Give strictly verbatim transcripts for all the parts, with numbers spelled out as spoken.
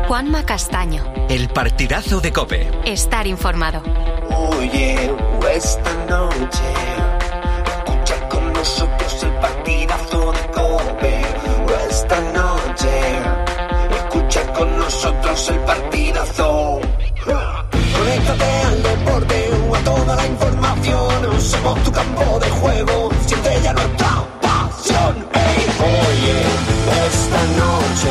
Juanma Castaño. El partidazo de COPE. Estar informado. Oye, esta noche escucha con nosotros el partidazo de COPE. Esta noche escucha con nosotros el partidazo. Conéctate al deporte o a toda la información. Somos tu campo de juego, siente ya nuestra pasión. Hey, oye, esta noche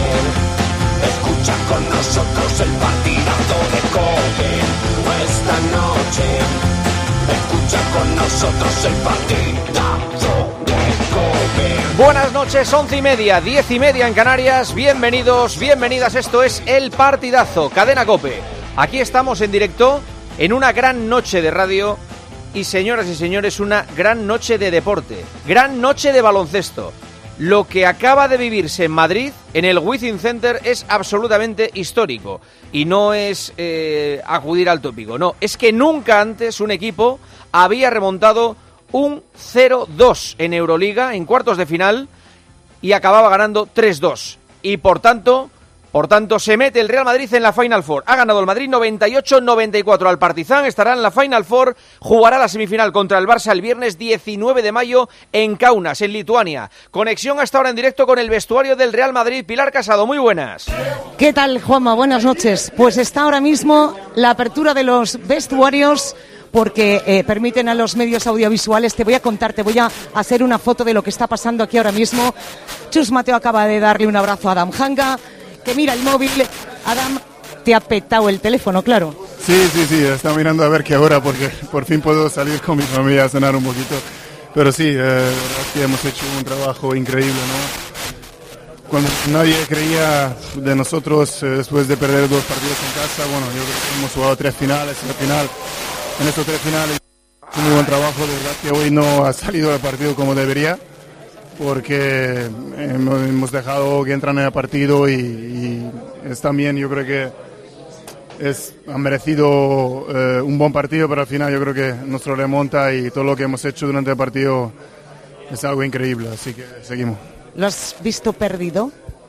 escucha con nosotros el partidazo de COPE. Esta noche escucha con nosotros el partidazo de COPE. Buenas noches, once y media, diez y media en Canarias. Bienvenidos, bienvenidas. Esto es El Partidazo, Cadena COPE. Aquí estamos en directo en una gran noche de radio y, señoras y señores, una gran noche de deporte, gran noche de baloncesto. Lo que acaba de vivirse en Madrid, en el Wizzing Center, es absolutamente histórico. Y no es eh, acudir al tópico, no. Es que nunca antes un equipo había remontado un cero dos en Euroliga, en cuartos de final, y acababa ganando tres dos. Y por tanto... Por tanto, se mete el Real Madrid en la Final Four. Ha ganado el Madrid noventa y ocho noventa y cuatro al Partizan. Estará en la Final Four. Jugará la semifinal contra el Barça el viernes diecinueve de mayo en Kaunas, en Lituania. Conexión hasta ahora en directo con el vestuario del Real Madrid. Pilar Casado, muy buenas. ¿Qué tal, Juanma? Buenas noches. Pues está ahora mismo la apertura de los vestuarios, porque eh, permiten a los medios audiovisuales. Te voy a contar, te voy a hacer una foto de lo que está pasando aquí ahora mismo. Chus Mateo acaba de darle un abrazo a Adam Hanga, que mira el móvil. Adam, te ha petado el teléfono, claro. Sí, sí, sí, está mirando a ver qué hora, porque por fin puedo salir con mi familia a cenar un poquito. Pero sí, eh, aquí hemos hecho un trabajo increíble, ¿no? Cuando nadie creía de nosotros, eh, después de perder dos partidos en casa, bueno, yo creo que hemos jugado tres finales, y al final, en estos tres finales, un muy buen trabajo. De verdad que hoy no ha salido el partido como debería, porque hemos dejado que entran en el partido y, y es también, yo creo que es, han merecido eh, un buen partido, pero al final yo creo que nuestro remonta y todo lo que hemos hecho durante el partido es algo increíble, así que seguimos. ¿Lo has visto perdido?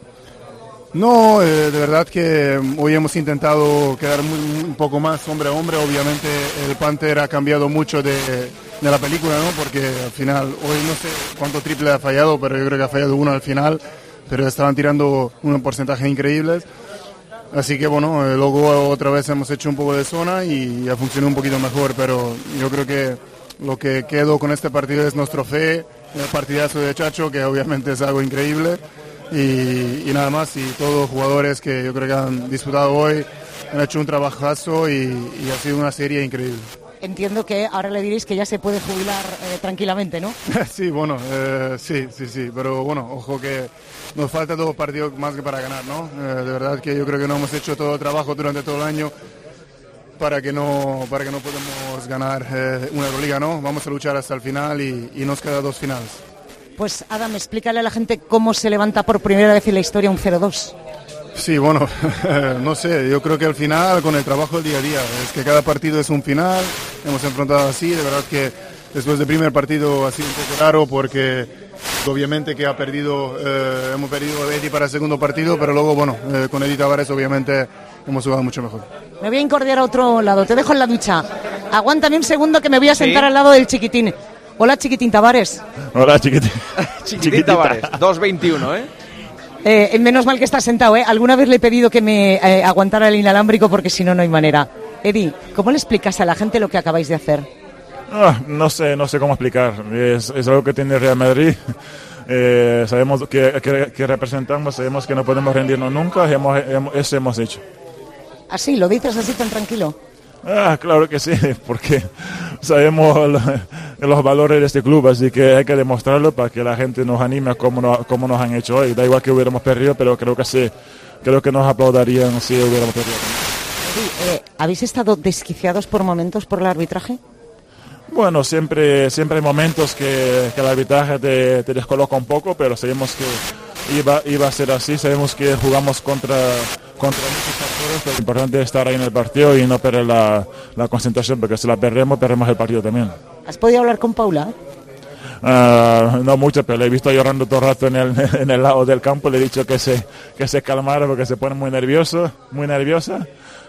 No, eh, de verdad que hoy hemos intentado quedar muy, un poco más hombre a hombre. Obviamente el Panther ha cambiado mucho de, de la película, ¿no? Porque al final, hoy no sé cuánto triple ha fallado, pero yo creo que ha fallado uno al final, pero estaban tirando un porcentaje increíble. Así que bueno, eh, luego otra vez hemos hecho un poco de zona y ha funcionado un poquito mejor, pero yo creo que lo que quedo con este partido es nuestro fe, el partidazo de Chacho, que obviamente es algo increíble. Y, y nada más, y todos los jugadores que yo creo que han disputado hoy han hecho un trabajazo y, y ha sido una serie increíble. Entiendo que ahora le diréis que ya se puede jubilar eh, tranquilamente, ¿no? Sí, bueno, eh, sí, sí, sí, pero bueno, ojo que nos falta dos partidos más que para ganar, ¿no? Eh, de verdad que yo creo que no hemos hecho todo el trabajo durante todo el año para que no, para que no podamos ganar eh, una Euroliga, ¿no? Vamos a luchar hasta el final y, y nos quedan dos finales. Pues Adam, explícale a la gente cómo se levanta por primera vez en la historia un cero dos. Sí, bueno, no sé, yo creo que al final con el trabajo del día a día, es que cada partido es un final, hemos enfrentado así, de verdad que después del primer partido ha sido un poco raro porque obviamente que ha perdido, eh, hemos perdido a Betty para el segundo partido, pero luego, bueno, eh, con Edith Tavares obviamente hemos jugado mucho mejor. Me voy a incordiar a otro lado, te dejo en la ducha. Aguántame un segundo que me voy a sentar ¿Sí? al lado del chiquitín. Hola, Chiquitín Tavares. Hola, Chiquitín. Chiquitín Tavares, dos veintiuno, ¿eh? ¿eh? Menos mal que estás sentado, ¿eh? Alguna vez le he pedido que me eh, aguantara el inalámbrico porque si no, no hay manera. Eddie, ¿cómo le explicas a la gente lo que acabáis de hacer? Ah, no sé, no sé cómo explicar. Es, es algo que tiene Real Madrid. Eh, sabemos que, que, que representamos, sabemos que no podemos rendirnos nunca. Hemos, hemos, eso hemos hecho. ¿Así? ¿Lo dices así tan tranquilo? Ah, claro que sí, porque sabemos los valores de este club, así que hay que demostrarlo para que la gente nos anime como nos, como nos han hecho hoy. Da igual que hubiéramos perdido, pero creo que sí, creo que nos aplaudirían si hubiéramos perdido. Sí, eh, ¿habéis estado desquiciados por momentos por el arbitraje? Bueno, siempre, siempre hay momentos que, que el arbitraje te, te descoloca un poco, pero sabemos que iba, iba a ser así, sabemos que jugamos contra... contra muchos factores, pero lo importante es estar ahí en el partido y no perder la, la concentración, porque si la perdemos, perdemos el partido también. ¿Has podido hablar con Paula? Uh, no mucho, pero le he visto llorando todo el rato en el, en el lado del campo. Le he dicho que se, que se calmara porque se pone muy nervioso, muy nerviosa.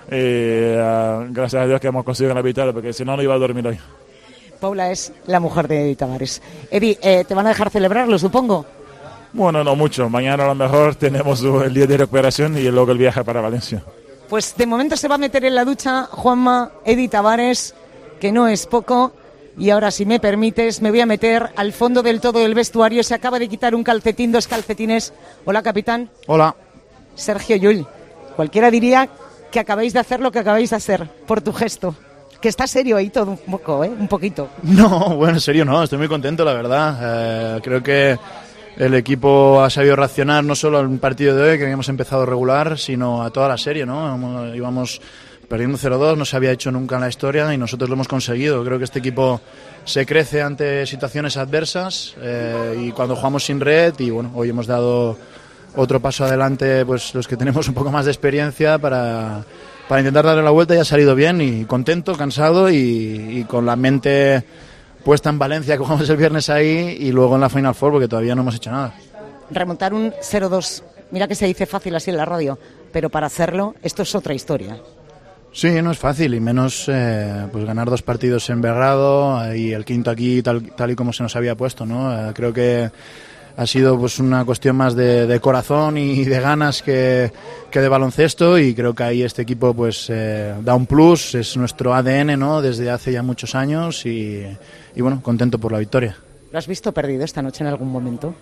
Y uh, gracias a Dios que hemos conseguido la victoria, porque si no, no iba a dormir hoy. Paula es la mujer de Eddie Tavares. Eddie, eh, ¿te van a dejar celebrarlo, supongo? Bueno, no mucho. Mañana a lo mejor tenemos el día de recuperación y luego el viaje para Valencia. Pues de momento se va a meter en la ducha Juanma Eddie Tavares, que no es poco. Y ahora, si me permites, me voy a meter al fondo del todo del vestuario. Se acaba de quitar un calcetín, dos calcetines. Hola, capitán. Hola. Sergio Llull. Cualquiera diría que acabáis de hacer lo que acabáis de hacer, por tu gesto. Que está serio ahí todo un poco, ¿eh? Un poquito. No, bueno, en serio no, estoy muy contento, la verdad. Eh, creo que el equipo ha sabido reaccionar no solo al partido de hoy, que habíamos empezado regular, sino a toda la serie, ¿no? Íbamos perdiendo cero dos, no se había hecho nunca en la historia y nosotros lo hemos conseguido. Creo que este equipo se crece ante situaciones adversas eh, y cuando jugamos sin red, y bueno, hoy hemos dado otro paso adelante, pues los que tenemos un poco más de experiencia para, para intentar darle la vuelta, y ha salido bien, y contento, cansado y, y con la mente puesta en Valencia, que jugamos el viernes ahí, y luego en la Final Four, porque todavía no hemos hecho nada. Remontar un cero dos, mira que se dice fácil así en la radio, pero para hacerlo esto es otra historia. Sí, no es fácil, y menos eh, pues ganar dos partidos en Belgrado y el quinto aquí tal, tal y como se nos había puesto, ¿no? Eh, creo que ha sido pues una cuestión más de, de corazón y de ganas que, que de baloncesto, y creo que ahí este equipo pues eh, da un plus, es nuestro A D N, ¿no? Desde hace ya muchos años, y, y bueno, contento por la victoria. ¿Lo has visto perdido esta noche en algún momento?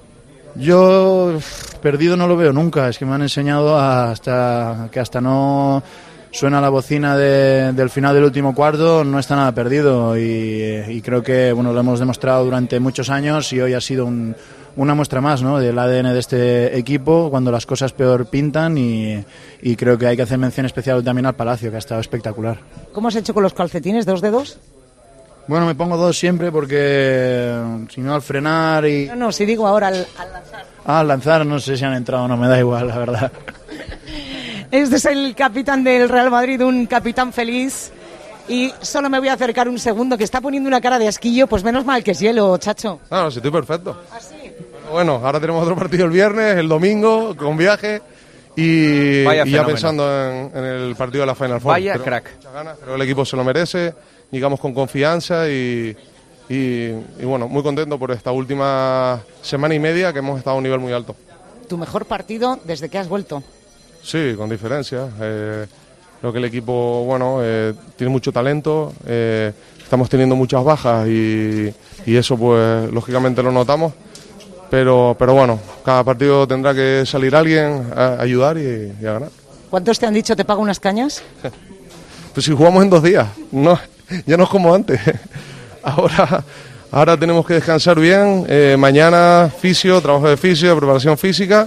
Yo perdido no lo veo nunca, es que me han enseñado hasta que hasta no suena la bocina de, del final del último cuarto, no está nada perdido, y, y creo que bueno, lo hemos demostrado durante muchos años, y hoy ha sido un, una muestra más, ¿no? Del A D N de este equipo cuando las cosas peor pintan, y, y creo que hay que hacer mención especial también al Palacio, que ha estado espectacular. ¿Cómo has hecho con los calcetines? ¿Dos dedos? Bueno, me pongo dos siempre porque si no al frenar y... No, no, si digo ahora al, al lanzar. Ah, al lanzar no sé si han entrado, no me da igual, la verdad. Este es el capitán del Real Madrid, un capitán feliz. Y solo me voy a acercar un segundo, que está poniendo una cara de asquillo. Pues menos mal que es hielo, chacho. No, no, sí, estoy perfecto. ¿Ah, sí? Bueno, ahora tenemos otro partido el viernes, el domingo, con viaje. Y, y ya pensando en, en el partido de la Final Four. Vaya pero, crack. Muchas ganas, pero el equipo se lo merece. Llegamos con confianza y, y, y bueno, muy contento por esta última semana y media que hemos estado a un nivel muy alto. ¿Tu mejor partido desde que has vuelto? Sí, con diferencia. Eh, creo que el equipo, bueno, eh, tiene mucho talento, eh, estamos teniendo muchas bajas y, y eso pues lógicamente lo notamos, pero, pero bueno, cada partido tendrá que salir alguien a ayudar y, y a ganar. ¿Cuántos te han dicho te pago unas cañas? Pues si jugamos en dos días, no, ya no es como antes. Ahora, ahora tenemos que descansar bien, eh, mañana fisio, trabajo de fisio, preparación física.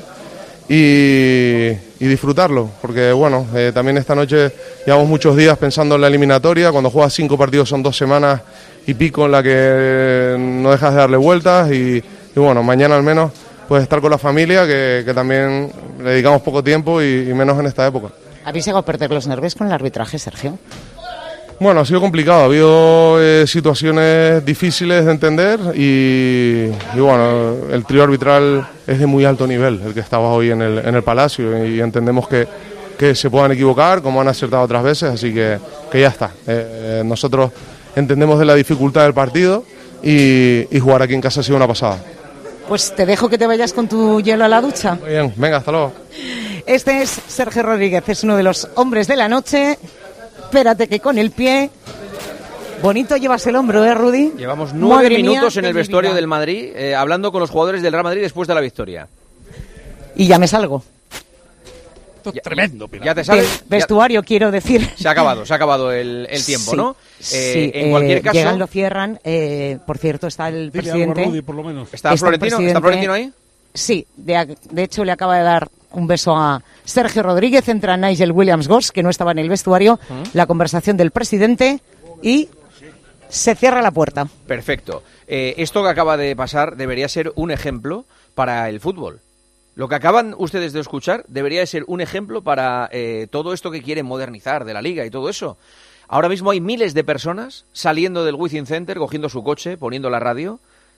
Y, y disfrutarlo, porque bueno, eh, también esta noche llevamos muchos días pensando en la eliminatoria. Cuando juegas cinco partidos son dos semanas y pico en la que no dejas de darle vueltas, y, y bueno, mañana al menos puedes estar con la familia, que, que también le dedicamos poco tiempo y, y menos en esta época. ¿Habéis llegado a perder los nervios con el arbitraje, Sergio? Bueno, ha sido complicado, ha habido eh, situaciones difíciles de entender y, y bueno, el trío arbitral es de muy alto nivel, el que estaba hoy en el, en el Palacio, y entendemos que, que se puedan equivocar como han acertado otras veces, así que, que ya está. Eh, nosotros entendemos de la dificultad del partido y, y jugar aquí en casa ha sido una pasada. Pues te dejo que te vayas con tu hielo a la ducha. Muy bien, venga, hasta luego. Este es Sergio Rodríguez, es uno de los hombres de la noche. Espérate que con el pie... Bonito llevas el hombro, ¿eh, Rudy? Llevamos nueve Madre minutos mía, en el de vestuario vida. del Madrid, eh, hablando con los jugadores del Real Madrid después de la victoria. Y ya me salgo. Esto es tremendo, Pilar. ¿Ya te sales? Ve- vestuario, quiero decir. Se ha acabado, se ha acabado el, el tiempo, Sí, ¿no? sí, Eh, en eh, cualquier caso... Llegan, lo cierran. Eh, por cierto, está el Dile presidente. algo a Rudy, por lo menos. ¿Está, Está el Florentino, ¿Está presidente. Florentino ahí? Sí, de, de hecho le acaba de dar un beso a Sergio Rodríguez. Entra Nigel Williams-Goss, que no estaba en el vestuario. La conversación del presidente y se cierra la puerta. Perfecto. Eh, esto que acaba de pasar debería ser un ejemplo para el fútbol. Lo que acaban ustedes de escuchar debería de ser un ejemplo para eh, todo esto que quieren modernizar de la liga y todo eso. Ahora mismo hay miles de personas saliendo del Wizzing Center, cogiendo su coche, poniendo la radio,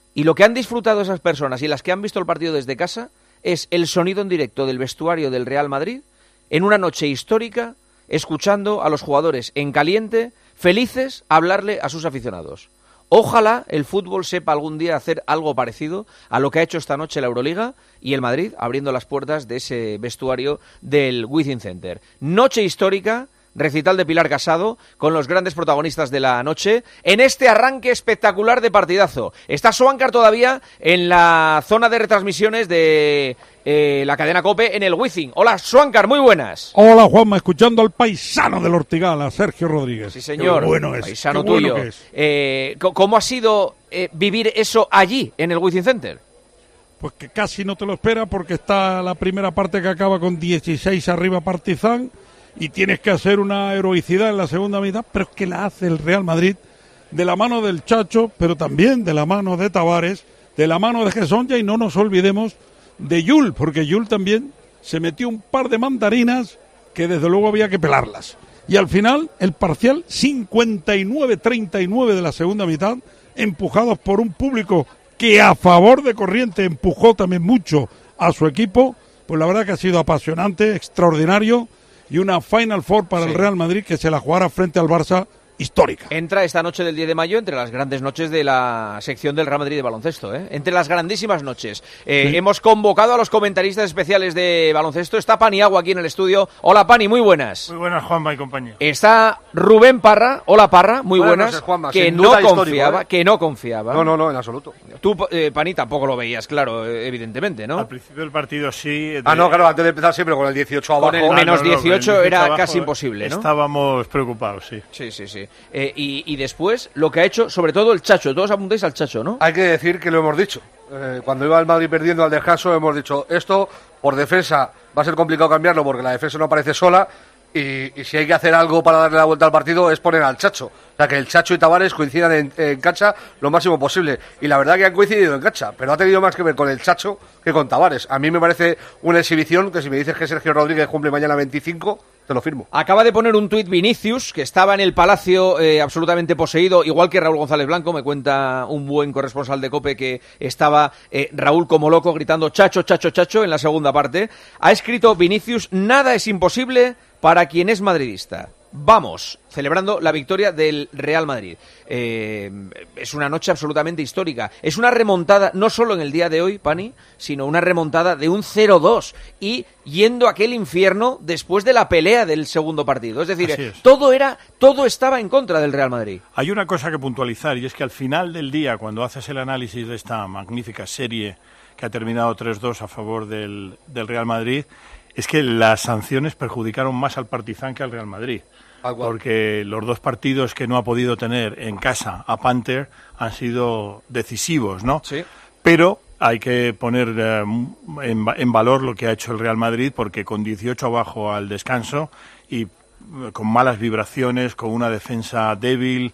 Y lo que han disfrutado esas personas y las que han visto el partido desde casa es el sonido en directo del vestuario del Real Madrid en una noche histórica, escuchando a los jugadores en caliente, felices, hablarle a sus aficionados. Ojalá el fútbol sepa algún día hacer algo parecido a lo que ha hecho esta noche la Euroliga y el Madrid abriendo las puertas de ese vestuario del Within Center. Noche histórica, recital de Pilar Casado con los grandes protagonistas de la noche en este arranque espectacular de partidazo. Está Swankar todavía en la zona de retransmisiones de eh, la cadena COPE en el Within. Hola Swankar, muy buenas. Hola Juanma, escuchando al paisano del Ortigal, a Sergio Rodríguez. Sí señor, qué bueno es, paisano qué bueno tuyo. que es. Eh, ¿Cómo ha sido eh, vivir eso allí en el Within Center? Pues que casi no te lo espera porque está la primera parte que acaba con dieciséis arriba Partizan y tienes que hacer una heroicidad en la segunda mitad, pero es que la hace el Real Madrid de la mano del Chacho, pero también de la mano de Tavares, de la mano de Gesonja, y no nos olvidemos de Yul, porque Yul también se metió un par de mandarinas que desde luego había que pelarlas. Y al final, el parcial cincuenta y nueve treinta y nueve de la segunda mitad, empujados por un público que a favor de Corriente empujó también mucho a su equipo, pues la verdad que ha sido apasionante, extraordinario, y una Final Four para sí. el Real Madrid que se la jugará frente al Barça histórica. Entra esta noche del diez de mayo entre las grandes noches de la sección del Real Madrid de baloncesto, ¿eh? Entre las grandísimas noches. Eh, sí. Hemos convocado a los comentaristas especiales de baloncesto. Está Paniagua aquí en el estudio. Hola Pani, muy buenas. Muy buenas Juanma y compañía. Está Rubén Parra. Hola Parra, muy buenas. buenas. Noches, Juanma. Que Sin no duda confiaba, histórico, ¿eh? que no confiaba. No, no, no, en absoluto. Tú, eh, Pani, tampoco lo veías, claro, evidentemente, ¿no? Al principio del partido sí. De... Ah, no, claro, antes de empezar siempre con el dieciocho abajo. Con el menos ah, no, no, dieciocho el era abajo casi imposible, ¿no? Estábamos preocupados, sí. Sí, sí, sí. Eh, y, y después, lo que ha hecho, sobre todo el Chacho. Todos apuntáis al Chacho, ¿no? Hay que decir que lo hemos dicho. Eh, cuando iba el Madrid perdiendo al descanso, hemos dicho, esto por defensa va a ser complicado cambiarlo porque la defensa no aparece sola. Y, y si hay que hacer algo para darle la vuelta al partido es poner al Chacho. O sea, que el Chacho y Tavares coincidan en, en cancha lo máximo posible. Y la verdad que han coincidido en cancha, pero ha tenido más que ver con el Chacho que con Tavares. A mí me parece una exhibición que si me dices que Sergio Rodríguez cumple mañana veinticinco, te lo firmo. Acaba de poner un tuit Vinicius, que estaba en el Palacio eh, absolutamente poseído, igual que Raúl González Blanco. Me cuenta un buen corresponsal de COPE que estaba eh, Raúl como loco gritando Chacho, Chacho, Chacho en la segunda parte. Ha escrito Vinicius, nada es imposible para quien es madridista. Vamos, celebrando la victoria del Real Madrid. Eh, es una noche absolutamente histórica. Es una remontada, no solo en el día de hoy, Pani, sino una remontada de un cero dos y yendo a aquel infierno después de la pelea del segundo partido. Es decir, es. todo era, todo estaba en contra del Real Madrid. Hay una cosa que puntualizar y es que al final del día, cuando haces el análisis de esta magnífica serie que ha terminado tres dos a favor del, del Real Madrid, es que las sanciones perjudicaron más al Partizan que al Real Madrid. Porque los dos partidos que no ha podido tener en casa a Panther han sido decisivos, ¿no? Sí. Pero hay que poner eh, en, en valor lo que ha hecho el Real Madrid, porque con dieciocho abajo al descanso y con malas vibraciones, con una defensa débil,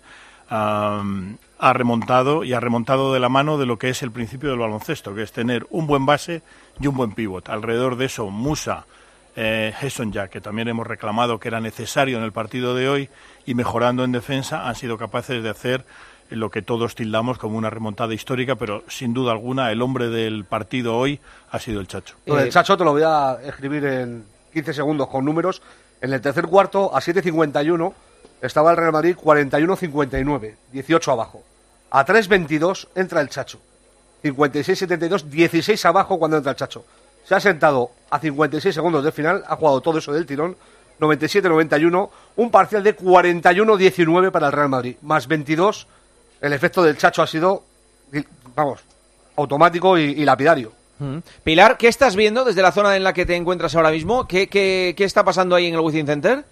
um, ha remontado y ha remontado de la mano de lo que es el principio del baloncesto, que es tener un buen base y un buen pívot. Alrededor de eso, Musa, eh, Gesonja, que también hemos reclamado que era necesario en el partido de hoy, y mejorando en defensa, han sido capaces de hacer lo que todos tildamos como una remontada histórica, pero sin duda alguna el hombre del partido hoy ha sido el Chacho. Lo del Chacho te lo voy a escribir en quince segundos con números. En el tercer cuarto, a siete cincuenta y uno, estaba el Real Madrid cuarenta y uno cincuenta y nueve, dieciocho abajo. A tres veintidós entra el Chacho. cincuenta y seis setenta y dos, dieciséis abajo cuando entra el Chacho. Se ha sentado a cincuenta y seis segundos del final, ha jugado todo eso del tirón, noventa y siete noventa y uno, un parcial de cuarenta y uno diecinueve para el Real Madrid, más veintidós. El efecto del Chacho ha sido, vamos, automático y, y lapidario. Mm. Pilar, ¿qué estás viendo desde la zona en la que te encuentras ahora mismo? ¿Qué, qué, qué está pasando ahí en el Within Center?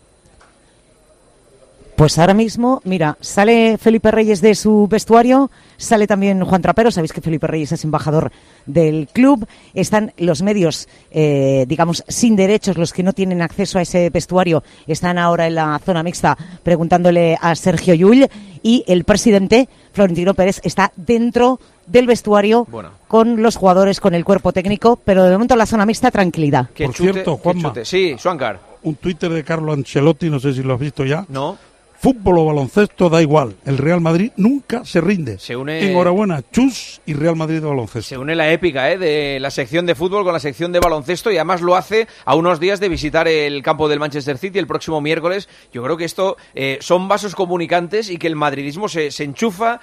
Pues ahora mismo, mira, sale Felipe Reyes de su vestuario, sale también Juan Trapero, sabéis que Felipe Reyes es embajador del club, están los medios, eh, digamos, sin derechos, los que no tienen acceso a ese vestuario, están ahora en la zona mixta preguntándole a Sergio Llull, y el presidente, Florentino Pérez, está dentro del vestuario bueno. con los jugadores, con el cuerpo técnico, pero de momento en la zona mixta, tranquilidad. Por chute, cierto, Juanma, sí, Swankar. Un Twitter de Carlo Ancelotti, no sé si lo has visto ya. No. fútbol o baloncesto, da igual. El Real Madrid nunca se rinde. Se une... Enhorabuena, Chus y Real Madrid de baloncesto. Se une la épica ¿eh? de la sección de fútbol con la sección de baloncesto y además lo hace a unos días de visitar el campo del Manchester City el próximo miércoles. Yo creo que esto eh, son vasos comunicantes y que el madridismo se, se enchufa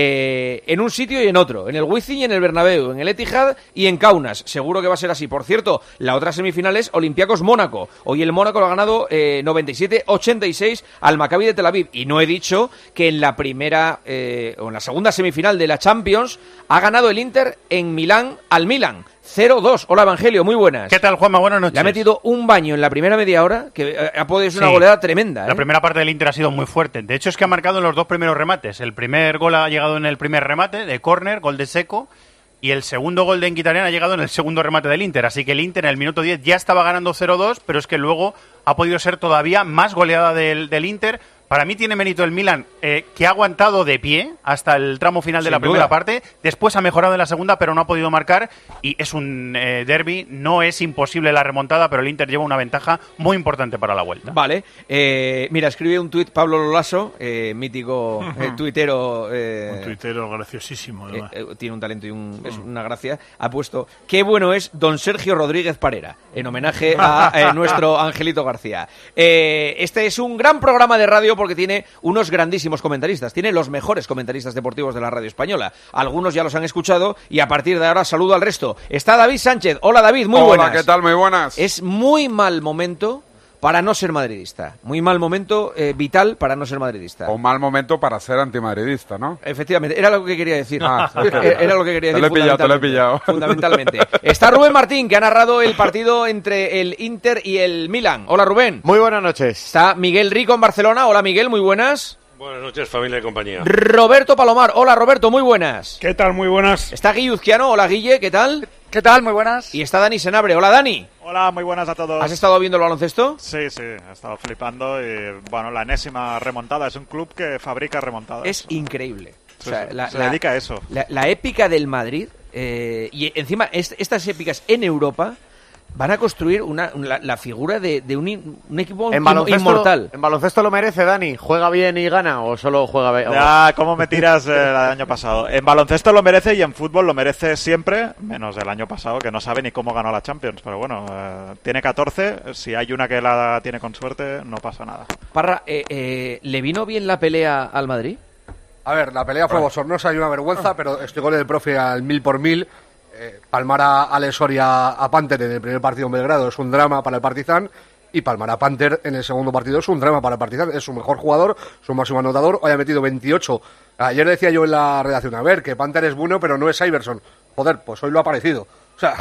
eh, en un sitio y en otro. En el Wizzing y en el Bernabéu, en el Etihad y en Kaunas. Seguro que va a ser así. Por cierto, la otra semifinal es Olympiacos-Mónaco. Hoy el Mónaco lo ha ganado eh, noventa y siete a ochenta y seis al Maccabi de Tel Aviv. Y no he dicho que en la primera eh, o en la segunda semifinal de la Champions ha ganado el Inter en Milán al Milan. cero dos. Hola, Evangelio, muy buenas. ¿Qué tal, Juanma? Buenas noches. Le ha metido un baño en la primera media hora que eh, ha podido ser sí. una goleada tremenda. ¿eh? La primera parte del Inter ha sido muy fuerte. De hecho, es que ha marcado en los dos primeros remates. El primer gol ha llegado en el primer remate de córner, gol de Seco. Y el segundo gol de Mkhitaryan ha llegado en el segundo remate del Inter. Así que el Inter en el minuto diez ya estaba ganando cero dos, pero es que luego ha podido ser todavía más goleada del, del Inter. Para mí tiene mérito el Milan, eh, que ha aguantado de pie hasta el tramo final de Sin la primera duda. parte. Después ha mejorado en la segunda, pero no ha podido marcar. Y es un eh, derbi. No es imposible la remontada, pero el Inter lleva una ventaja muy importante para la vuelta. Vale. Eh, mira, escribe un tuit Pablo Lolaso, eh, mítico eh, tuitero. Eh, un tuitero graciosísimo, además. Eh, eh, tiene un talento y un, es una gracia. Ha puesto, qué bueno es don Sergio Rodríguez Parera, en homenaje a eh, nuestro Angelito García. Eh, este es un gran programa de radio porque tiene unos grandísimos comentaristas. Tiene los mejores comentaristas deportivos de la radio española. Algunos ya los han escuchado y a partir de ahora saludo al resto. Está David Sánchez. Hola, David, muy Hola, buenas. Hola, ¿qué tal? Muy buenas. Es muy mal momento para no ser madridista. Muy mal momento eh, vital para no ser madridista. O mal momento para ser antimadridista, ¿no? Efectivamente, era lo que quería decir. Ah, era lo que quería decir. Te lo he pillado, te lo he pillado. Fundamentalmente. Está Rubén Martín, que ha narrado el partido entre el Inter y el Milan. Hola, Rubén. Muy buenas noches. Está Miguel Rico en Barcelona. Hola, Miguel, muy buenas. Buenas noches, familia y compañía. Roberto Palomar. Hola, Roberto, muy buenas. ¿Qué tal? Muy buenas. Está Guille Uzquiano. Hola, Guille, ¿qué tal? ¿Qué tal? Muy buenas. Y está Dani Senabre. Hola, Dani. Hola, muy buenas a todos. ¿Has estado viendo el baloncesto? Sí, sí, he estado flipando y, bueno, la enésima remontada. Es un club que fabrica remontadas. Es increíble. Sí, o sea, sí, la, se la, dedica a eso. La, la épica del Madrid, eh, y encima est- estas épicas en Europa van a construir una, una- la figura de, de un, un equipo En im- baloncesto, inmortal. ¿En baloncesto lo merece, Dani? ¿Juega bien y gana o solo juega bien? Ya, ¿cómo me tiras eh, el año pasado? En baloncesto lo merece y en fútbol lo merece siempre, menos el año pasado, que no sabe ni cómo ganó la Champions. Pero bueno, eh, tiene catorce, si hay una que la tiene con suerte, no pasa nada. Parra, eh, eh, ¿le vino bien la pelea al Madrid? A ver, la pelea fue bochornosa y una vergüenza, pero estoy con el profe al mil por mil. Eh, palmar a Alex Soria a Panther en el primer partido en Belgrado es un drama para el Partizan, y palmar a Panther en el segundo partido es un drama para el Partizan. Es su mejor jugador, su máximo anotador. Hoy ha metido veintiocho. Ayer decía yo en la redacción, a ver, que Panther es bueno, pero no es Iverson. Joder, pues hoy lo ha parecido. O sea,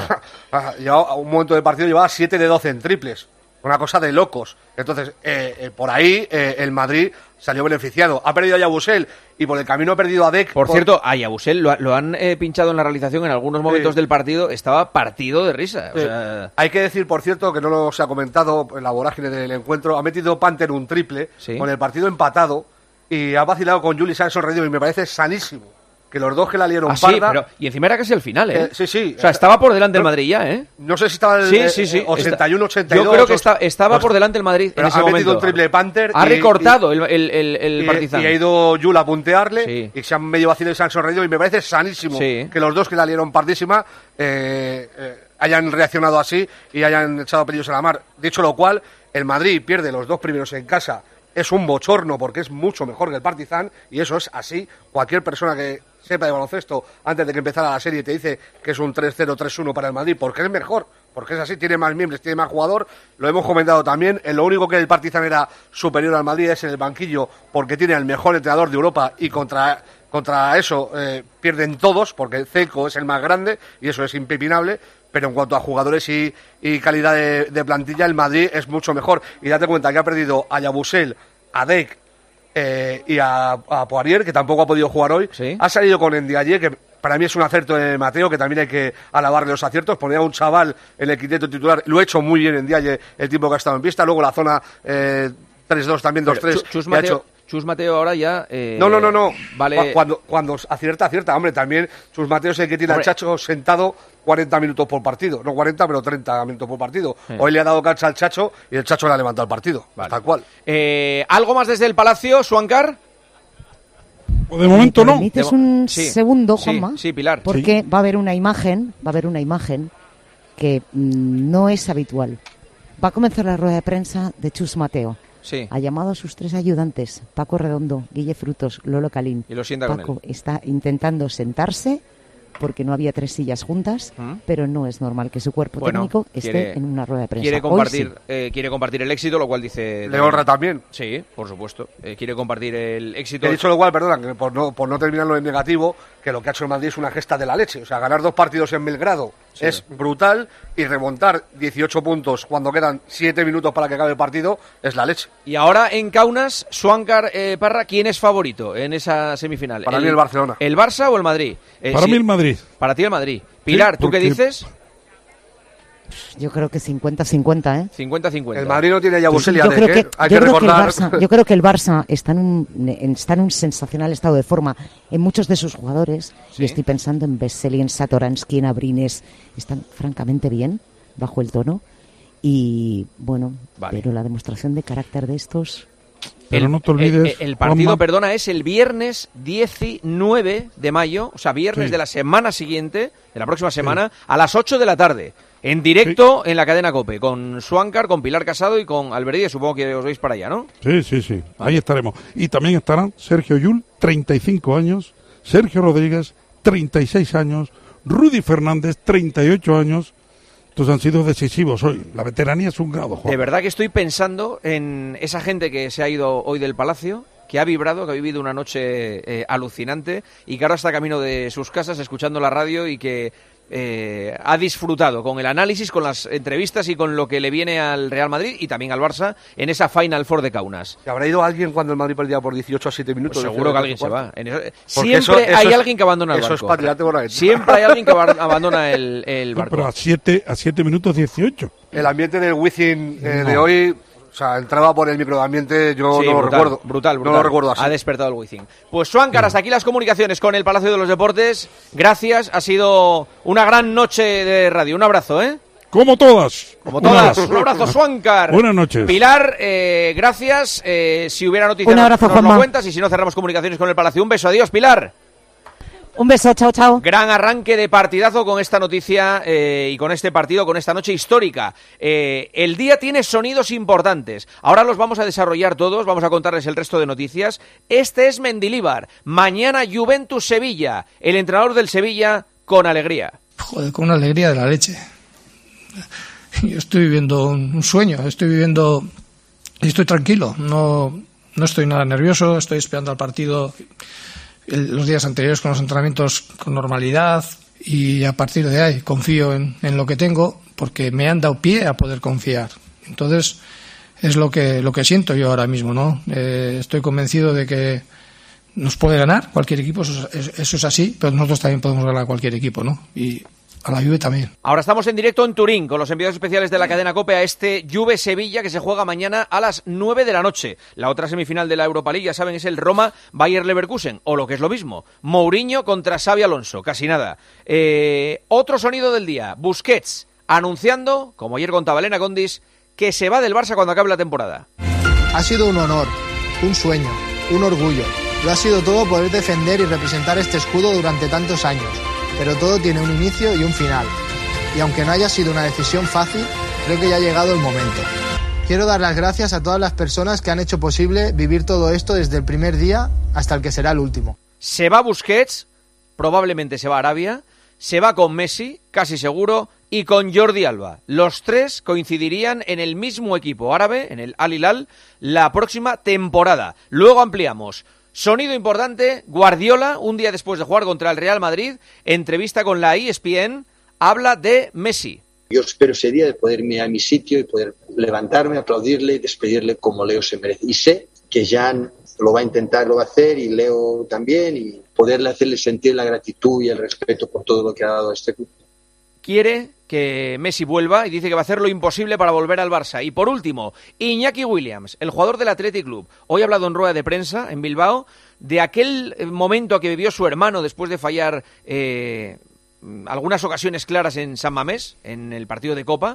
a un momento del partido llevaba siete de doce en triples. Una cosa de locos. Entonces, eh, eh, por ahí eh, el Madrid salió beneficiado. Ha perdido a Yabusel y por el camino ha perdido a Dec. Por, por... cierto, a Yabusel lo, lo han eh, pinchado en la realización en algunos momentos Sí. del partido. Estaba partido de risa. O Sí. sea, Hay que decir, por cierto, que no lo se ha comentado en la vorágine del encuentro, ha metido Panther un triple Sí. con el partido empatado y ha vacilado con Juli Sánchez Redio y me parece sanísimo. Que los dos que la liaron ah, sí, parda... pero, y encima era casi el final, ¿eh? Eh, sí, sí. O sea, estaba por delante el Madrid ya, ¿eh? No sé si estaba el Sí, sí, sí. eh, ochenta y uno ochenta y dos. Yo creo que está- estaba Pues- por delante el Madrid pero en ese ha momento. metido un triple Panther. Ha y- recortado y- el, el, el, el y, Partizan. y ha ido Jul a puntearle Sí. y se han medio vacilado el Sánchez Radio y me parece sanísimo Sí. que los dos que la liaron pardísima eh, eh, hayan reaccionado así y hayan echado pelillos a la mar. Dicho lo cual, el Madrid pierde los dos primeros en casa. Es un bochorno porque es mucho mejor que el Partizan y eso es así. Cualquier persona que sepa de baloncesto antes de que empezara la serie te dice que es un tres cero tres uno para el Madrid porque es mejor, porque es así, tiene más miembros, tiene más jugador. Lo hemos comentado también. En lo único que el Partizan era superior al Madrid es en el banquillo porque tiene al mejor entrenador de Europa y contra, contra eso eh, pierden todos porque Ceco es el más grande y eso es impepinable. Pero en cuanto a jugadores y, y calidad de, de plantilla, el Madrid es mucho mejor. Y date cuenta que ha perdido a Yabusel, a Dec eh, y a, a Poirier, que tampoco ha podido jugar hoy. ¿Sí? Ha salido con Ndiaye, que para mí es un acierto de Mateo, que también hay que alabarle los aciertos. Poner a un chaval en el quinteto titular, lo ha hecho muy bien Ndiaye el tiempo que ha estado en pista. Luego la zona eh, tres dos también, dos tres. Chus Mateo, Chus Mateo ahora ya... Eh, No, no, no, no. Vale. Cu- Cuando, cuando acierta, acierta. Hombre, también Chus Mateo es el que tiene Hombre. al Chacho sentado cuarenta minutos por partido. No cuarenta, pero treinta minutos por partido. Sí. Hoy le ha dado cancha al Chacho y el Chacho le ha levantado el partido. Vale. Tal cual. Eh, ¿Algo más desde el Palacio, Suancar? De momento no. ¿Permites De mo- un sí. segundo, Sí, Juanma? sí, Pilar. Porque va a haber una imagen, va a haber una imagen que mm, no es habitual. Va a comenzar la rueda de prensa de Chus Mateo. Sí. Ha llamado a sus tres ayudantes, Paco Redondo, Guille Frutos, Lolo Calín. Y lo sienta con Paco él. está intentando sentarse porque no había tres sillas juntas, ¿Mm? pero no es normal que su cuerpo Bueno, técnico esté quiere- en una rueda de prensa. Quiere Hoy compartir, sí. eh, quiere compartir el éxito, lo cual dice... Le honra también. Sí, por supuesto. Eh, quiere compartir el éxito. He dicho lo igual, perdona, que por no, por no terminarlo en negativo, que lo que ha hecho el Madrid es una gesta de la leche. O sea, ganar dos partidos en Belgrado Sí. es brutal y remontar dieciocho puntos cuando quedan siete minutos para que acabe el partido es la leche. Y ahora en Kaunas, Suancar, eh, Parra, ¿quién es favorito en esa semifinal? Para mí el Barcelona. ¿El Barça o el Madrid? Eh, Para sí, mí el Madrid. Para ti el Madrid. Pilar, ¿tú porque- qué dices? Yo creo que cincuenta cincuenta, ¿eh? cincuenta cincuenta. El Madrid no tiene ya Buselia Yo de creo que que, hay yo que creo que el recordar. Barça, yo creo que el Barça está en un en- está en un sensacional estado de forma en muchos de sus jugadores. Sí. Y estoy pensando en Vesely, en Satoransky, en Abrines. Están francamente bien, bajo el tono. Y bueno, Vale. pero la demostración de carácter de estos. Pero el, no te olvides, El, el partido, Juanma, perdona, es el viernes diecinueve de mayo, o sea, viernes Sí. de la semana siguiente, de la próxima semana, a las ocho de la tarde. En directo en la cadena COPE, con Suancar, con Pilar Casado y con Albería. Supongo que os veis para allá, ¿no? Sí, sí, sí. Ahí estaremos. Y también estarán Sergio Llull, treinta y cinco años, Sergio Rodríguez, treinta y seis años, Rudy Fernández, treinta y ocho años. Estos han sido decisivos hoy. La veteranía es un grado, Juan. De verdad que estoy pensando en esa gente que se ha ido hoy del Palacio, que ha vibrado, que ha vivido una noche eh, alucinante y que ahora está camino de sus casas escuchando la radio y que eh, ha disfrutado con el análisis, con las entrevistas y con lo que le viene al Real Madrid y también al Barça en esa Final Four de Kaunas. ¿Que habrá ido alguien cuando el Madrid perdía por dieciocho a siete minutos? Pues seguro que alguien se Cuarto? va. En eso- Porque siempre eso- eso hay es- alguien que abandona el eso barco. es patriarte por la ventana. Siempre hay alguien que aba- abandona el, el No, barco. pero a siete, a siete minutos dieciocho. El ambiente del Wizzing eh, de No. hoy, o sea, entraba por el microambiente, yo Sí, no lo brutal, recuerdo. Brutal, brutal. No lo recuerdo así. Ha despertado el Wizzing. Pues Suancar, hasta aquí las comunicaciones con el Palacio de los Deportes. Gracias, ha sido una gran noche de radio. Un abrazo, ¿eh? Como todas. Como Un todas. abrazo. Un abrazo, Suancar. Buenas noches. Pilar, eh, gracias. Eh, si hubiera noticias, Un abrazo, nos lo Juanma. cuentas. Y si no, cerramos comunicaciones con el Palacio. Un beso, adiós, Pilar. Un beso, chao, chao. Gran arranque de partidazo con esta noticia eh, y con este partido, con esta noche histórica. Eh, el día tiene sonidos importantes. Ahora los vamos a desarrollar todos, vamos a contarles el resto de noticias. Este es Mendilíbar. Mañana Juventus-Sevilla. El entrenador del Sevilla con alegría. Joder, con una alegría de la leche. Yo estoy viviendo un un sueño, estoy viviendo y estoy tranquilo, no, no estoy nada nervioso, estoy esperando al partido el- los días anteriores con los entrenamientos con normalidad y a partir de ahí confío en, en lo que tengo porque me han dado pie a poder confiar. Entonces es lo que, lo que siento yo ahora mismo, ¿no? Eh, estoy convencido de que nos puede ganar cualquier equipo, eso es, eso es así, pero nosotros también podemos ganar a cualquier equipo, ¿no? Y a la Juve también. Ahora estamos en directo en Turín con los enviados especiales de la cadena COPE a este Juve-Sevilla que se juega mañana a las nueve de la noche. La otra semifinal de la Europa League, ya saben, es el Roma-Bayer-Leverkusen, o lo que es lo mismo, Mourinho contra Xabi Alonso, casi nada. Eh, otro sonido del día, Busquets anunciando, como ayer contaba Elena Condis, que se va del Barça cuando acabe la temporada. Ha sido un honor, un sueño, un orgullo. Lo ha sido todo poder defender y representar este escudo durante tantos años. Pero todo tiene un inicio y un final. Y aunque no haya sido una decisión fácil, creo que ya ha llegado el momento. Quiero dar las gracias a todas las personas que han hecho posible vivir todo esto desde el primer día hasta el que será el último. Se va Busquets, probablemente se va a Arabia, se va con Messi, casi seguro, y con Jordi Alba. Los tres coincidirían en el mismo equipo árabe, en el Al Hilal, la próxima temporada. Luego ampliamos. Sonido importante, Guardiola, un día después de jugar contra el Real Madrid, entrevista con la E S P N, habla de Messi. Yo espero ese día de poder irme a mi sitio y poder levantarme, aplaudirle y despedirle como Leo se merece. Y sé que Jan lo va a intentar, lo va a hacer, y Leo también, y poderle hacerle sentir la gratitud y el respeto por todo lo que ha dado a este club. Quiere que Messi vuelva y dice que va a hacer lo imposible para volver al Barça. Y por último, Iñaki Williams, el jugador del Athletic Club. Hoy ha hablado en rueda de prensa en Bilbao de aquel momento que vivió su hermano después de fallar eh, algunas ocasiones claras en San Mamés, en el partido de Copa,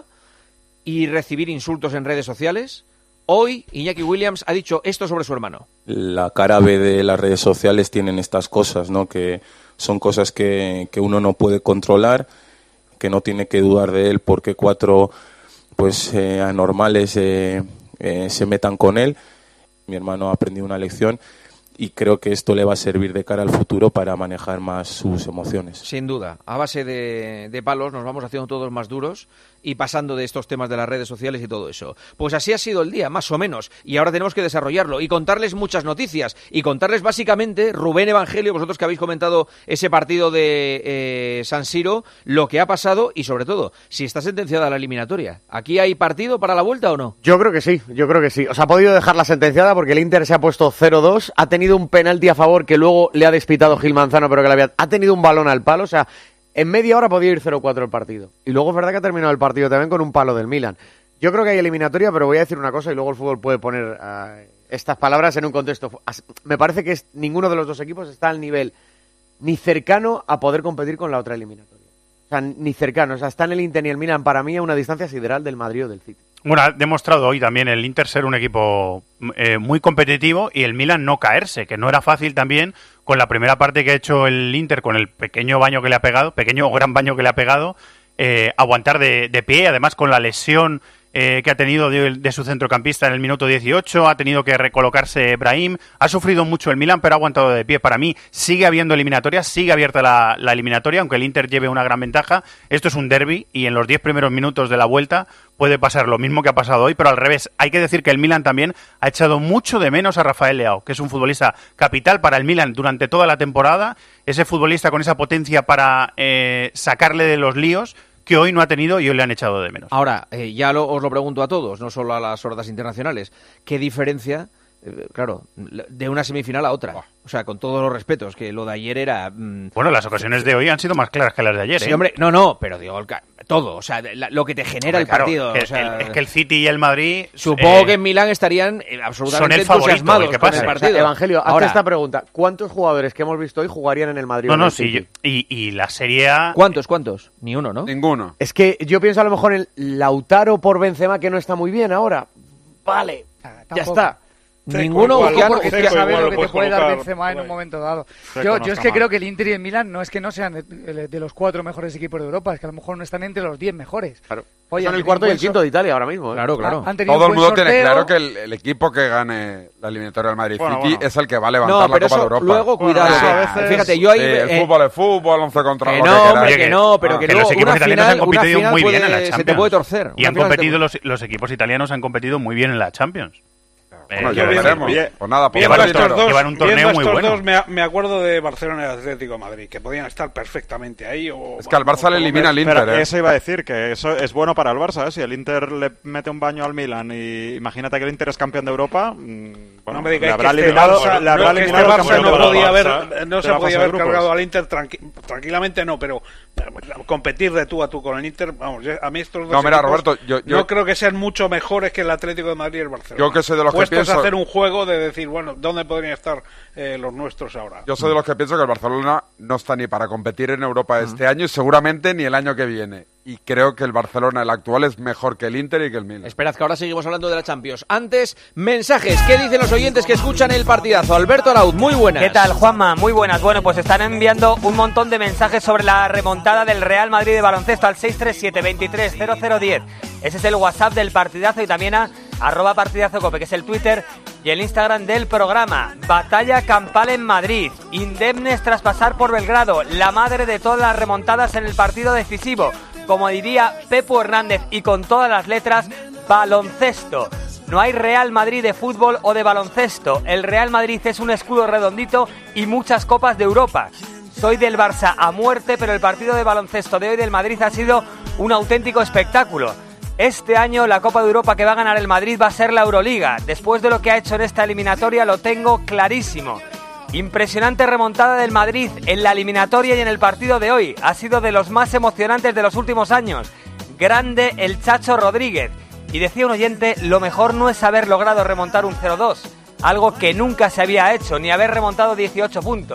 y recibir insultos en redes sociales. Hoy Iñaki Williams ha dicho esto sobre su hermano. La cara B de las redes sociales tienen estas cosas, ¿no? Que son cosas que, que uno no puede controlar, que no tiene que dudar de él porque cuatro pues eh, anormales eh, eh, se metan con él. Mi hermano ha aprendido una lección y creo que esto le va a servir de cara al futuro para manejar más sus emociones. Sin duda, a base de, de palos nos vamos haciendo todos más duros y pasando de estos temas de las redes sociales y todo eso. Pues así ha sido el día, más o menos, y ahora tenemos que desarrollarlo y contarles muchas noticias y contarles básicamente, Rubén Evangelio, vosotros que habéis comentado ese partido de eh, San Siro, lo que ha pasado y sobre todo, si está sentenciada la eliminatoria. ¿Aquí hay partido para la vuelta o no? Yo creo que sí, yo creo que sí. O sea, ha podido dejarla sentenciada porque el Inter se ha puesto cero dos, ha tenido un penalti a favor que luego le ha despitado Gil Manzano, pero que le había... ha tenido un balón al palo, o sea, en media hora podía ir cero cuatro el partido. Y luego es verdad que ha terminado el partido también con un palo del Milan. Yo creo que hay eliminatoria, pero voy a decir una cosa y luego el fútbol puede poner uh, estas palabras en un contexto. Me parece que es, ninguno de los dos equipos está al nivel ni cercano a poder competir con la otra eliminatoria. O sea, ni cercano. O sea, están el Inter y el Milan para mí a una distancia sideral del Madrid o del City. Bueno, ha demostrado hoy también el Inter ser un equipo eh, muy competitivo y el Milan no caerse, que no era fácil también con la primera parte que ha hecho el Inter, con el pequeño baño que le ha pegado, pequeño o gran baño que le ha pegado, eh, aguantar de, de pie, además con la lesión eh, que ha tenido de, de su centrocampista en el minuto dieciocho, ha tenido que recolocarse Brahim, ha sufrido mucho el Milan, pero ha aguantado de pie. Para mí sigue habiendo eliminatoria, sigue abierta la, la eliminatoria, aunque el Inter lleve una gran ventaja. Esto es un derbi y en los diez primeros minutos de la vuelta puede pasar lo mismo que ha pasado hoy, pero al revés. Hay que decir que el Milan también ha echado mucho de menos a Rafael Leao, que es un futbolista capital para el Milan durante toda la temporada, ese futbolista con esa potencia para eh, sacarle de los líos, que hoy no ha tenido y hoy le han echado de menos. Ahora, eh, ya lo, os lo pregunto a todos, no solo a las sordas internacionales, ¿qué diferencia, eh, claro, de una semifinal a otra? O sea, con todos los respetos, que lo de ayer era... Mmm, bueno, las ocasiones de hoy han sido más claras que las de ayer, ¿eh? Sí, hombre, no, no, pero digo, todo, o sea, la, lo que te genera hombre, el partido. Claro, o sea, el, es que el City y el Madrid... Supongo eh, que en Milán estarían absolutamente son el favorito, entusiasmados el con el partido. O sea, Evangelio, hazte Ahora, esta pregunta. ¿Cuántos jugadores que hemos visto hoy jugarían en el Madrid? No, no, sí, yo, y, y la Serie A... ¿Cuántos, cuántos? Ni uno, ¿no? Ninguno. Es que yo pienso a lo mejor en Lautaro por Benzema, que no está muy bien ahora. Vale, ya está. Seco, ninguno igual, ya no, porque que saber lo que te puede dar Benzema en un momento dado. Seco Yo, no yo es está que mal. creo que el Inter y el Milan no es que no sean de, de los cuatro mejores equipos de Europa, es que a lo mejor no están entre los diez mejores. Claro. Oye, Son el cuarto y el quinto de Italia ahora mismo, ¿eh? Claro, claro. Han tenido Todo un el mundo buen tiene sorteo. claro que el, el equipo que gane la eliminatoria del Madrid Bueno, City bueno. es el que va a levantar no, la pero Copa eso de Europa. luego, cuidado. Bueno, que- a veces- fíjate, yo ahí... Sí, el eh, fútbol es fútbol, once contra que lo no, que hombre, queráis. que no, pero Ah. que, que luego los equipos una italianos final, han competido una muy final bien en la puede- Champions. se te puede torcer. Y Una han final se te competido, puede- los, los equipos italianos han competido muy bien en la Champions. Bueno, Eh, ya llevan- veremos. bien. Pues nada, pues Viendo llevan estos dinero. dos, llevan un torneo viendo muy estos bueno. dos, me, me acuerdo de Barcelona y Atlético de Madrid, que podían estar perfectamente ahí. O, Es que al Barça le elimina al Inter, Pero ¿eh? eso iba a decir, que eso es bueno para el Barça, ¿eh? Si el Inter le mete un baño al Milan y imagínate que el Inter es campeón de Europa, mm, bueno, no me le digáis habrá que este eliminado, Barça, le habrá no, que este eliminado el Barça campeón no de podía Barça haber, no de se la podía fase de haber grupos. cargado al Inter tranqui- tranquilamente, no, pero competir de tú a tú con el Inter, vamos, yo- a mí estos dos No, mira, equipos Roberto, yo- yo- no creo que sean mucho mejores que el Atlético de Madrid y el Barcelona. Yo que soy de los que Puestos pienso- a hacer un juego de decir, bueno, ¿dónde podrían estar eh, los nuestros ahora? Yo soy de los que pienso que el Barcelona no está ni para competir en Europa este año y seguramente ni el año que viene. Y creo que el Barcelona, el actual, es mejor que el Inter y que el Milan. Esperad que ahora seguimos hablando de la Champions. Antes, mensajes. ¿Qué dicen los oyentes que escuchan el partidazo? Alberto Arauz, muy buenas. ¿Qué tal, Juanma? Muy buenas. Bueno, pues están enviando un montón de mensajes sobre la remontada del Real Madrid de baloncesto al seis tres siete, veintitrés, cero cero diez. Ese es el WhatsApp del partidazo y también a arroba partidazo cope, que es el Twitter y el Instagram del programa. Batalla campal en Madrid. Indemnes tras pasar por Belgrado. La madre de todas las remontadas en el partido decisivo. Como diría Pepo Hernández y con todas las letras, baloncesto. No hay Real Madrid de fútbol o de baloncesto. El Real Madrid es un escudo redondito y muchas copas de Europa. Soy del Barça a muerte, pero el partido de baloncesto de hoy del Madrid ha sido un auténtico espectáculo. Este año la Copa de Europa que va a ganar el Madrid va a ser la Euroliga. Después de lo que ha hecho en esta eliminatoria lo tengo clarísimo. Impresionante remontada del Madrid en la eliminatoria y en el partido de hoy. Ha sido de los más emocionantes de los últimos años. Grande el Chacho Rodríguez. Y decía un oyente, lo mejor no es haber logrado remontar un cero dos, algo que nunca se había hecho, ni haber remontado dieciocho puntos.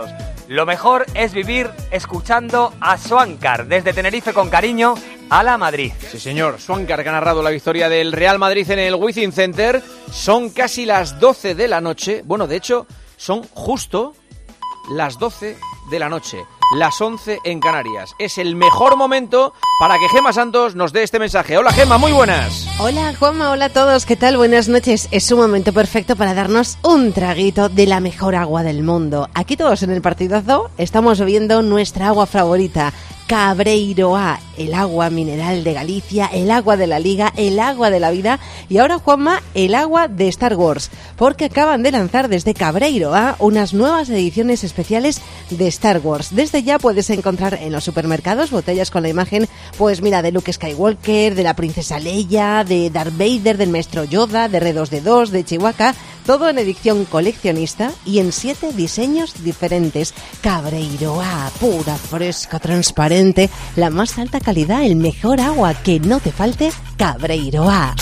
Lo mejor es vivir escuchando a Swankar, desde Tenerife con cariño, a la Madrid. Sí, señor. Swankar, que ha narrado la victoria del Real Madrid en el Wizzing Center. Son casi las doce de la noche. Bueno, de hecho, son justo las doce de la noche. Las once en Canarias. Es el mejor momento para que Gemma Santos nos dé este mensaje. Hola, Gemma, muy buenas. Hola, Juanma, hola a todos. ¿Qué tal? Buenas noches. Es un momento perfecto para darnos un traguito de la mejor agua del mundo. Aquí todos en el partidazo estamos bebiendo nuestra agua favorita, Cabreiroa, el agua mineral de Galicia, el agua de la Liga, el agua de la vida y ahora, Juanma, el agua de Star Wars, porque acaban de lanzar desde Cabreiroa unas nuevas ediciones especiales de Star Wars. Desde ya puedes encontrar en los supermercados botellas con la imagen, pues mira, de Luke Skywalker, de la princesa Leia, de Darth Vader, del maestro Yoda, de R dos D dos, de Chewbacca, todo en edición coleccionista y en siete diseños diferentes. Cabreiroa, pura, fresca, transparente, la más alta calidad, el mejor agua, que no te falte Cabreiroa.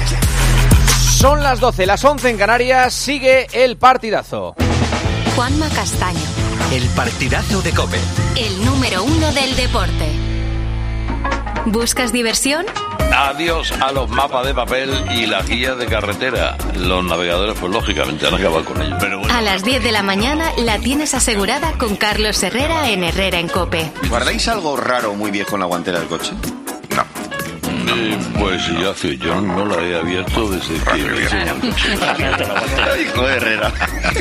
Son las doce, las once en Canarias, sigue el partidazo. Juanma Castaño. El partidazo de COPE. El número uno del deporte. ¿Buscas diversión? Adiós a los mapas de papel y las guías de carretera. Los navegadores, pues lógicamente, han acabado con ellos. Pero bueno. A las diez de la mañana la tienes asegurada con Carlos Herrera en Herrera en COPE. ¿Guardáis algo raro muy viejo en la guantera del coche? No. Eh, pues ya hace, yo no la he abierto desde que me hice el coche. Hijo de Herrera.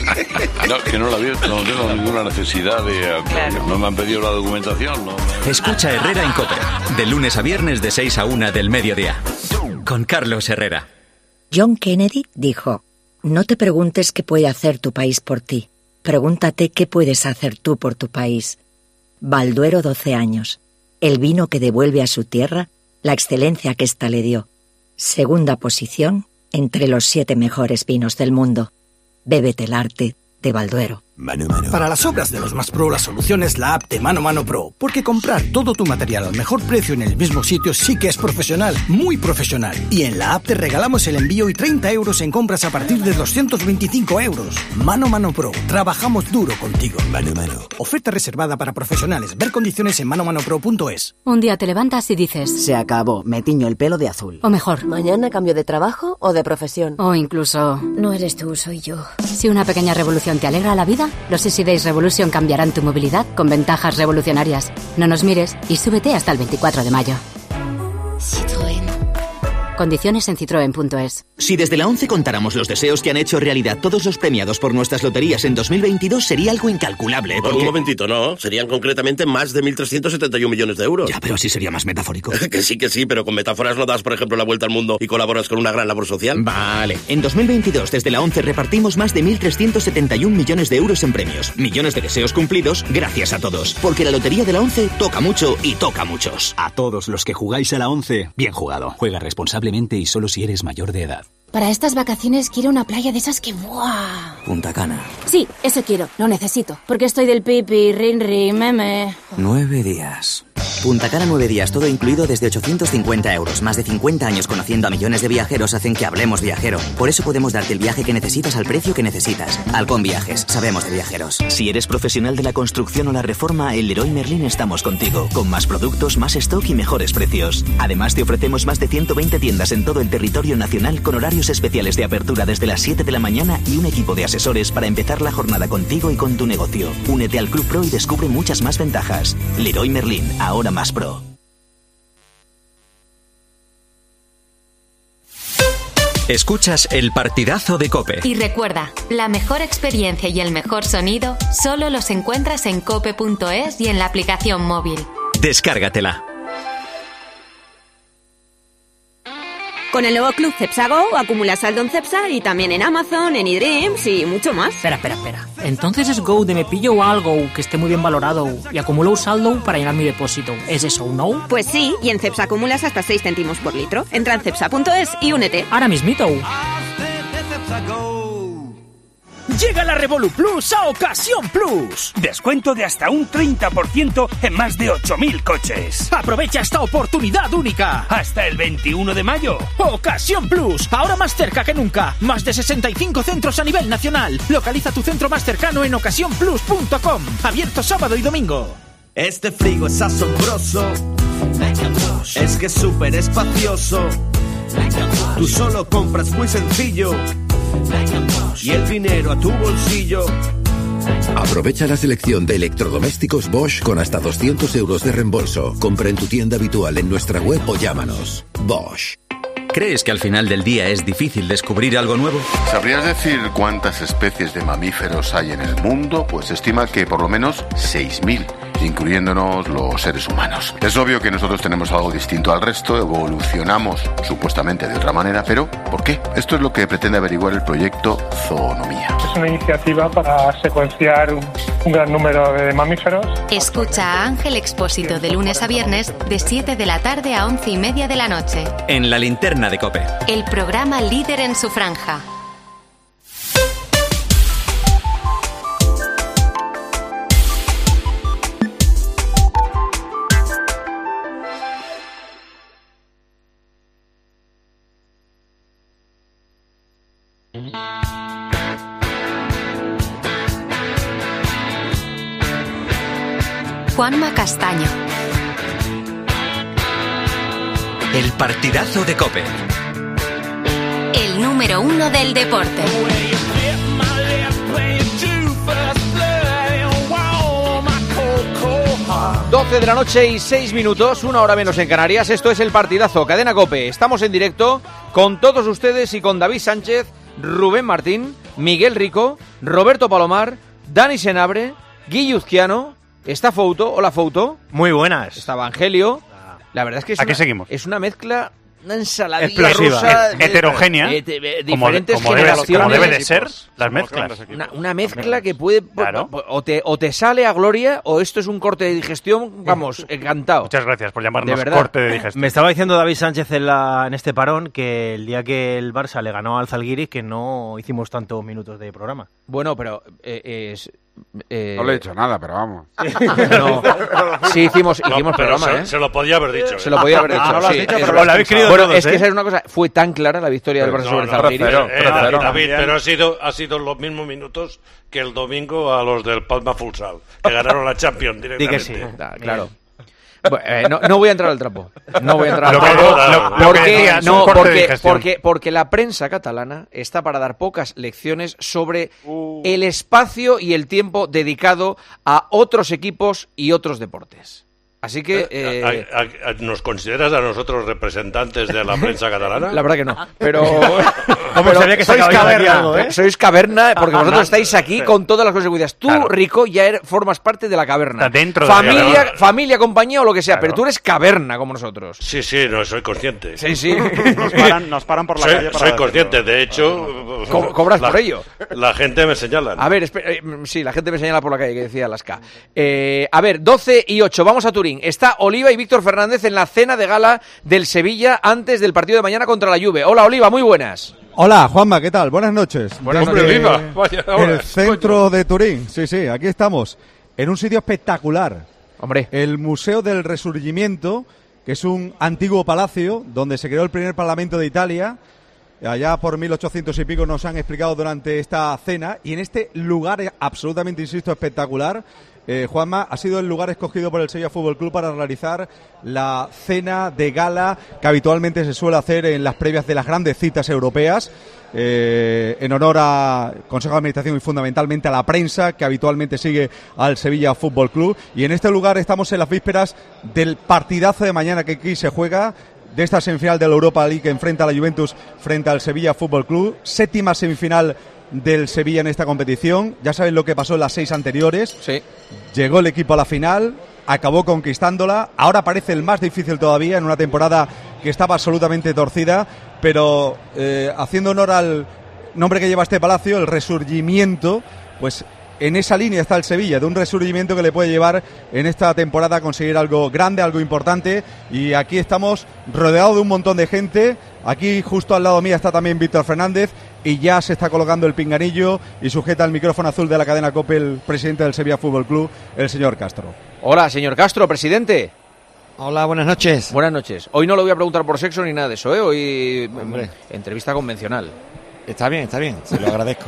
No, que no la he abierto, no tengo ninguna necesidad de... Claro. No me han pedido la documentación, no. Escucha Herrera en COPE, de lunes a viernes de seis a una del mediodía, con Carlos Herrera. John Kennedy dijo: no te preguntes qué puede hacer tu país por ti, pregúntate qué puedes hacer tú por tu país. Balduero, doce años. El vino que devuelve a su tierra la excelencia que ésta le dio. Segunda posición entre los siete mejores vinos del mundo. Bébete el arte de Balduero. Mano Mano. Para las obras de los más pro, la solución es la app de Mano Mano Pro. Porque comprar todo tu material al mejor precio en el mismo sitio sí que es profesional, muy profesional. Y en la app te regalamos el envío y treinta euros en compras a partir de doscientos veinticinco euros. Mano Mano Pro. Trabajamos duro contigo. Mano Mano. Oferta reservada para profesionales. Ver condiciones en mano mano pro punto es. Un día te levantas y dices: se acabó, me tiño el pelo de azul. O mejor: mañana cambio de trabajo o de profesión. O incluso: no eres tú, soy yo. Si una pequeña revolución te alegra la vida, los Easy Days Revolution cambiarán tu movilidad con ventajas revolucionarias. No nos mires y súbete hasta el veinticuatro de mayo. Citroën. Condiciones en citroen punto es. Si desde la ONCE contáramos los deseos que han hecho realidad todos los premiados por nuestras loterías en dos mil veintidós, sería algo incalculable. Porque... Un momentito, no. Serían concretamente más de mil trescientos setenta y uno millones de euros. Ya, pero así sería más metafórico. Que sí, que sí, pero con metáforas no das, por ejemplo, la vuelta al mundo y colaboras con una gran labor social. Vale. En dos mil veintidós, desde la ONCE, repartimos más de mil trescientos setenta y un millones de euros en premios. Millones de deseos cumplidos gracias a todos. Porque la lotería de la ONCE toca mucho y toca a muchos. A todos los que jugáis a la ONCE, bien jugado. Juega responsablemente y solo si eres mayor de edad. Para estas vacaciones quiero una playa de esas que... ¡buah! Punta Cana. Sí, eso quiero. Lo necesito. Porque estoy del pipi, rin, rin, meme. Nueve días. Punta Cana nueve días, todo incluido desde ochocientos cincuenta euros. Más de cincuenta años conociendo a millones de viajeros hacen que hablemos viajero. Por eso podemos darte el viaje que necesitas al precio que necesitas. Halcón Viajes, sabemos de viajeros. Si eres profesional de la construcción o la reforma, en Leroy Merlin estamos contigo. Con más productos, más stock y mejores precios. Además, te ofrecemos más de ciento veinte tiendas en todo el territorio nacional con horarios especiales de apertura desde las siete de la mañana y un equipo de asesores para empezar la jornada contigo y con tu negocio. Únete al Club Pro y descubre muchas más ventajas. Leroy Merlin, ahora más pro. Escuchas el partidazo de COPE. Y recuerda, la mejor experiencia y el mejor sonido solo los encuentras en cope punto es y en la aplicación móvil. Descárgatela. Con el nuevo Club Cepsa Go acumulas saldo en Cepsa y también en Amazon, en eDreams y mucho más. Espera, espera, espera. Entonces es Go de me pillo algo que esté muy bien valorado y acumulo un saldo para llenar mi depósito. ¿Es eso, no? Pues sí, y en Cepsa acumulas hasta seis céntimos por litro. Entra en cepsa punto es y únete. Ahora mismito. Llega la Revolu Plus a Ocasión Plus. Descuento de hasta un treinta por ciento en más de ocho mil coches. Aprovecha esta oportunidad única hasta el veintiuno de mayo. Ocasión Plus, ahora más cerca que nunca. Más de sesenta y cinco centros a nivel nacional. Localiza tu centro más cercano en ocasión plus punto com. Abierto sábado y domingo. Este frigo es asombroso. Es que es súper espacioso. Tú solo compras muy sencillo. Y el dinero a tu bolsillo. Aprovecha la selección de electrodomésticos Bosch con hasta doscientos euros de reembolso. Compra en tu tienda habitual en nuestra web o llámanos. Bosch. ¿Crees que al final del día es difícil descubrir algo nuevo? ¿Sabrías decir cuántas especies de mamíferos hay en el mundo? Pues se estima que por lo menos seis mil, incluyéndonos los seres humanos. Es obvio que nosotros tenemos algo distinto al resto, evolucionamos supuestamente de otra manera, pero ¿por qué? Esto es lo que pretende averiguar el proyecto Zoonomía. Es una iniciativa para secuenciar un, un gran número de mamíferos. Escucha a Ángel Expósito de lunes a viernes de siete de la tarde a once y media de la noche. En la linterna de COPE. El programa líder en su franja. Juanma Castaño. El partidazo de COPE. El número uno del deporte. doce de la noche y seis minutos, una hora menos en Canarias. Esto es el partidazo, Cadena COPE. Estamos en directo con todos ustedes y con David Sánchez, Rubén Martín, Miguel Rico, Roberto Palomar, Dani Senabre, Guillo Uzquiano. Está Fouto. Hola, Fouto. Muy buenas. Está Evangelio. La verdad es que es, Aquí una, seguimos. es una mezcla, una ensaladilla explosiva, rusa. eh, heterogénea, eh, de, de, como, diferentes como, debe, generaciones. como debe de ser las mezclas. Una, una mezcla que puede, Claro. o, te, o te sale a gloria, o esto es un corte de digestión, vamos, encantado. Muchas gracias por llamarnos De verdad. corte de digestión. Me estaba diciendo David Sánchez en, la, en este parón que el día que el Barça le ganó al Zalgiris que no hicimos tantos minutos de programa. Bueno, pero eh, es... Eh... No le he dicho nada, pero vamos. No. Sí, hicimos, hicimos no, programa, se, ¿eh? se lo podía haber dicho. Se lo podía haber dicho, ah, no lo has sí. dicho, Es pero verdad. lo habéis querido Bueno, todos, es que ¿eh? esa es una cosa, fue tan clara la victoria del Barça No, sobre no, Zalgiris. pero, eh, pero, David, pero ha sido, ha sido los mismos minutos que el domingo a los del Palma Futsal, que ganaron la Champions directamente. Di que sí. Ah, claro. Bueno, eh, no, no voy a entrar al trapo. No voy a entrar al Lo que- trapo. lo- lo que porque, decías, no, un corte de porque, digestión. porque, porque la prensa catalana está para dar pocas lecciones sobre el espacio y el tiempo dedicado a otros equipos y otros deportes. Así que... eh, ¿A- a- a- ¿Nos consideras a nosotros representantes de la prensa catalana? La verdad que no, pero... ¿Cómo pero sabía que sois sacabais aquí caverna, algo, eh? sois caverna, porque vosotros estáis aquí con todas las consecuencias. Tú, Claro. Rico, ya er- formas parte de la caverna. Está dentro de la familia, caverna. familia, compañía o lo que sea, Claro. pero tú eres caverna como nosotros. Sí, sí, no, soy consciente. Sí, sí. Nos paran, nos paran por la soy calle para soy decirlo. consciente, de hecho... Co- cobras la- por ello. La gente me señala. A ver, espera, eh, mm, sí, la gente me señala por la calle, que decía Alaska. Eh, a ver, doce y ocho, vamos a Turín. Está Oliva y Víctor Fernández en la cena de gala del Sevilla antes del partido de mañana contra la Juve. Hola, Oliva, muy buenas. Hola, Juanma, ¿qué tal? Buenas noches. Buenas Desde noches. Oliva. Vaya, ahora, el centro de Turín. Sí, sí, aquí estamos. En un sitio espectacular. Hombre. El Museo del Resurgimiento, que es un antiguo palacio donde se creó el primer parlamento de Italia. Allá por mil ochocientos y pico nos han explicado durante esta cena. Y en este lugar absolutamente, insisto, espectacular, eh, Juanma, ha sido el lugar escogido por el Sevilla Fútbol Club para realizar la cena de gala que habitualmente se suele hacer en las previas de las grandes citas europeas. Eh, en honor a Consejo de Administración y fundamentalmente a la prensa que habitualmente sigue al Sevilla Fútbol Club. Y en este lugar estamos en las vísperas del partidazo de mañana que aquí se juega, de esta semifinal de la Europa League que enfrenta a la Juventus frente al Sevilla Fútbol Club. Séptima semifinal del Sevilla en esta competición. Ya saben lo que pasó en las seis anteriores. Sí. Llegó el equipo a la final, acabó conquistándola. Ahora parece el más difícil todavía en una temporada que estaba absolutamente torcida, pero eh, haciendo honor al nombre que lleva este palacio, el Resurgimiento, pues en esa línea está el Sevilla, de un resurgimiento que le puede llevar en esta temporada a conseguir algo grande, algo importante. Y aquí estamos rodeados de un montón de gente. Aquí justo al lado mía está también Víctor Fernández y ya se está colocando el pinganillo y sujeta el micrófono azul de la cadena COPE el presidente del Sevilla Fútbol Club, el señor Castro. Hola, señor Castro, presidente. Hola, buenas noches. Buenas noches. Hoy no lo voy a preguntar por sexo ni nada de eso, ¿eh? Hoy, hombre, entrevista convencional. Está bien, está bien, se lo agradezco.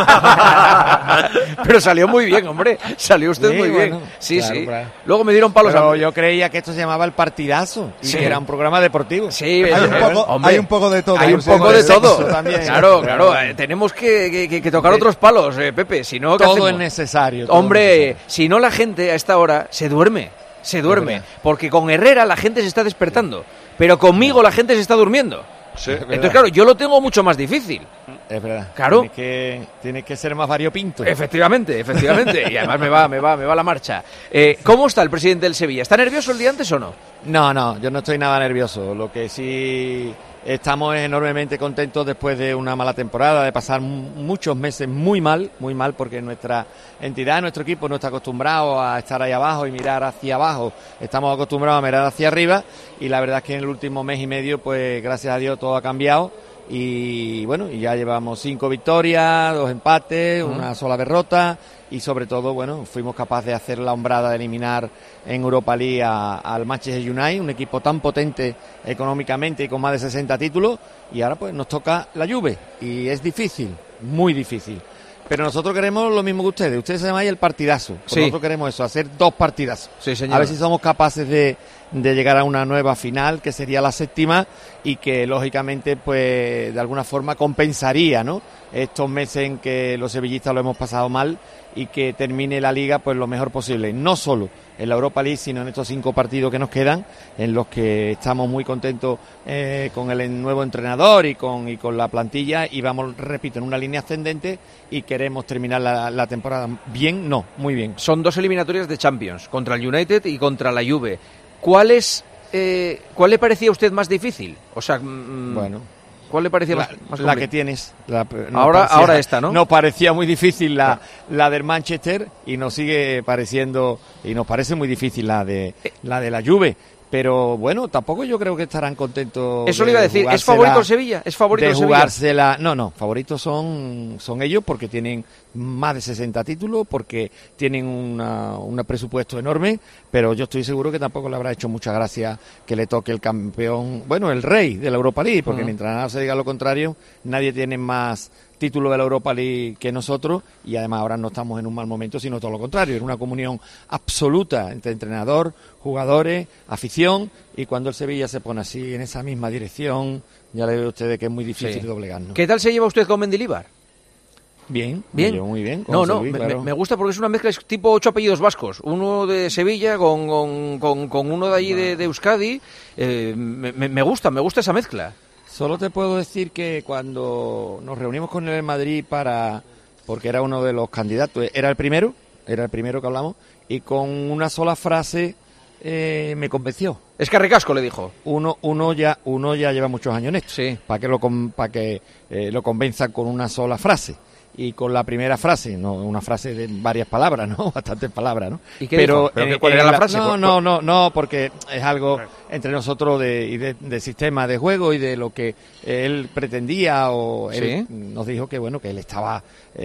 Pero salió muy bien, hombre. Salió usted sí, muy bueno, bien. Sí, claro, sí. Claro. Luego me dieron palos. Pero a... yo creía que esto se llamaba El Partidazo y sí. que era un programa deportivo. Sí, hay, un poco, hombre, hay un poco de todo. Hay un poco de, de todo. También. Claro, claro. Eh, tenemos que, que, que tocar otros palos, eh, Pepe. Si no, todo es necesario. Todo hombre, es necesario. Si no la gente a esta hora se duerme. Se duerme. Porque con Herrera la gente se está despertando. Pero conmigo la gente se está durmiendo. Sí, entonces, claro, yo lo tengo mucho más difícil. Es verdad. Claro. Tienes que, tienes que ser más variopinto. Efectivamente, efectivamente. Y además me va, me va, me va la marcha. Eh, ¿Cómo está el presidente del Sevilla? ¿Está nervioso el día antes o no? No, no, yo no estoy nada nervioso. Lo que sí estamos enormemente contentos después de una mala temporada, de pasar muchos meses muy mal, muy mal, porque nuestra entidad, nuestro equipo no está acostumbrado a estar ahí abajo y mirar hacia abajo. Estamos acostumbrados a mirar hacia arriba y la verdad es que en el último mes y medio, pues gracias a Dios todo ha cambiado. Y bueno, y ya llevamos cinco victorias, dos empates, uh-huh. una sola derrota y sobre todo, bueno, fuimos capaces de hacer la hombrada de eliminar en Europa League a, al Manchester United, un equipo tan potente económicamente y con más de sesenta títulos, y ahora pues nos toca la Juve y es difícil, muy difícil. Pero nosotros queremos lo mismo que ustedes. Ustedes se llaman el partidazo. Pues sí. Nosotros queremos eso, hacer dos partidazos. Sí, señor. A ver si somos capaces de, de llegar a una nueva final, que sería la séptima, y que lógicamente, pues, de alguna forma compensaría, ¿no? Estos meses en que los sevillistas lo hemos pasado mal y que termine la liga, pues, lo mejor posible. No solo en la Europa League, sino en estos cinco partidos que nos quedan, en los que estamos muy contentos eh, con el nuevo entrenador y con y con la plantilla, y vamos, repito, en una línea ascendente y queremos terminar la, la temporada bien, no, muy bien. Son dos eliminatorias de Champions, contra el United y contra la Juve. ¿Cuál es, eh, cuál le parecía a usted más difícil? O sea, mmm, bueno, ¿cuál le parecía la, más, más la que tienes. La, no ahora, parecía, ahora esta, ¿no? Nos parecía muy difícil la, la del Manchester y nos sigue pareciendo, y nos parece muy difícil la de la de la Juve. Pero bueno, tampoco yo creo que estarán contentos. Eso le iba a decir, ¿es favorito el Sevilla? ¿Es favorito de el Sevilla? jugársela. No, no, favoritos son, son ellos porque tienen más de sesenta títulos, porque tienen una, un presupuesto enorme, pero yo estoy seguro que tampoco le habrá hecho mucha gracia que le toque el campeón, bueno, el rey de la Europa League, porque uh-huh. mientras nada se diga lo contrario, nadie tiene más título de la Europa League que nosotros, y además ahora no estamos en un mal momento, sino todo lo contrario, en una comunión absoluta entre entrenador, jugadores, afición, y cuando el Sevilla se pone así en esa misma dirección, ya le veo a ustedes que es muy difícil sí. doblegarnos. ¿Qué tal se lleva usted con Mendilibar? Bien, bien, muy bien. No, no, Luis, me, claro. me gusta porque es una mezcla, es tipo ocho apellidos vascos. Uno de Sevilla con, con, con, con uno de allí de, de Euskadi. Eh, me, me gusta, me gusta esa mezcla. Solo te puedo decir que cuando nos reunimos con él en Madrid para, porque era uno de los candidatos, era el primero, era el primero que hablamos, y con una sola frase eh, me convenció. Es que Ricasco le dijo. Uno, uno ya, uno ya lleva muchos años en esto. Sí. Para que lo, para que eh, lo convenza con una sola frase. Y con la primera frase, no una frase de varias palabras, ¿no? Bastantes palabras, ¿no? ¿Y qué Pero, dijo? ¿Pero eh, cuál era eh, la la, frase? No, ¿Por, no, por... no, no, porque es algo entre nosotros de, y de, de sistema de juego y de lo que él pretendía, o él ¿Sí? nos dijo que, bueno, que él estaba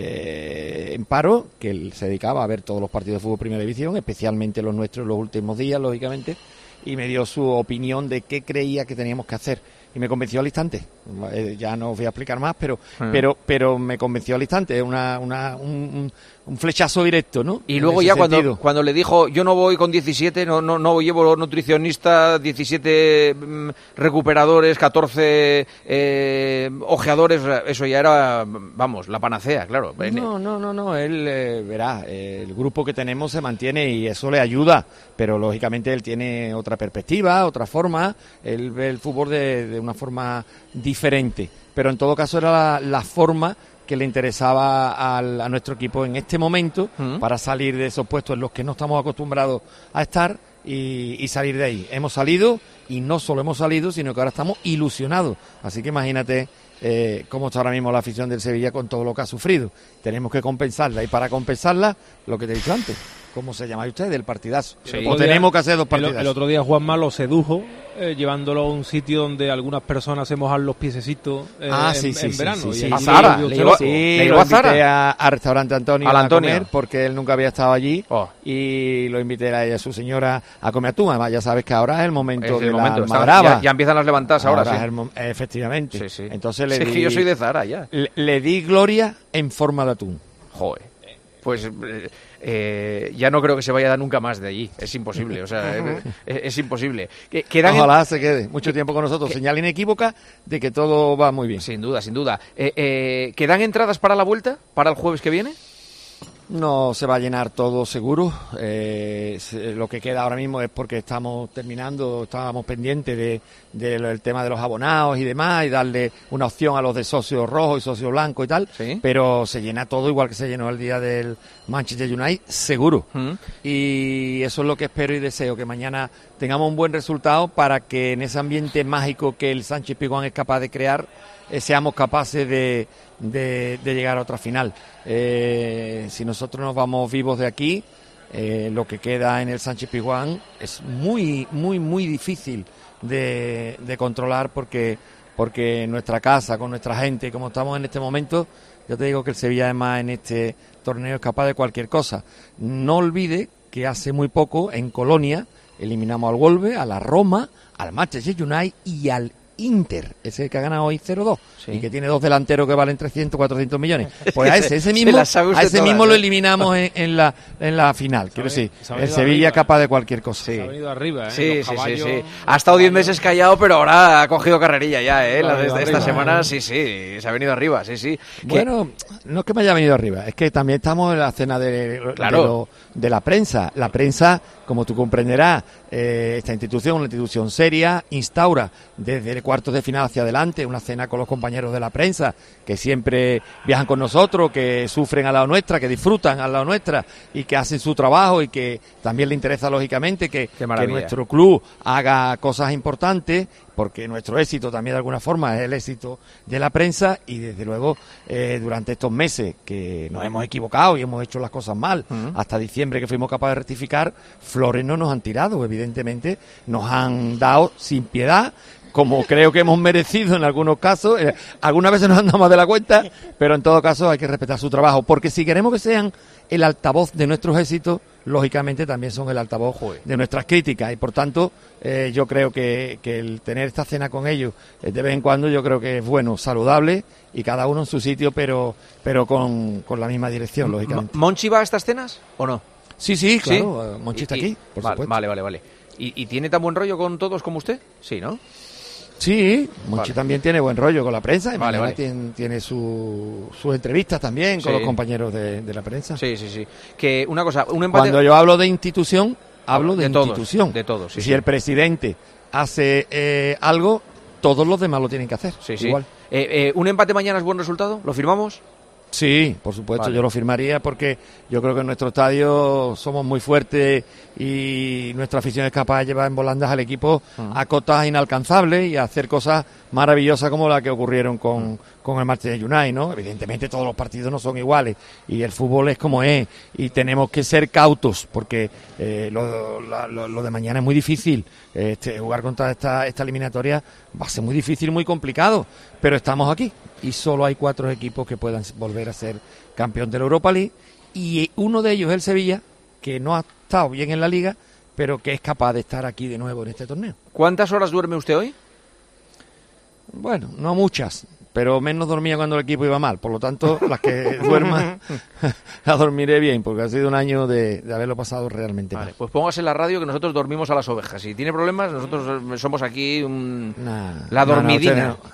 eh, en paro, que él se dedicaba a ver todos los partidos de fútbol Primera División, especialmente los nuestros los últimos días, lógicamente, y me dio su opinión de qué creía que teníamos que hacer. Y me convenció al instante. Eh, ya no os voy a explicar más, pero uh-huh. pero pero me convenció al instante. Es una, una, un, un flechazo directo, ¿no? Y luego ya cuando, cuando le dijo, yo no voy con diecisiete, no no no llevo nutricionista, diecisiete mm, recuperadores, catorce eh, ojeadores, eso ya era, vamos, la panacea, claro. No, no, no, no. Él, eh, verá, eh, el grupo que tenemos se mantiene y eso le ayuda, pero lógicamente él tiene otra perspectiva, otra forma. Él ve el fútbol de, de una forma diferente, pero en todo caso era la, la forma que le interesaba al, a nuestro equipo en este momento uh-huh. para salir de esos puestos en los que no estamos acostumbrados a estar y, y salir de ahí. Hemos salido y no solo hemos salido, sino que ahora estamos ilusionados. Así que imagínate eh, cómo está ahora mismo la afición del Sevilla con todo lo que ha sufrido. Tenemos que compensarla y para compensarla, lo que te he dicho antes, ¿cómo se llama usted? Del partidazo. Sí. O tenemos que hacer dos partidazos. El, el otro día Juanma lo sedujo eh, llevándolo a un sitio donde algunas personas se mojan los piececitos eh, ah, en, sí, sí, en sí, verano. Sí, sí, y sí. a sí, Zara, le le llevó, sí, sí, le lo llevó a invité Zara. a, a restaurante Antonio a, a Antonio. comer porque él nunca había estado allí oh. y lo invité a ella, a su señora, a comer atún. Además, ya sabes que ahora es el momento es de el la momento. almadraba. Ya, ya empiezan las levantadas ahora, ahora sí. es el mo- efectivamente. Sí, sí. Entonces le sí, di, es que yo soy de Zara ya. Le, le di gloria en forma de atún. Joder. Pues eh, eh, ya no creo que se vaya a dar nunca más de allí. Es imposible, o sea, es, es imposible. Que, quedan Ojalá en... se quede mucho tiempo con nosotros. Que... Señal inequívoca de que todo va muy bien. Sin duda, sin duda. Eh, eh, ¿Quedan entradas para la vuelta? ¿Para el jueves que viene? No se va a llenar todo seguro. Eh, se, lo que queda ahora mismo es porque estamos terminando, estábamos pendientes de, de, del tema de los abonados y demás, y darle una opción a los de socio rojo y socio blanco y tal. ¿Sí? Pero se llena todo igual que se llenó el día del Manchester United, seguro. ¿Mm? Y eso es lo que espero y deseo, que mañana tengamos un buen resultado para que en ese ambiente mágico que el Sánchez Pizjuán es capaz de crear, eh, seamos capaces de, de, de llegar a otra final. Eh, si nosotros nos vamos vivos de aquí, eh, lo que queda en el Sánchez Pizjuán es muy, muy, muy difícil de, de controlar porque, porque nuestra casa, con nuestra gente, como estamos en este momento, yo te digo que el Sevilla además en este torneo es capaz de cualquier cosa. No olvide que hace muy poco en Colonia eliminamos al Wolves, a la Roma, al Manchester United y al Inter, ese que ha ganado hoy cero dos, sí. Y que tiene dos delanteros que valen trescientos, cuatrocientos millones. Pues a ese, ese mismo, a ese mismo lo eliminamos en, en la en la final. Quiero decir, el Sevilla es capaz de cualquier cosa. Se ha venido arriba, ¿eh? Sí, Los sí, caballos, sí, sí. Ha estado diez meses callado, pero ahora ha cogido carrerilla ya, ¿eh? La de esta arriba, semana, ¿eh? sí, sí, se ha venido arriba, sí, sí. Bueno, no es que me haya venido arriba, es que también estamos en la cena de, claro. de, lo, de la prensa. La prensa, como tú comprenderás, eh, esta institución, una institución seria, instaura desde el cuarto de final hacia adelante una cena con los compañeros de la prensa que siempre viajan con nosotros, que sufren al lado nuestra, que disfrutan al lado nuestra y que hacen su trabajo y que también le interesa lógicamente que, que nuestro club haga cosas importantes, porque nuestro éxito también de alguna forma es el éxito de la prensa y desde luego eh, durante estos meses que nos hemos equivocado y hemos hecho las cosas mal, uh-huh. hasta diciembre que fuimos capaces de rectificar, flores no nos han tirado, evidentemente nos han dado sin piedad, como creo que hemos merecido en algunos casos. Eh, algunas veces nos han dado más de la cuenta, pero en todo caso hay que respetar su trabajo, porque si queremos que sean el altavoz de nuestros éxitos, lógicamente también son el altavoz de nuestras críticas, y por tanto eh, yo creo que, que el tener esta cena con ellos eh, de vez en cuando yo creo que es bueno, saludable, y cada uno en su sitio, pero pero con, con la misma dirección, lógicamente. ¿Monchi va a estas cenas o no? Sí, sí, claro, ¿Sí? Monchi está y, aquí, por vale, supuesto. Vale, vale, vale. ¿Y, ¿Y tiene tan buen rollo con todos como usted? Sí, ¿no? Sí, Monchi vale. también tiene buen rollo con la prensa y vale, mañana vale. tiene, tiene su, sus entrevistas también con sí. los compañeros de, de la prensa. Sí, sí, sí. Que una cosa, un empate... Cuando yo hablo de institución, hablo de, de todos, institución. De todos, sí, si sí. el presidente hace eh, algo, todos los demás lo tienen que hacer. Sí, sí. Igual. Eh, eh, ¿Un empate mañana es buen resultado? ¿Lo firmamos? Sí, por supuesto, vale. yo lo firmaría porque yo creo que en nuestro estadio somos muy fuertes y nuestra afición es capaz de llevar en volandas al equipo uh-huh. a cotas inalcanzables y a hacer cosas maravillosas como las que ocurrieron con, uh-huh. con el Manchester United, ¿no? Evidentemente todos los partidos no son iguales y el fútbol es como es y tenemos que ser cautos porque eh, lo, la, lo, lo de mañana es muy difícil. Este, jugar contra esta, esta eliminatoria va a ser muy difícil, muy complicado, pero estamos aquí y solo hay cuatro equipos que puedan volver a ser campeón de la Europa League y uno de ellos es el Sevilla, que no ha estado bien en la Liga, pero que es capaz de estar aquí de nuevo en este torneo. ¿Cuántas horas duerme usted hoy? Bueno, no muchas, pero menos dormía cuando el equipo iba mal, por lo tanto las que duerma las dormiré bien, porque ha sido un año de, de haberlo pasado realmente vale, mal. Pues póngase en la radio que nosotros dormimos a las ovejas. Si tiene problemas, nosotros somos aquí un... Nah, la dormidina. No, no,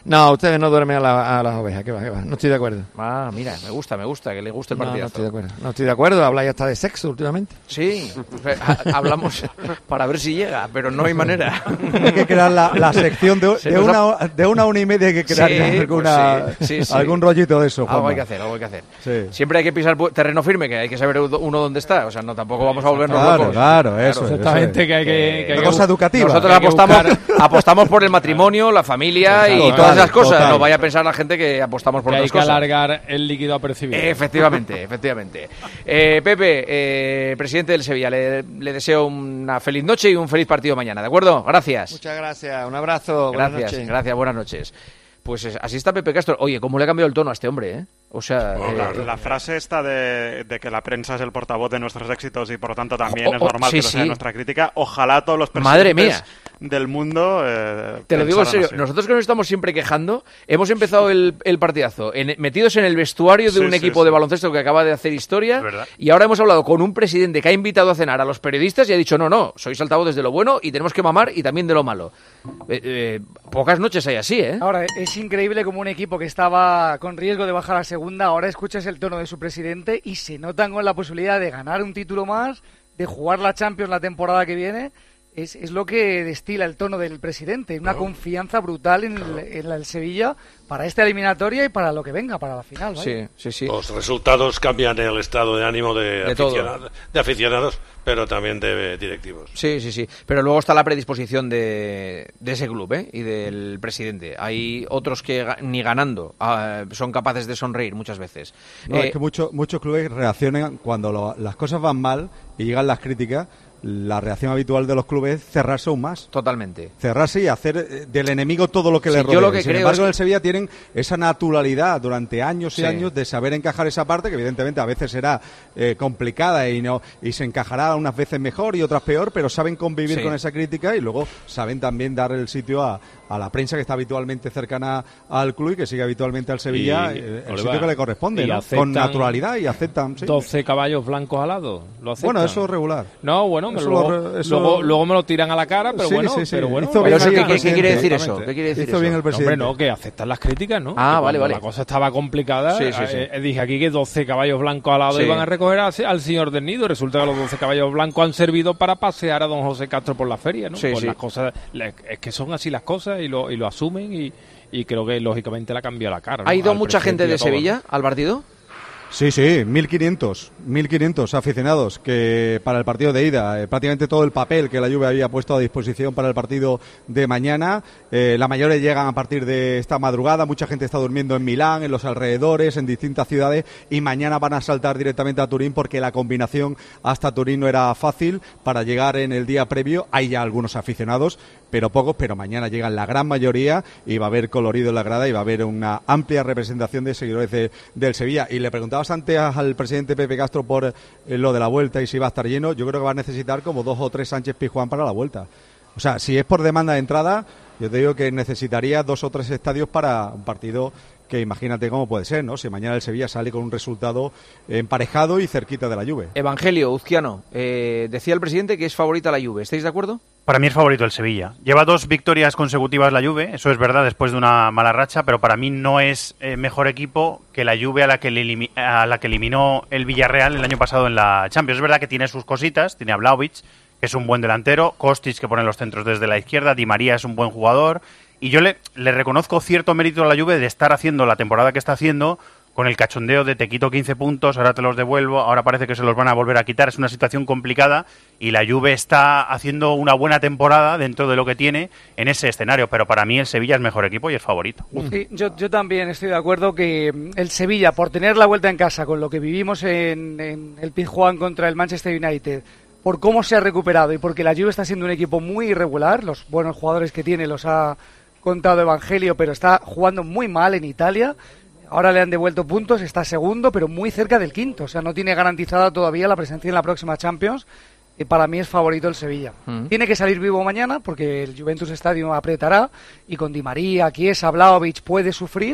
No, ustedes no duermen a, la, a las ovejas, que va, que va. No estoy de acuerdo. Ah, mira, me gusta, me gusta, que le guste el No, partidazo. no estoy de acuerdo. No estoy de acuerdo, habláis hasta de sexo últimamente. Sí, hablamos para ver si llega, pero no hay manera. Hay que crear la, la sección de, Se de, nos una, ha- de una hora y media, hay que crear Sí, ya alguna, pues sí, sí, sí. algún rollito de eso, Algo Juanma. hay que hacer, algo hay que hacer. Sí. Siempre hay que pisar pu- terreno firme, que hay que saber uno dónde está. O sea, no tampoco vamos a volvernos Claro, locos. claro, eso es, Exactamente, que hay que- Eh, que hay Una cosa educativa. Nosotros Que hay que apostamos, buscar- apostamos por el matrimonio, la familia y Total, todas esas cosas. total. No vaya a pensar la gente que apostamos por Que hay otras que cosas. alargar el líquido apercibido. Efectivamente, efectivamente. Eh, Pepe, eh, presidente del Sevilla, le, le deseo una feliz noche y un feliz partido mañana, ¿de acuerdo? Gracias. Muchas gracias, un abrazo. buenas Gracias, noches. gracias, buenas noches. Pues es- así está Pepe Castro. Oye, ¿cómo le ha cambiado el tono a este hombre, eh? O sea... La, eh, la frase esta de, de que la prensa es el portavoz de nuestros éxitos y por lo tanto también Oh, es oh, normal sí, que lo sea sí. nuestra crítica. Ojalá todos los Madre presidentes mía. del mundo eh, Te lo digo en pensaran serio, así. nosotros que nos estamos siempre quejando, hemos empezado el, el partidazo en- metidos en el vestuario de Sí, un sí, equipo sí. de baloncesto que acaba de hacer historia Es verdad. y ahora hemos hablado con un presidente que ha invitado a cenar a los periodistas y ha dicho, no, no, sois altavoces de lo bueno y tenemos que mamar y también de lo malo. Eh, eh, pocas noches hay así, ¿eh? Ahora, es increíble como un equipo que estaba con riesgo de bajar a segunda, ahora escuchas el tono de su presidente y se notan con la posibilidad de ganar un título más, de jugar la Champions la temporada que viene. Es, es lo que destila el tono del presidente, una confianza brutal en el, en el Sevilla para esta eliminatoria y para lo que venga, para la final. ¿vale? Sí, sí, sí. Los resultados cambian el estado de ánimo de, De todo. aficionados, de aficionados, pero también de directivos. Sí, sí, sí. Pero luego está la predisposición de, de ese club, ¿eh? Y del presidente. Hay otros que ga- ni ganando ah, son capaces de sonreír muchas veces. No, Eh, es que muchos muchos clubes reaccionan cuando lo- las cosas van mal y llegan las críticas. La reacción habitual de los clubes es cerrarse aún más. Totalmente. Cerrarse y hacer eh, del enemigo todo lo que Sí, le yo rodea. lo que Sin creo embargo, es en que- el Sevilla tienen esa naturalidad durante años y Sí. años de saber encajar esa parte, que evidentemente a veces será eh, complicada y no y se encajará unas veces mejor y otras peor, pero saben convivir Sí. con esa crítica y luego saben también dar el sitio a, a la prensa que está habitualmente cercana al club y que sigue habitualmente al Sevilla, Y, eh, el Oliva, sitio que le corresponde, y ¿no? aceptan Con naturalidad y aceptan. sí. doce caballos blancos alados. Lo aceptan. Bueno, eso es regular. No, bueno, me Eso luego, lo re- eso- luego, luego me lo tiran a la cara, pero Sí, bueno, sí, sí. pero bueno. Hizo lo bien eso, ahí ¿qué- el qué- qué quiere decir presidente. eso? ¿Qué quiere decir Hizo bien eso? el presidente. Hombre, no, que aceptan las críticas, ¿no? Ah, Que vale, cuando vale. La cosa estaba complicada. Sí, sí, sí. eh, eh, dije aquí que doce caballos blancos alados Sí. iban a recoger a- al señor del Nido. Resulta que los doce caballos blancos han servido para pasear a don José Castro por la feria, ¿no? Sí, pues sí. las cosas, le- es que son así las cosas y lo, y lo asumen y, y creo que lógicamente le ha cambiado la cara. ¿no? ¿Ha ido Al mucha gente presidente y de a todos. Sevilla al partido? Sí, sí, mil quinientos, mil quinientos aficionados que para el partido de ida, eh, prácticamente todo el papel que la Juve había puesto a disposición para el partido de mañana, eh, la mayoría llegan a partir de esta madrugada, mucha gente está durmiendo en Milán, en los alrededores, en distintas ciudades y mañana van a saltar directamente a Turín porque la combinación hasta Turín no era fácil para llegar en el día previo, hay ya algunos aficionados, pero pocos, pero mañana llegan la gran mayoría y va a haber colorido en la grada y va a haber una amplia representación de seguidores de- del Sevilla. Y le preguntabas antes al presidente Pepe Castro por eh, lo de la vuelta y si va a estar lleno, yo creo que va a necesitar como dos o tres Sánchez Pizjuán para la vuelta. O sea, si es por demanda de entrada, yo te digo que necesitaría dos o tres estadios para un partido que imagínate cómo puede ser, ¿no? Si mañana el Sevilla sale con un resultado emparejado y cerquita de la Juve. Evangelio, Uzquiano, eh, decía el presidente que es favorita la Juve. ¿Estáis de acuerdo? Para mí es favorito el Sevilla. Lleva dos victorias consecutivas la Juve, eso es verdad, después de una mala racha, pero para mí no es eh, mejor equipo que la Juve a la que, le elimi- a la que eliminó el Villarreal el año pasado en la Champions. Es verdad que tiene sus cositas, tiene a Vlahovic, que es un buen delantero, Kostic, que pone los centros desde la izquierda, Di María es un buen jugador, y yo le, le reconozco cierto mérito a la Juve de estar haciendo la temporada que está haciendo con el cachondeo de te quito quince puntos, ahora te los devuelvo, ahora parece que se los van a volver a quitar. Es una situación complicada y la Juve está haciendo una buena temporada dentro de lo que tiene en ese escenario, pero para mí el Sevilla es mejor equipo y es favorito. Sí, yo, yo también estoy de acuerdo que mm, el Sevilla, por tener la vuelta en casa con lo que vivimos en, en el Pizjuán contra el Manchester United, por cómo se ha recuperado y porque la Juve está siendo un equipo muy irregular, los buenos jugadores que tiene los ha contado Evangelio, pero está jugando muy mal en Italia. Ahora le han devuelto puntos, está segundo, pero muy cerca del quinto. O sea, no tiene garantizada todavía la presencia en la próxima Champions. Y para mí es favorito el Sevilla. Mm. Tiene que salir vivo mañana porque el Juventus Stadium apretará. Y con Di María, Chiesa, Vlahovic puede sufrir.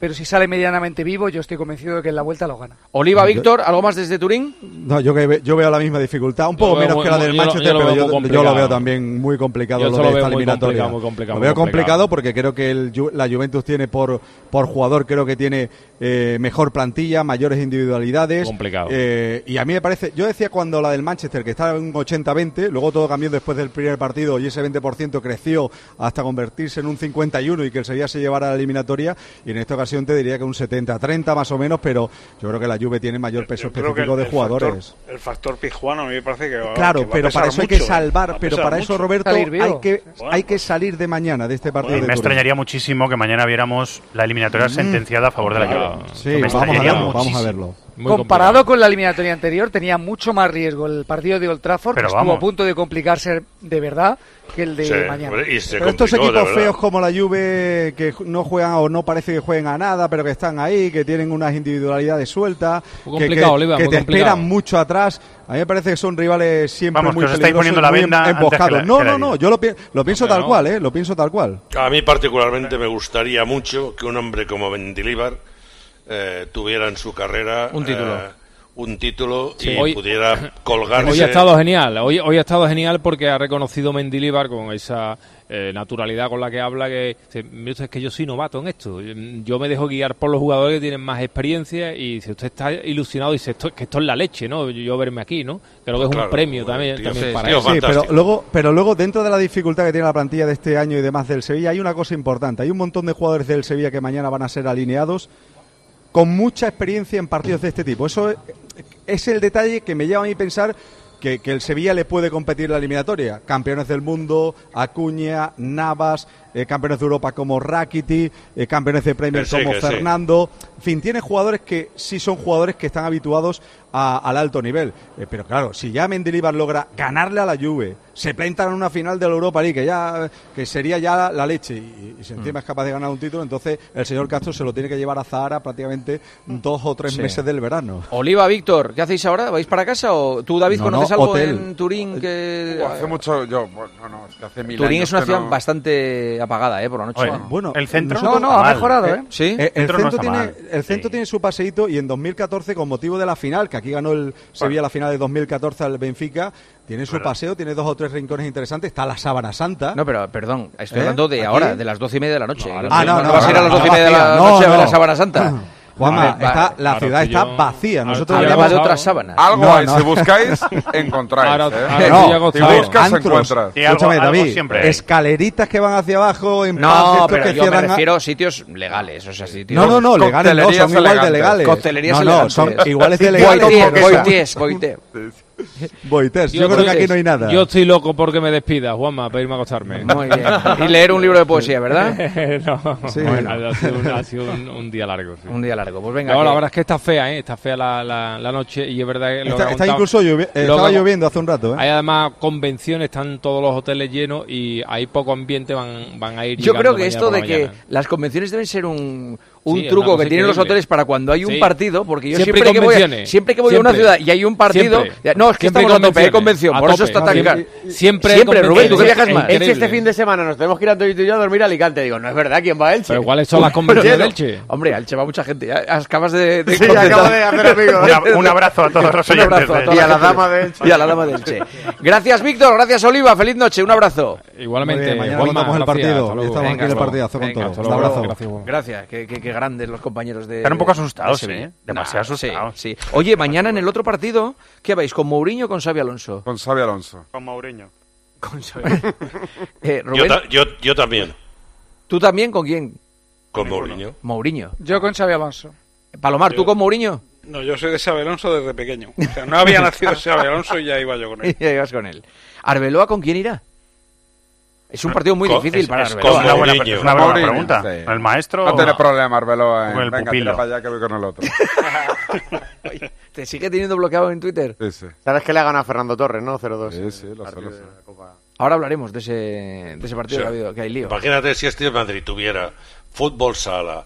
pero si sale medianamente vivo, yo estoy convencido de que en la vuelta lo gana. Oliva, Víctor, ¿algo más desde Turín? No, yo, que, yo veo la misma dificultad, un poco menos muy, que la muy, del yo Manchester, lo, yo pero lo yo, yo lo veo también muy complicado yo lo lo de veo esta muy eliminatoria. complicado, muy complicado, lo veo muy complicado. complicado porque creo que el, la Juventus tiene por, por jugador, creo que tiene eh, mejor plantilla, mayores individualidades. Complicado. Eh, y a mí me parece, yo decía cuando la del Manchester, que estaba en un ochenta veinte, luego todo cambió después del primer partido y ese veinte por ciento creció hasta convertirse en un cincuenta y uno y que el Sevilla se llevara a la eliminatoria, y en esta ocasión te diría que un setenta treinta más o menos, pero yo creo que la Juve tiene mayor peso Yo creo específico que de el jugadores. Factor, el factor pijuano a mí me parece que va, Claro, que va a pero pesar para eso hay mucho, que salvar, va a pero pesar para eso, mucho. Roberto, Salir hay vivo. que, Bueno, hay que salir de mañana de este partido. Me de Turín. extrañaría muchísimo que mañana viéramos la eliminatoria Mm. sentenciada a favor de la Juve. Sí, Me vamos a extrañaría verlo, vamos a muchísimo. verlo. Muy Comparado complicado. con la eliminatoria anterior, tenía mucho más riesgo el partido de Old Trafford, Pero que estuvo vamos. a punto de complicarse de verdad, que el de Sí, mañana. y se Pero estos complicó, de equipos verdad. feos como la Juve, que no juegan o no parece que jueguen a nada, pero que están ahí, que tienen unas individualidades sueltas, Muy que, complicado, que- Oliva, que muy te complicado. esperan mucho atrás. A mí me parece que son rivales siempre Vamos, muy que os estáis peligrosos, poniendo la muy venda antes emboscados. que la- no, que la no, no, herida. yo lo, pi- lo pienso Hombre, tal no. cual, ¿eh? Lo pienso tal cual. A mí particularmente me gustaría mucho que un hombre como Mendilibar eh, tuviera en su carrera Un título. eh, un título Sí. y Hoy- pudiera colgarse. Hoy ha estado genial, hoy, hoy ha estado genial porque ha reconocido Mendilibar con esa eh, naturalidad con la que habla que dice, "Mire usted, es que yo soy novato en esto, yo me dejo guiar por los jugadores que tienen más experiencia y si usted está ilusionado dice esto, que esto es la leche, ¿no? Yo, yo verme aquí, ¿no? Creo que es Claro, un premio bueno, también, tío, también sí, para tío, él. Sí, pero fantástico. luego, pero luego dentro de la dificultad que tiene la plantilla de este año y demás del Sevilla, hay una cosa importante. Hay un montón de jugadores del Sevilla que mañana van a ser alineados con mucha experiencia en partidos de este tipo. Eso es, es el detalle que me lleva a mí pensar que, que el Sevilla le puede competir en la eliminatoria. Campeones del mundo, Acuña, Navas, eh, campeones de Europa como Rakitic, eh, campeones de Premier Que sí, como que sí. Fernando. En fin, tiene jugadores que sí son jugadores que están habituados a- al alto nivel. Eh, pero claro, si ya Mendilibar logra ganarle a la Juve, se plantan en una final de la Europa League, que ya que sería ya la, la leche, y, y si encima es capaz de ganar un título, entonces el señor Castro se lo tiene que llevar a Zahara prácticamente dos o tres Sí. meses del verano. Oliva, Víctor, ¿qué hacéis ahora? ¿Vais para casa o tú, David, No, conoces no, algo hotel. en Turín? Que Uh, hace mucho, yo, bueno, no, no, es que hace mil Turín años es una que ciudad no- bastante apagada, ¿eh? Por la noche. Oye, Bueno, el centro nosotros- No, no, está ha mal. mejorado, ¿eh? ¿Sí? Eh, el centro no centro, está tiene, mal. el centro Sí. tiene su paseíto y en dos mil catorce, con motivo de la final, que aquí ganó el Sevilla la final de dos mil catorce al Benfica, tiene su Verdad. paseo, tiene dos o tres rincones interesantes, está la Sábana Santa. No, pero perdón, estoy ¿Eh? hablando de ¿Aquí? ahora, de las doce y media de la noche. No, No, Ah, no, no, vas a ir a las no, doce y media de la no, noche a ver no. la Sábana Santa. Juanma, Vale, está, vale. la Ahora ciudad estoy está yo- vacía. ahora Nosotros estoy Hablaba de agotado. otras sábanas. Algo No, hay, no. si buscáis, encontráis. Ahora- ¿eh? ahora No, estoy si agotado. buscas, antros. encuentras. Sí, algo- Escúchame, algo David, siempre hay. escaleritas que van hacia abajo en pubs No, estos pero que yo me cierran a- refiero a sitios legales, o sea, sitios... No, no, no, legales no, Coctelerías son igual de elegantes. legales. Coctelerías no, no, elegantes. son iguales de legales. Boitiers, que esa. Boitiers, Boitiers. Boitiers, yo Yo creo que estoy- aquí no hay nada. Yo estoy loco porque me despidas, Juanma, para irme a acostarme. Muy bien. Y leer un libro de poesía, ¿verdad? no, Sí. bueno, ha sido, un, ha sido un, un día largo. Sí. Un día largo. Pues venga. No, que- la verdad es que está fea, ¿eh? Está fea la, la, la noche y es verdad que... lo Está, que ha está contado- incluso llovi- eh, lo estaba que- lloviendo hace un rato, ¿eh? Hay además convenciones, están todos los hoteles llenos y hay poco ambiente, van, van a ir Yo llegando creo que mañana esto por la de que mañana. las convenciones deben ser un, un Sí, es truco una que cosa tienen los increíble. hoteles para cuando hay un Sí. partido, porque yo Siempre siempre, que voy a, convenciones. siempre que voy a una Siempre. ciudad y hay un partido, Siempre. ya- no, es que Siempre estamos a tope, hay convenciones. convención, A por eso tope. está tan Siempre- caro. siempre Siempre, Rubén, tú que convenciones. viajas más. Increíble. Elche este fin de semana nos tenemos que ir a Antonio y yo a dormir a Alicante. Digo, no es verdad, ¿quién va a Elche? Pero ¿cuáles son las convenciones de Elche? Hombre, a Elche va mucha gente, ya acabas de... de Sí, acabo de hacer amigos. Una- un abrazo a todos los Un oyentes abrazo a de- toda Y a la gente. dama de Elche. Y a la dama de Elche. Gracias, Víctor, gracias, Oliva, feliz noche, un abrazo. Igualmente, Muy bien, mañana Juanma, contamos el gracias, partido. hasta luego. Estamos aquí en el Venga, partidazo con venga, todos. hasta Un luego. abrazo. Gracias, Juan. Gracias, qué, qué- qué grandes los compañeros de... Están un poco asustados, de Sevilla. ¿eh? Demasiado Nah, sí, asustados. sí. Oye, mañana en el otro partido, ¿qué vais? ¿Con Mourinho o con Xabi Alonso? Con Xabi Alonso. Con Mourinho. Con Xabi. eh, Yo, Rubén, ta- yo, yo también, ¿tú también con quién? con Mourinho. Mourinho. Yo con Xabi Alonso. Palomar, ¿tú con Mourinho? No, yo soy de Xabi Alonso desde pequeño. O sea, no había nacido Xabi Alonso y ya iba yo con él. Y ibas con él. ¿Arbeloa con quién irá? Es un partido muy Con- difícil es- para es Arbeloa. con una buena, Mourinho. es una buena Mourinho, pregunta. sí. ¿El maestro? No tiene problema, Arbeloa. Con el Venga, pupilo. tira para allá que voy con el otro. ¿Te sigue teniendo bloqueado en Twitter? Sí, sí. Sabes que le ha ganado a Fernando Torres, ¿no? cero dos. Sí, sí, lo sé, lo sé. Ahora hablaremos de ese, de ese partido Sí. que, ha habido, que hay lío. Imagínate si este Madrid tuviera fútbol sala,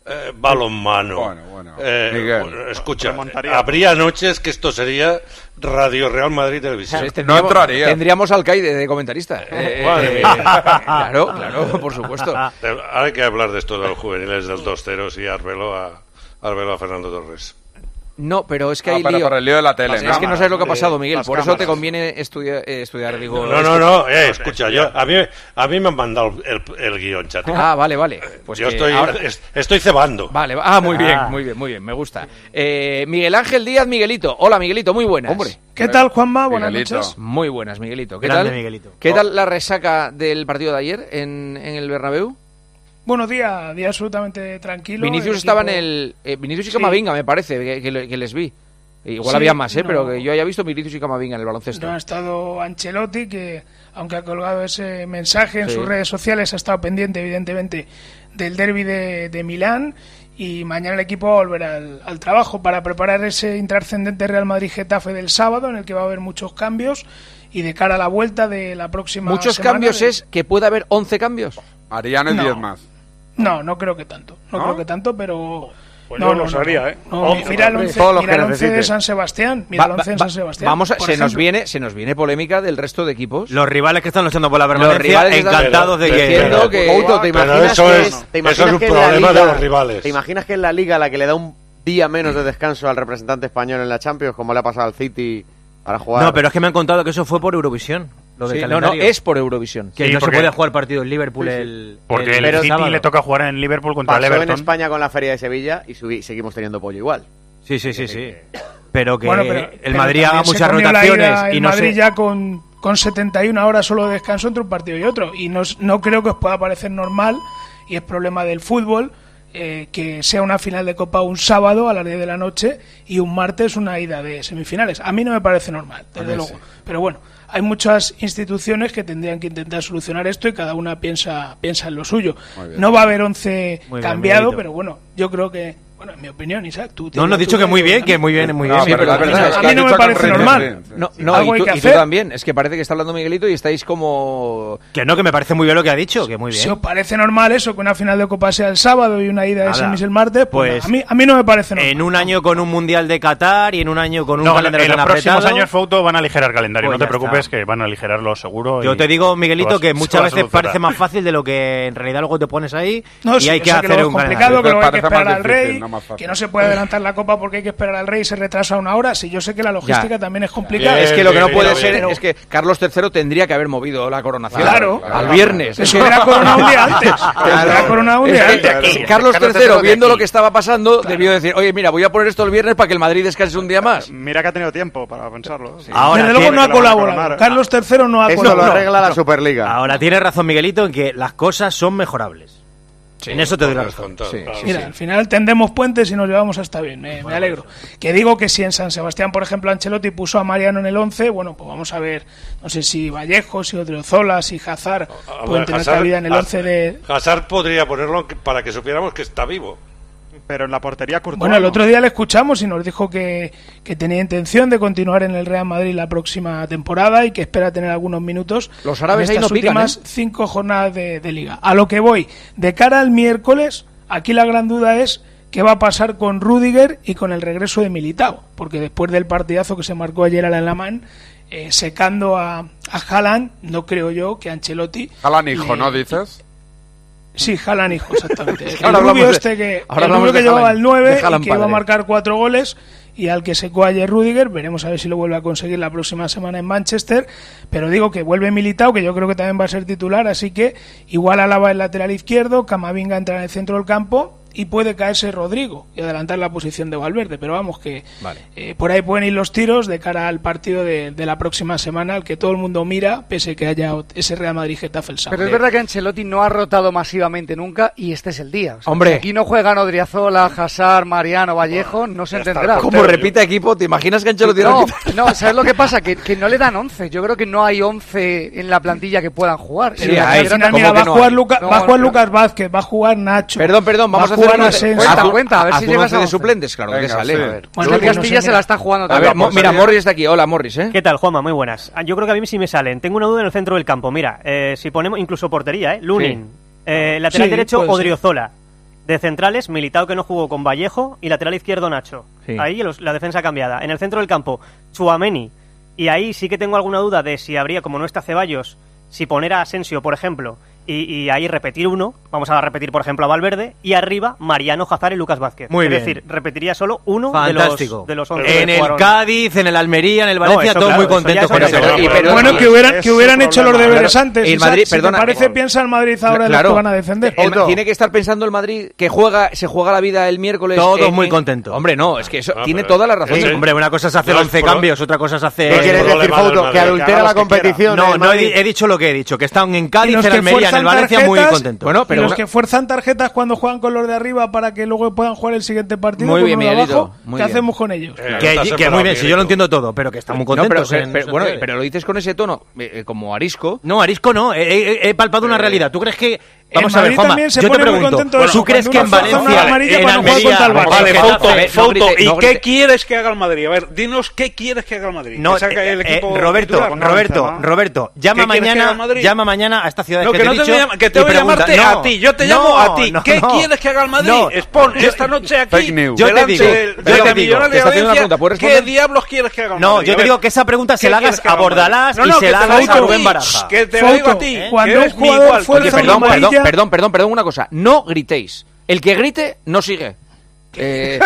eh, balonmano. Bueno, bueno. Eh, Miguel. bueno, escucha, habría noches que esto sería Radio Real Madrid Televisión. Sí, tendríamos, no entraría. Tendríamos al Caide de comentarista. Eh, eh, claro, claro, por supuesto. Ahora hay que hablar de esto de los juveniles del dos cero y Arbelo a, Arbelo a Fernando Torres. No, pero es que hay ah, pero lío. por el lío de la tele, es ¿no? que no sabes lo que ha pasado, Miguel. Las Por cámaras. eso te conviene estudiar, eh, estudiar digo. No, no, no, eh, escucha, yo, a, mí, a mí me han mandado el, el guión, chat. Ah, vale, vale. Pues yo que estoy, ahora... es, estoy cebando. Vale, ah, muy bien, Ah. muy bien, muy bien, me gusta. Eh, Miguel Ángel Díaz, Miguelito. Hola, Miguelito, muy buenas. Hombre. ¿Qué tal, Juanma? Buenas Miguelito. noches. Muy buenas, Miguelito. ¿Qué Grande, tal? Miguelito. ¿Qué tal la resaca del partido de ayer en, en el Bernabéu? Bueno, día, día absolutamente tranquilo. Vinicius el estaba en equipo- el... Eh, Vinicius y Sí. Camavinga, me parece, que, que le- que les vi. Igual Sí, había más, ¿eh? no. Pero que yo haya visto Vinicius y Camavinga en el baloncesto. No ha estado Ancelotti, que aunque ha colgado ese mensaje en Sí. sus redes sociales, ha estado pendiente, evidentemente, del derbi de, de Milán. Y mañana el equipo va a volver al, al trabajo para preparar ese intrascendente Real Madrid-Getafe del sábado, en el que va a haber muchos cambios. Y de cara a la vuelta de la próxima Muchos semana cambios de- es que pueda haber once cambios. Harían el No. diez más. No, no creo que tanto. No, ¿No? creo que tanto, pero... Pues no, yo no, los no, haría, no. ¿eh? No, Once, mira el hombre. once, Todos los mira que el once de necesite. San Sebastián. Mira Va- el once de va- San Sebastián. Vamos a, por se nos ejemplo. viene se nos viene polémica del resto de equipos. Los rivales que están luchando por la Los permanencia, rivales están- encantados de pero- que... diciendo que- Couto, ¿te Pero imaginas eso que es- es, eso ¿te es imaginas un que en la problema liga- de los rivales. ¿Te imaginas que en la liga la que le da un día menos de descanso al representante español en la Champions, como le ha pasado al City para jugar? No, pero es que me han contado que eso fue por Eurovisión. Lo del Sí, no, calendario. no, es por Eurovisión. Que Sí, no porque- se puede jugar partido en Liverpool el... Porque el, el City sábado. le toca jugar en Liverpool contra el pasó en Everton. España con la Feria de Sevilla y subí- seguimos teniendo pollo igual. Sí, sí, sí, sí. Pero que Bueno, pero- el pero Madrid también haga se muchas comió la rotaciones ida y el no Madrid sé... ya con, con setenta y una horas solo de descanso entre un partido y otro. Y no, es- no creo que os pueda parecer normal, y es problema del fútbol, eh, que sea una final de Copa un sábado a las diez de la noche y un martes una ida de semifinales. A mí no me parece normal, A desde mí luego. sí. Pero bueno, hay muchas instituciones que tendrían que intentar solucionar esto y cada una piensa, piensa en lo suyo. Muy bien. No va a haber once Muy bien, cambiado, Miguelito. pero bueno, yo creo que, bueno, en mi opinión, Isaac, tú... No, no, he dicho que muy bien, que muy bien, muy bien. No, sí, pero pero la verdad a es que mí has no me dicho parece con normal. ritmo, sí, sí. No, no, Algo y hay tú, que y tú hacer. también. Es que parece que está hablando Miguelito y estáis como... Que no, que me parece muy bien lo que ha dicho, que muy bien. Si os parece normal eso, que una final de Copa sea el sábado y una ida de Nada. semis el martes, pues, Pues, a, mí, a mí no me parece normal. En un año con un Mundial de Qatar y en un año con un No, calendario en los tan próximos apretado... años, Fouto, van a aligerar calendario. Pues no te ya preocupes, está. que van a aligerarlo seguro. Yo y te digo, Miguelito, se va- que se muchas va a veces solucionar. parece más fácil de lo que en realidad luego te pones ahí No, y sí, hay yo que sé hacer luego es un complicado, calendario. que luego hay que Parece más esperar al difícil, rey, no más fácil. que no se puede adelantar la Copa porque hay que esperar al rey y se retrasa una hora. Si yo sé que la logística Ya. también es complicada. Bien, Es que lo que no bien, puede bien, ser bien. es que Carlos tercero tendría que haber movido la coronación Claro. al viernes. Se hubiera coronado un día antes. Se hubiera coronado un Es día que, antes. Carlos Carlos tercero, tercero de viendo aquí. lo que estaba pasando, debió decir, oye, mira, voy a poner esto el viernes para que el Madrid descanse un día más. Mira que ha tenido tiempo para pensarlo. Sí. Ahora Desde luego tiene- no ha que lo van a colaborado. coronar. Carlos tercero no ha Eso lo colaborado. arregla la Superliga. Ahora tiene razón Miguelito en que las cosas son mejorables. en eso te doy la razón. Descontado, Sí, claro. sí, Mira, sí. al final tendemos puentes y nos llevamos hasta bien, me, me alegro. Que digo que si en San Sebastián, por ejemplo, Ancelotti puso a Mariano en el once, bueno, pues vamos a ver, no sé si Vallejo, si Odriozola, si Hazard A pueden ver, tener Hazard- cabida en el once de... Hazard podría ponerlo para que supiéramos que está vivo. Pero en la portería Courtois. Bueno, el no. otro día le escuchamos y nos dijo que, que tenía intención de continuar en el Real Madrid la próxima temporada y que espera tener algunos minutos Los árabes en ahí no estas pican, últimas ¿eh? cinco jornadas de, de liga. A lo que voy, de cara al miércoles, aquí la gran duda es qué va a pasar con Rüdiger y con el regreso de Militao, porque después del partidazo que se marcó ayer al Alamán, eh, secando a, a Haaland, no creo yo que Ancelotti... Haaland hijo, le- ¿no dices? Sí, Haaland hijo, exactamente. El Ahora rubio hablamos de- este que, ahora el hablamos rubio que de llevaba Haaland, el nueve de y Haaland que iba a padre. marcar cuatro goles y al que secó ayer Rüdiger, veremos a ver si lo vuelve a conseguir la próxima semana en Manchester, pero digo que vuelve Militao, que yo creo que también va a ser titular, así que igual Alaba el lateral izquierdo, Camavinga entra en el centro del campo y puede caerse Rodrigo y adelantar la posición de Valverde, pero vamos que eh, por ahí pueden ir los tiros de cara al partido de, de la próxima semana, al que todo el mundo mira, pese que haya ese Real Madrid-Getafe el sábado. Pero es verdad que Ancelotti no ha rotado masivamente nunca y este es el día. O sea, Hombre. si aquí no juegan Odriozola, Hazard, Mariano, Vallejo, no se entenderá. Como repita equipo, ¿te imaginas que Ancelotti No, repita? no, ¿sabes lo que pasa? Que, que no le dan once. Yo creo que no hay once en la plantilla que puedan jugar. Sí, al final, mira, va, a jugar Luca- va a jugar Lucas Vázquez, va a jugar Nacho. Perdón, perdón, vamos va a hacer jugar una- Asensio. Haz un- cuenta, a ver haz si un llegas once a de once. suplentes, claro que Venga, sale. sí. A ver. Bueno, el Castilla se la está jugando A también. ver, Mo- mira, Morris está aquí. Hola, Morris, ¿eh? ¿Qué tal, Juanma? Muy buenas. Ah, Yo creo que a mí sí me salen. Tengo una duda en el centro del campo. Mira, eh, si ponemos incluso portería, ¿eh? Lunin, Sí. eh, lateral Sí, derecho, puede ser. Odriozola. De centrales, Militao, que no jugó con Vallejo, y lateral izquierdo Nacho. Sí. Ahí los, la defensa cambiada. En el centro del campo, Tchouaméni. Y ahí sí que tengo alguna duda de si habría, como no está Ceballos, si poner a Asensio, por ejemplo, y, y ahí repetir uno, vamos a repetir, por ejemplo, a Valverde, y arriba Mariano, Hazard y Lucas Vázquez. Muy es bien. decir, repetiría solo uno Fantástico. de los, de los once. En que el jugaron. Cádiz, en el Almería, en el Valencia, No, eso todos claro, muy eso contentos ya con es eso. otra cosa. Y pero- Bueno, que hubieran, que hubieran hecho los deberes Claro. antes. Y el Isaac, Madrid, si perdona, te parece, Juan. piensa el Madrid ahora en los que van a defender. El Ma- tiene que estar pensando el Madrid que juega, se juega la vida el miércoles. Todos en- muy en- contentos. Hombre, no, es que eso No, tiene pero- toda la razón. Sí, hombre, una cosa es hacer No es once por- cambios, otra cosa es hacer... ¿Qué quieres decir, Fauto? Que adultera la competición. No, el no he, Madrid. di- he dicho lo que he dicho, que están en Y Cádiz, los en que Almería, en el fuerzan Valencia muy tarjetas, contentos. Bueno, y pero los una- que fuerzan tarjetas cuando juegan con los de arriba para que luego puedan jugar el siguiente partido Muy con bien, uno de Miguelito, abajo, muy ¿qué bien. hacemos con ellos? Que, que muy bien, si yo lo entiendo todo, pero que están muy No, pero, contentos. pero- en- pero- no bueno, sé. pero lo dices con ese tono, eh, eh, como arisco. No, Arisco no, he, he- he palpado una realidad. ¿Tú crees que... Vamos En a ver, Madrid Juanma, también se yo te pone muy pregunto, contento de ¿tú eso, crees cuando que en uno fuerza una Valencia, amarilla en para no jugar Almería... contra el Barça? Vale, Getafe, Fauto, a ver, no Fauto, grite- ¿y no qué grite- quieres que haga el Madrid? A ver, dinos qué quieres que haga el Madrid. No, Que saque eh, el eh, equipo Roberto, titular, no, Roberto, ¿no? Roberto, llama ¿Qué quieres que haga mañana, el Madrid? llama mañana a esta ciudad No, que, que te no he te dicho voy a llamar- que te y voy a pregunta- llamarte no, a ti, yo te no, llamo a ti. no, ¿Qué no. quieres que haga el Madrid? No, Expon yo- esta noche aquí, Fake news. Yo te delante digo, del- yo de te la digo, millonaria te está haciendo una audiencia, pregunta, ¿puedes ¿qué responder? diablos quieres que haga el No, Madrid? yo A te ver, digo que esa pregunta se ¿qué la quieres hagas que a haga el Madrid? Bordalás No, y no, se que la te lo hagas digo a a Rubén ti, Baraja. que te lo digo a ti, Fauto, que cuando eres un mi jugador igual. fuerza Oye, una perdón, perdón, amarilla- perdón, perdón, perdón, una cosa. No gritéis. El que grite, no sigue. Eh,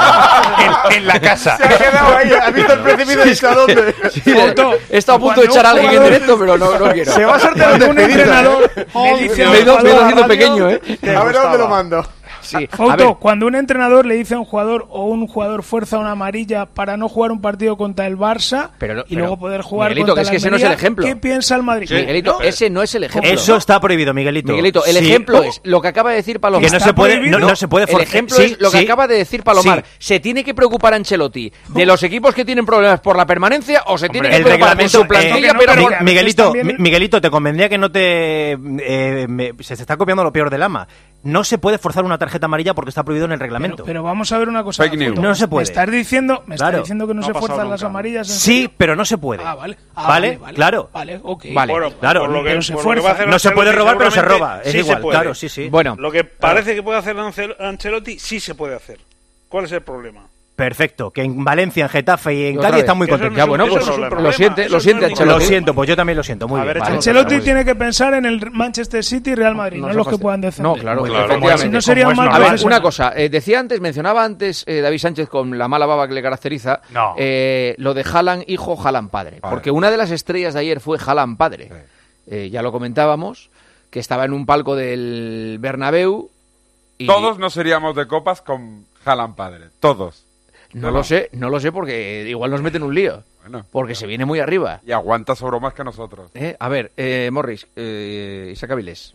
en, en la casa. Se ha quedado ahí. ¿Has visto el precipicio y dicho a dónde? sí, he estado a punto de Cuando echar a un alguien en jugador- directo, pero no, no quiero. Se va a sortear un Cuando un despedida. entrenador le dice a Me he un ido, me he ido jugador haciendo a radio- pequeño, ¿eh? A ver dónde lo mando. Sí, a Fauto, ver, cuando un entrenador le dice a un jugador o un jugador fuerza una amarilla para no jugar un partido contra el Barça Pero no- y pero, luego poder jugar Miguelito, contra que es el que ese no es el Almería, ejemplo. ¿qué piensa el Madrid? Miguelito, ese no es el ejemplo. Eso está prohibido, Miguelito. Miguelito, el Sí. ejemplo es lo que acaba de decir Palomar. Que no se puede, no, no se puede El forzar. ejemplo Sí, es lo que sí. acaba de decir Palomar. Sí. ¿Se tiene que preocupar Ancelotti de los equipos que tienen problemas por la permanencia o se tiene que El preocupar de reglamento, su plantilla? eh, pero Mi- por- Miguelito, también- Mi- Miguelito, te convendría que no te... eh, me- se te está copiando lo peor del ama. No se puede forzar una tarjeta amarilla porque está prohibido en el reglamento. Pero, pero vamos a ver una cosa. Fake news. Fauto. No se puede. Me estás diciendo, me estás Claro. diciendo que no, No se ha pasado fuerzan las nunca. amarillas. ¿en Sí, serio? pero no se puede. Ah, vale. Ah, ¿Vale? vale, vale. Claro. Vale, ok. Vale. Bueno, Claro, por lo que, pero se por lo que va a fuerza. hacer No se puede Ancelotti, robar, pero se seguramente roba. Es sí se igual, puede. claro, sí, sí. Bueno, Lo que parece que puede hacer Ancel- Ancelotti sí se puede hacer. ¿Cuál es el problema? Perfecto. Que en Valencia, en Getafe y en Otra Cádiz vez. están muy Eso no contentos. Ya, es un- bueno, eso pues no es un lo problema, siente, eso lo no siente es ningún Lo Ancelotti. siento, pues yo también lo siento. Muy A ver, bien. échalo Vale. Ancelotti Muy bien. tiene que pensar en el Manchester City y Real Madrid, no Nos en los ha que fastidiado. puedan defender. No, claro, Claro, efectivamente. Si no sería como un es mal A normal. ver, profesional. una cosa, eh, decía antes, mencionaba antes eh, David Sánchez con la mala baba que le caracteriza, No. eh, lo de Haaland hijo, Haaland padre. Vale. Porque una de las estrellas de ayer fue Haaland padre. Eh, ya lo comentábamos, que estaba en un palco del Bernabéu. Y Todos nos iríamos de copas con Haaland padre. Todos. No lo sé, no lo sé porque igual nos meten un lío. Bueno. Porque se viene muy arriba. Y aguanta sobre más que nosotros. Eh, a ver, eh, Morris, eh, Isaac Avilés,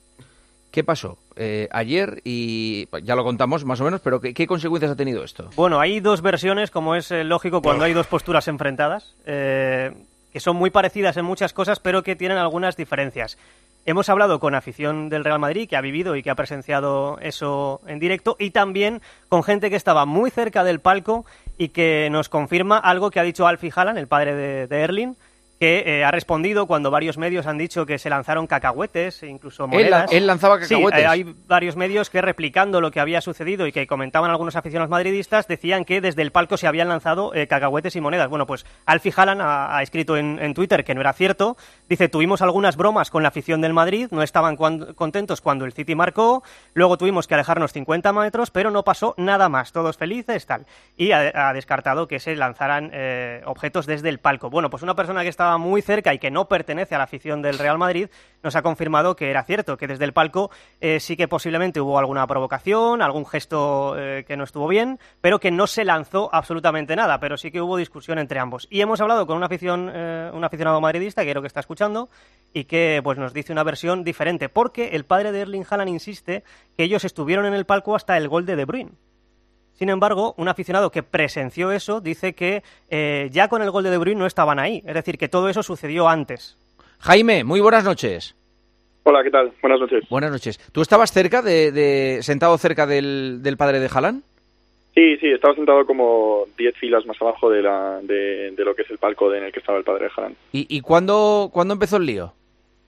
¿qué pasó eh, ayer? Y pues, ya lo contamos más o menos, pero ¿qué, qué consecuencias ha tenido esto? Bueno, hay dos versiones, como es eh, lógico cuando hay dos posturas enfrentadas, eh, que son muy parecidas en muchas cosas, pero que tienen algunas diferencias. Hemos hablado con afición del Real Madrid, que ha vivido y que ha presenciado eso en directo, y también con gente que estaba muy cerca del palco y que nos confirma algo que ha dicho Alfie Haaland, el padre de, de Erling, que eh, ha respondido cuando varios medios han dicho que se lanzaron cacahuetes e incluso Él, monedas. él lanzaba cacahuetes. Sí, eh, hay varios medios que, replicando lo que había sucedido y que comentaban algunos aficionados madridistas, decían que desde el palco se habían lanzado eh, cacahuetes y monedas. Bueno, pues Alfie Haaland ha, ha escrito en, en Twitter que no era cierto. Dice, tuvimos algunas bromas con la afición del Madrid, no estaban cuan- contentos cuando el City marcó, luego tuvimos que alejarnos cincuenta metros, pero no pasó nada más, todos felices, tal. Y ha, ha descartado que se lanzaran eh, objetos desde el palco. Bueno, pues una persona que estaba muy cerca y que no pertenece a la afición del Real Madrid nos ha confirmado que era cierto, que desde el palco eh, sí que posiblemente hubo alguna provocación, algún gesto eh, que no estuvo bien, pero que no se lanzó absolutamente nada, pero sí que hubo discusión entre ambos. Y hemos hablado con una afición, eh, un aficionado madridista, que creo que está escuchando, y que pues nos dice una versión diferente, porque el padre de Erling Haaland insiste que ellos estuvieron en el palco hasta el gol de De Bruyne. Sin embargo, un aficionado que presenció eso dice que eh, ya con el gol de De Bruyne no estaban ahí, es decir, que todo eso sucedió antes. Jaime, muy buenas noches. Hola, ¿qué tal? Buenas noches. Buenas noches. ¿Tú estabas cerca, de, de sentado cerca del, del padre de Haaland? Sí, sí, estaba sentado como diez filas más abajo de, la, de, de lo que es el palco de- en el que estaba el padre de Haaland. ¿Y, y cuándo, cuándo empezó el lío?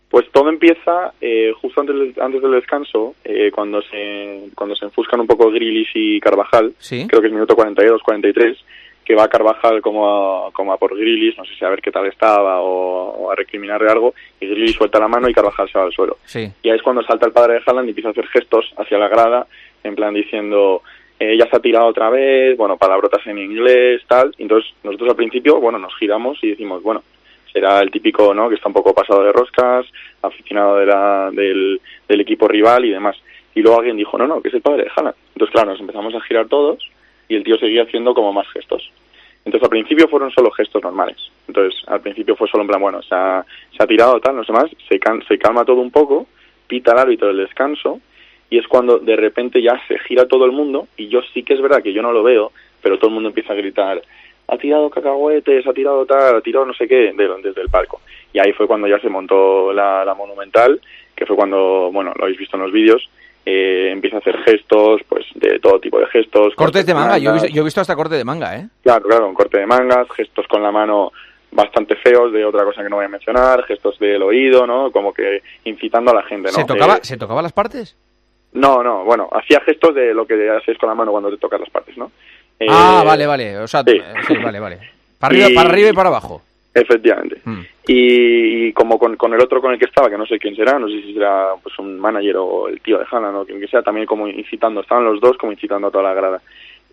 Pues todo empieza eh, justo antes del, antes del descanso, eh, cuando se cuando se enfuscan un poco Grealish y Carvajal, ¿Sí? creo que es minuto cuarenta y dos, cuarenta y tres, que va Carvajal como a, como a por Grealish, no sé si a ver qué tal estaba o, o a recriminarle algo, y Grealish suelta la mano y Carvajal se va al suelo. Sí. Y ahí es cuando salta el padre de Haaland y empieza a hacer gestos hacia la grada, en plan diciendo, eh, ya se ha tirado otra vez, bueno, palabrotas en inglés, tal. Y entonces nosotros al principio, bueno, nos giramos y decimos, bueno, será el típico, ¿no?, que está un poco pasado de roscas, aficionado de la, del, del equipo rival y demás. Y luego alguien dijo, no, no, que es el padre de Haaland. Entonces, claro, nos empezamos a girar todos y el tío seguía haciendo como más gestos. Entonces, al principio fueron solo gestos normales. Entonces, al principio fue solo en plan, bueno, se ha, se ha tirado tal, no sé más, se, can, se calma todo un poco, pita el árbitro del descanso, y es cuando de repente ya se gira todo el mundo, y yo sí que es verdad que yo no lo veo, pero todo el mundo empieza a gritar, ha tirado cacahuetes, ha tirado tal, ha tirado no sé qué, de, desde el palco. Y ahí fue cuando ya se montó la, la Monumental, que fue cuando, bueno, lo habéis visto en los vídeos, eh, empieza a hacer gestos, pues de todo tipo de gestos. Cortes de manga, yo he, visto, yo he visto hasta corte de manga, ¿eh? Claro, claro, un corte de mangas, gestos con la mano bastante feos de otra cosa que no voy a mencionar, gestos del oído, ¿no? Como que incitando a la gente, ¿no? ¿Se tocaba, eh, ¿se tocaba las partes? No, no, bueno, hacía gestos de lo que haces con la mano cuando te tocas las partes, ¿no? Eh, ah, vale, vale, o sea, sí. sí, vale, vale. Para arriba, y, para arriba y para abajo. Efectivamente. Mm. Y, y como con, con el otro con el que estaba, que no sé quién será, no sé si será pues un manager o el tío de Haaland o quien que sea, también como incitando, estaban los dos como incitando a toda la grada.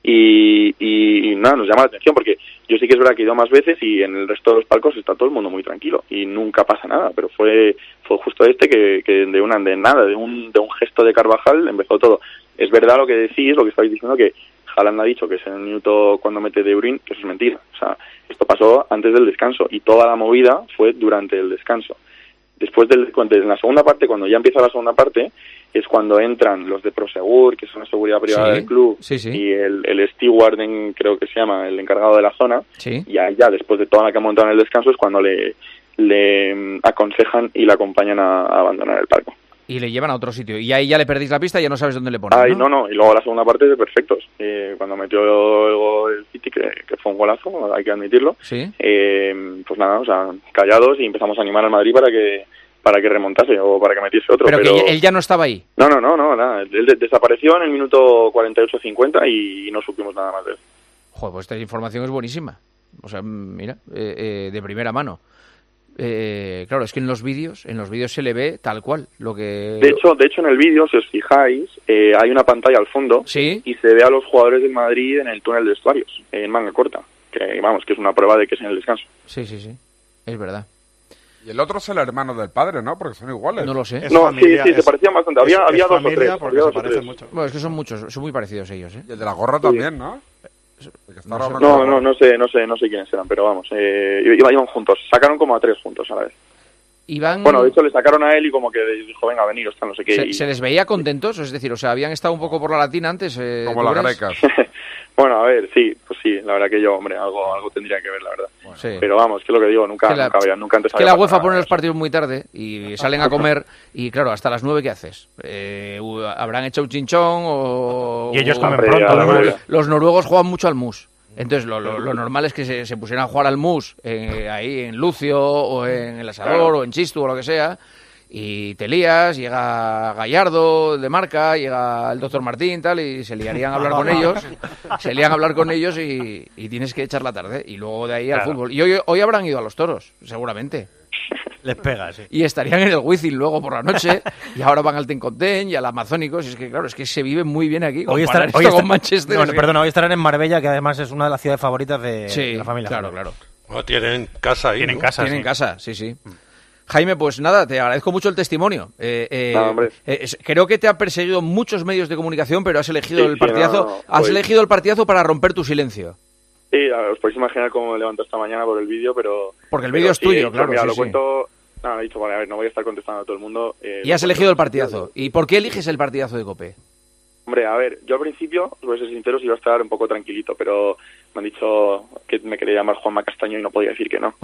Y, y, y nada, nos llama la atención porque yo sí que es verdad que he ido más veces y en el resto de los palcos está todo el mundo muy tranquilo y nunca pasa nada, pero fue fue justo este que, que de una de nada, de un de un gesto de Carvajal empezó todo. Es verdad lo que decís, lo que estáis diciendo, que Haaland ha dicho que es en el minuto cuando mete De Bruyne, que eso es mentira. O sea, esto pasó antes del descanso y toda la movida fue durante el descanso. Después del, en la segunda parte, cuando ya empieza la segunda parte, es cuando entran los de Prosegur, que son la seguridad privada Sí, del club, sí, sí. y el, el steward, en, creo que se llama, el encargado de la zona, Sí. y ahí ya después de toda la que ha montado en el descanso es cuando le, le mm, aconsejan y le acompañan a, a abandonar el palco. Y le llevan a otro sitio. Y ahí ya le perdéis la pista y ya no sabes dónde le pones, Ay, ¿no? no, no, y luego la segunda parte de perfectos. Eh, cuando metió el, gol el City, que, que fue un golazo, hay que admitirlo, Sí. eh, pues nada, o sea, callados y empezamos a animar al Madrid para que para que remontase o para que metiese otro. Pero, Pero, que él ya no estaba ahí. No, no, no, no, nada. Él de- desapareció en el minuto cuarenta y ocho cincuenta y no supimos nada más de él. Joder, pues esta información es buenísima. O sea, mira, eh, eh, de primera mano. Eh, claro, es que en los vídeos, en los vídeos se le ve tal cual lo que... De hecho, de hecho en el vídeo, si os fijáis, eh, hay una pantalla al fondo ¿Sí? y se ve a los jugadores del Madrid en el túnel de vestuarios, en manga corta, que vamos, que es una prueba de que es en el descanso. Sí, sí, sí, es verdad. Y el otro es el hermano del padre, ¿no? Porque son iguales. No lo sé. Es No, familia, sí, sí, se es- parecían bastante. Había- es- había es dos o familia tres, porque había se dos o parecen tres. mucho. Bueno, es que son muchos, son muy parecidos ellos, ¿eh? Y el de la gorra también, ¿no? El que está ahora No, con la no, gorra. no sé, no sé, no sé quiénes eran, pero vamos, eh, iban, iban juntos, sacaron como a tres juntos a la vez. Iban... Bueno, de hecho le sacaron a él y como que dijo, venga, veniros, tal, no sé qué. ¿Se, y- se les veía contentos? Es decir, o sea, habían estado un poco por la latina antes. Eh, Como ¿tú las crees? grecas. Bueno, a ver, sí, pues sí, la verdad que yo, hombre, algo algo tendría que ver, la verdad. Sí. Pero vamos, que es lo que digo, nunca, Que la- nunca, había, nunca antes que había la pasado UEFA nada. pone los partidos muy tarde y salen a comer y claro, hasta las nueve ¿qué haces? Eh, u- habrán hecho un chinchón o... Y ellos o- comen o- pronto, o- además. Los noruegos juegan mucho al mus. Entonces lo, lo, lo normal es que se, se pusieran a jugar al mus eh, ahí en Lucio o en El Asador Claro. o en Chistu o lo que sea. Y te lías, llega Gallardo de Marca, llega el doctor Martín tal y se liarían a hablar con ellos, se lian a hablar con ellos y, y tienes que echar la tarde y luego de ahí al Claro. fútbol. Y hoy, hoy habrán ido a los toros, seguramente. Les pega, sí. Y estarían en el Wizzing luego por la noche y ahora van al Tencontén y al Amazónicos y es que claro, es que se vive muy bien aquí. Hoy Comparar estarán, esto hoy con estar- Manchester. no, es que- perdona, hoy estarán en Marbella, que además es una de las ciudades favoritas de Sí, la familia. claro, Fabregas. claro. Bueno, tienen casa ahí, Tienen ¿no? casa, Tienen sí. casa, sí, sí. Jaime, pues nada, te agradezco mucho el testimonio. Eh, eh, Nada, hombre. eh, es- creo que te han perseguido muchos medios de comunicación, pero has elegido Sí, el sí, partidazo, no, no, has pues- elegido el partidazo para romper tu silencio. Sí, a ver, os podéis imaginar cómo me levanto esta mañana por el vídeo, pero... Porque el pero vídeo es sí, tuyo, he dicho, claro, Mira, sí, lo sí. cuento... No, he dicho, vale, a ver, no voy a estar contestando a todo el mundo. eh, Y lo has cuento. elegido el partidazo. ¿Y por qué eliges el partidazo de COPE? Hombre, a ver, yo al principio, os voy a ser sincero, iba a estar un poco tranquilito, pero me han dicho que me quería llamar Juanma Castaño y no podía decir que no.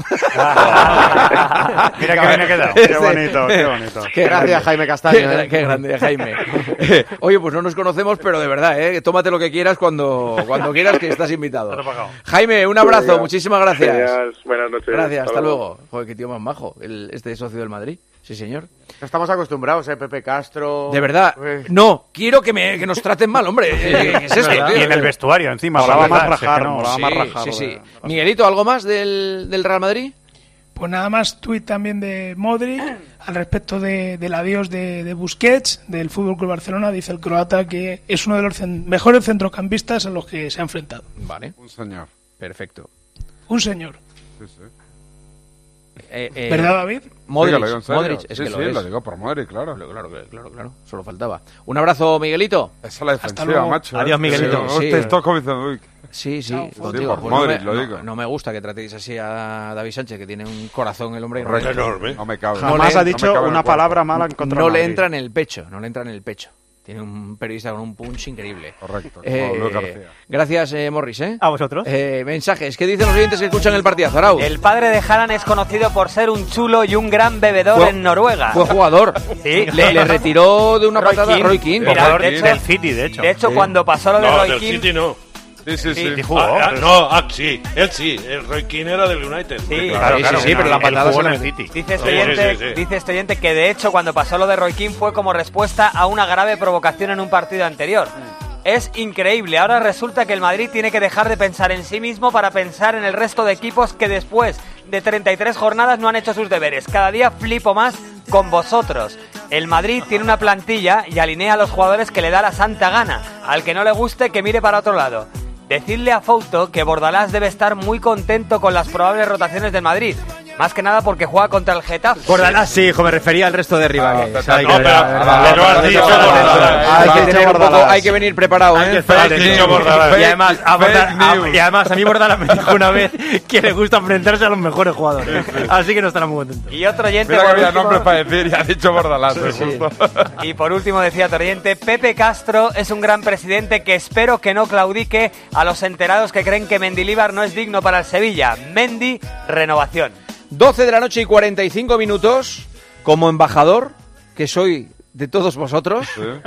Mira que bien he quedado. Qué bonito, qué bonito. Qué Gracias, grande. Jaime Castaño, Qué, ¿eh? qué grande, Jaime. Oye, pues no nos conocemos, pero de verdad, ¿eh? Tómate lo que quieras cuando, cuando quieras, que estás invitado. Jaime, un abrazo, Venga, muchísimas gracias. genial, buenas noches. Gracias, hasta luego. Joder, qué tío más majo, el, este socio del Madrid. Sí, señor. No estamos acostumbrados, ¿eh? Pepe Castro... De verdad. Pues... No, quiero que, me, que nos traten mal, hombre. ¿Qué es esto, tío? Y en el vestuario, encima. Molaba más rajar, rajar, no, molaba Sí, más rajar. sí, sí. Miguelito, ¿algo más del, del Real Madrid? Pues nada más, tuit también de Modric al respecto de, del adiós de, de Busquets, del F C Barcelona. Dice el croata que es uno de los cen- mejores centrocampistas a los que se ha enfrentado. Vale. Un señor. Perfecto. Un señor. Sí, sí. Eh, eh, ¿Verdad, David? Modric, Sí, que lo digo en serio. Modric, es sí, que sí, lo es. lo digo por Modric, claro. Claro, claro, claro, claro, solo faltaba. Un abrazo, Miguelito. Esa es la defensiva, luego. macho. Adiós, ¿eh? Miguelito. Sí, Sí. estoy como diciendo, uy, Sí, sí, Sí, contigo. por Pues no, Modric, me, lo no- digo. no me gusta que tratéis así a David Sánchez, que tiene un corazón el hombre correcto. enorme. No me cabe. No Jamás le- ha no me dicho cabe en el una cuerpo. palabra mala en contra no del le Madrid. entra en el pecho, no le entra en el pecho. Tiene un periodista con un punch increíble. Correcto, como Eh, Luis García. gracias, eh, Morris. ¿eh? A vosotros. Eh, mensajes, ¿qué dicen los oyentes que escuchan el partidazo, Arau? El padre de Haaland es conocido por ser un chulo y un gran bebedor Fue- en Noruega. Fue jugador. Sí. Le, le retiró de una Roy patada Keane. Roy Keane. Mira, Jugador de hecho- del City, de hecho. De hecho, Sí. cuando pasó lo de No, Roy del Keane... City no. Sí, sí, sí. Sí, jugó. Ah, ah, no, ah, sí, él sí. El Roy Keane era del United. Sí, Claro, Sí, claro. sí, sí, pero la Él patada jugó se en la- el City. Dice este, Sí, oyente, sí, sí, sí. dice este oyente que de hecho cuando pasó lo de Roy Keane fue como respuesta a una grave provocación en un partido anterior. Es increíble, ahora resulta que el Madrid tiene que dejar de pensar en sí mismo para pensar en el resto de equipos que después de treinta y tres jornadas no han hecho sus deberes. Cada día flipo más con vosotros. El Madrid tiene una plantilla y alinea a los jugadores que le da la santa gana. Al que no le guste, que mire para otro lado. Decidle a Fouto que Bordalás debe estar muy contento con las probables rotaciones del Madrid. Más que nada porque juega contra el Getafe. Bordalás, sí, hijo, me refería al resto de rivales. Ah, Hay no, que- pero- verdad, pero has verdad, dicho verdad, Bordalás. verdad, Hay que, verdad, tener un poco, Bordalás. hay que venir preparado, Hay que ¿eh? esperar, Has tío. dicho Bordalás. Y además, a, Fake Borda- a- news. y además, a mí Bordalás me dijo una vez que le gusta enfrentarse a los mejores jugadores. Así que no estará muy contento. Y otro oyente... Mira que por había último- nombres para decir y ha dicho Bordalás, eh, justo. Y por último decía Torriente, Pepe Castro es un gran presidente que espero que no claudique a los enterados que creen que Mendilibar no es digno para el Sevilla. Mendy, renovación. doce de la noche y cuarenta y cinco minutos, como embajador, que soy de todos vosotros,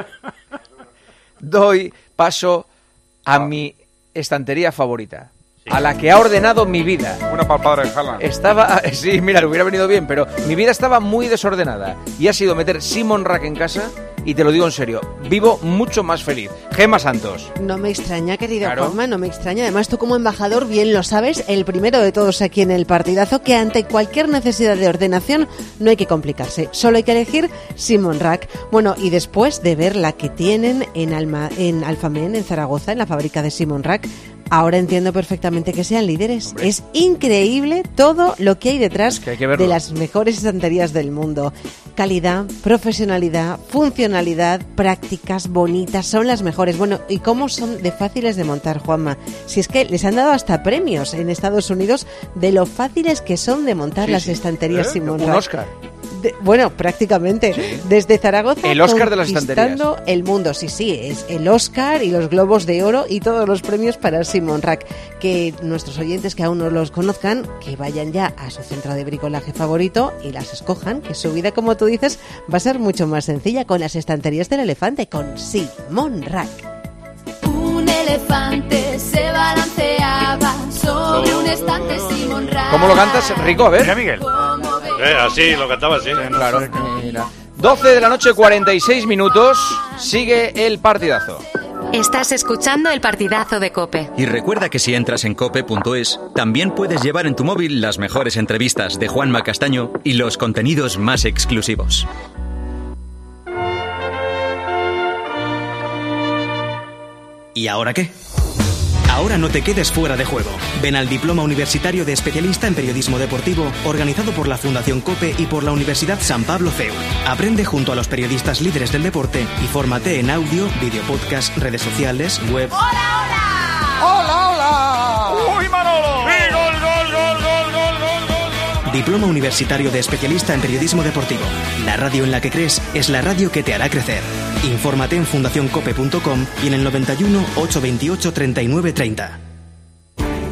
doy paso a mi estantería favorita, a la que ha ordenado mi vida. Una para el padre de Haaland. Estaba, sí, mira, le hubiera venido bien, pero mi vida estaba muy desordenada y ha sido meter Simon Rack en casa y te lo digo en serio, vivo mucho más feliz. Gema Santos. No me extraña, querido Claro. Juanma, no me extraña. Además, tú como embajador bien lo sabes, el primero de todos aquí en el partidazo, que ante cualquier necesidad de ordenación no hay que complicarse. Solo hay que elegir Simon Rack. Bueno, y después de ver la que tienen en, Alma, en Alfamén, en Zaragoza, en la fábrica de Simon Rack, ahora entiendo perfectamente que sean líderes. Hombre. Es increíble todo lo que hay detrás que hay que verlo. de las mejores estanterías del mundo. Calidad, profesionalidad, funcionalidad, prácticas bonitas, son las mejores. Bueno, ¿y cómo son de fáciles de montar, Juanma? Si es que les han dado hasta premios en Estados Unidos de lo fáciles que son de montar Sí, las sí. estanterías ¿Eh? Simon Un Rack. Oscar. De- bueno, prácticamente. Desde Zaragoza, El Oscar de las conquistando el mundo. Sí, sí, es el Oscar y los Globos de Oro y todos los premios para Simon Rack. Que nuestros oyentes que aún no los conozcan, que vayan ya a su centro de bricolaje favorito y las escojan, que su vida, como tú dices, va a ser mucho más sencilla con las estanterías del elefante, con Simon Rack. Un elefante se balanceaba sobre un estante Simon Rack. ¿Cómo lo cantas, Rico? A ver. Mira, Miguel. Eh, así, lo cantaba así. Claro, mira. doce de la noche, cuarenta y seis minutos. Sigue el partidazo. Estás escuchando el partidazo de COPE. Y recuerda que si entras en cope punto es, también puedes llevar en tu móvil las mejores entrevistas de Juanma Castaño y los contenidos más exclusivos. ¿Y ahora qué? Ahora no te quedes fuera de juego. Ven al Diploma Universitario de Especialista en Periodismo Deportivo, organizado por la Fundación COPE y por la Universidad San Pablo C E U. Aprende junto a los periodistas líderes del deporte y fórmate en audio, video podcast, redes sociales, web. ¡Hola, hola! ¡Uy, Manolo! ¡Sí, gol, gol, gol, gol, gol, gol, gol, gol! Diploma Universitario de Especialista en Periodismo Deportivo. La radio en la que crees es la radio que te hará crecer. Infórmate en fundación cope punto com y en el noventa y uno, ochocientos veintiocho, treinta y nueve treinta.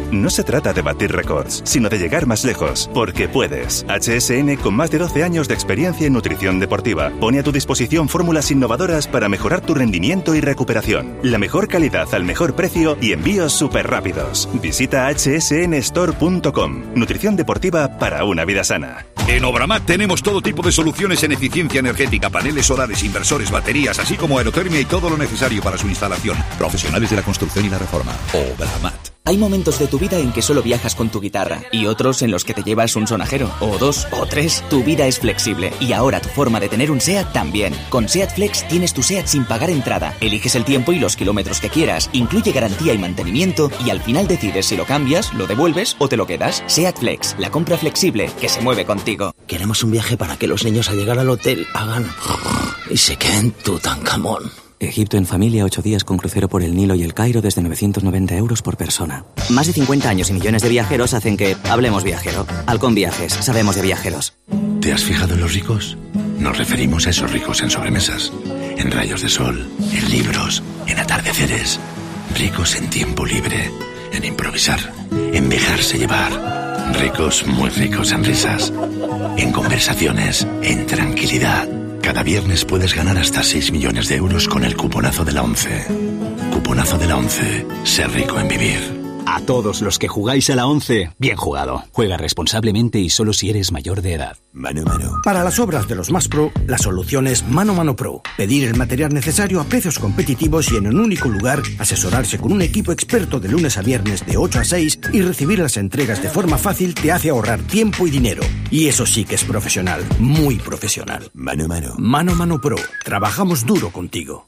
No se trata de batir récords, sino de llegar más lejos, porque puedes. H S N, con más de doce años de experiencia en nutrición deportiva, pone a tu disposición fórmulas innovadoras para mejorar tu rendimiento y recuperación. La mejor calidad al mejor precio y envíos súper rápidos. Visita hache ese ene store punto com. Nutrición deportiva para una vida sana. En Obramat tenemos todo tipo de soluciones en eficiencia energética, paneles solares, inversores, baterías, así como aerotermia y todo lo necesario para su instalación. Profesionales de la construcción y la reforma. Obramat. Hay momentos de tu vida en que solo viajas con tu guitarra y otros en los que te llevas un sonajero, o dos, o tres. Tu vida es flexible y ahora tu forma de tener un SEAT también. Con SEAT Flex tienes tu SEAT sin pagar entrada. Eliges el tiempo y los kilómetros que quieras, incluye garantía y mantenimiento y al final decides si lo cambias, lo devuelves o te lo quedas. SEAT Flex, la compra flexible que se mueve contigo. Queremos un viaje para que los niños al llegar al hotel hagan y se queden Tutankamón. Egipto en familia, ocho días con crucero por el Nilo y el Cairo desde novecientos noventa euros por persona. Más de cincuenta años y millones de viajeros hacen que hablemos viajero. Halcón Viajes, sabemos de viajeros. ¿Te has fijado en los ricos? Nos referimos a esos ricos en sobremesas, en rayos de sol, en libros, en atardeceres. Ricos en tiempo libre, en improvisar, en dejarse llevar. Ricos, muy ricos en risas, en conversaciones, en tranquilidad. Cada viernes puedes ganar hasta seis millones de euros con el cuponazo de la ONCE. Cuponazo de la ONCE. Ser rico en vivir. A todos los que jugáis a la ONCE, bien jugado. Juega responsablemente y solo si eres mayor de edad. Mano Mano. Para las obras de los más pro, la solución es Mano Mano Pro. Pedir el material necesario a precios competitivos y en un único lugar, asesorarse con un equipo experto de lunes a viernes de ocho a seis y recibir las entregas de forma fácil te hace ahorrar tiempo y dinero. Y eso sí que es profesional, muy profesional. Mano Mano. Mano Mano Pro. Trabajamos duro contigo.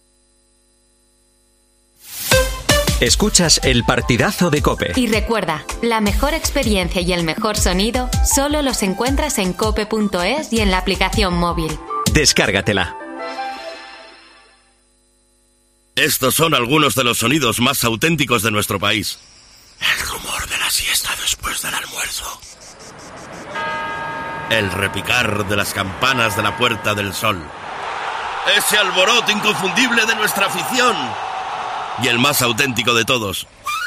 Escuchas el partidazo de COPE. Y recuerda, la mejor experiencia y el mejor sonido solo los encuentras en cope punto es y en la aplicación móvil. Descárgatela. Estos son algunos de los sonidos más auténticos de nuestro país. El rumor de la siesta después del almuerzo. El repicar de las campanas de la Puerta del Sol. Ese alboroto inconfundible de nuestra afición. Y el más auténtico de todos.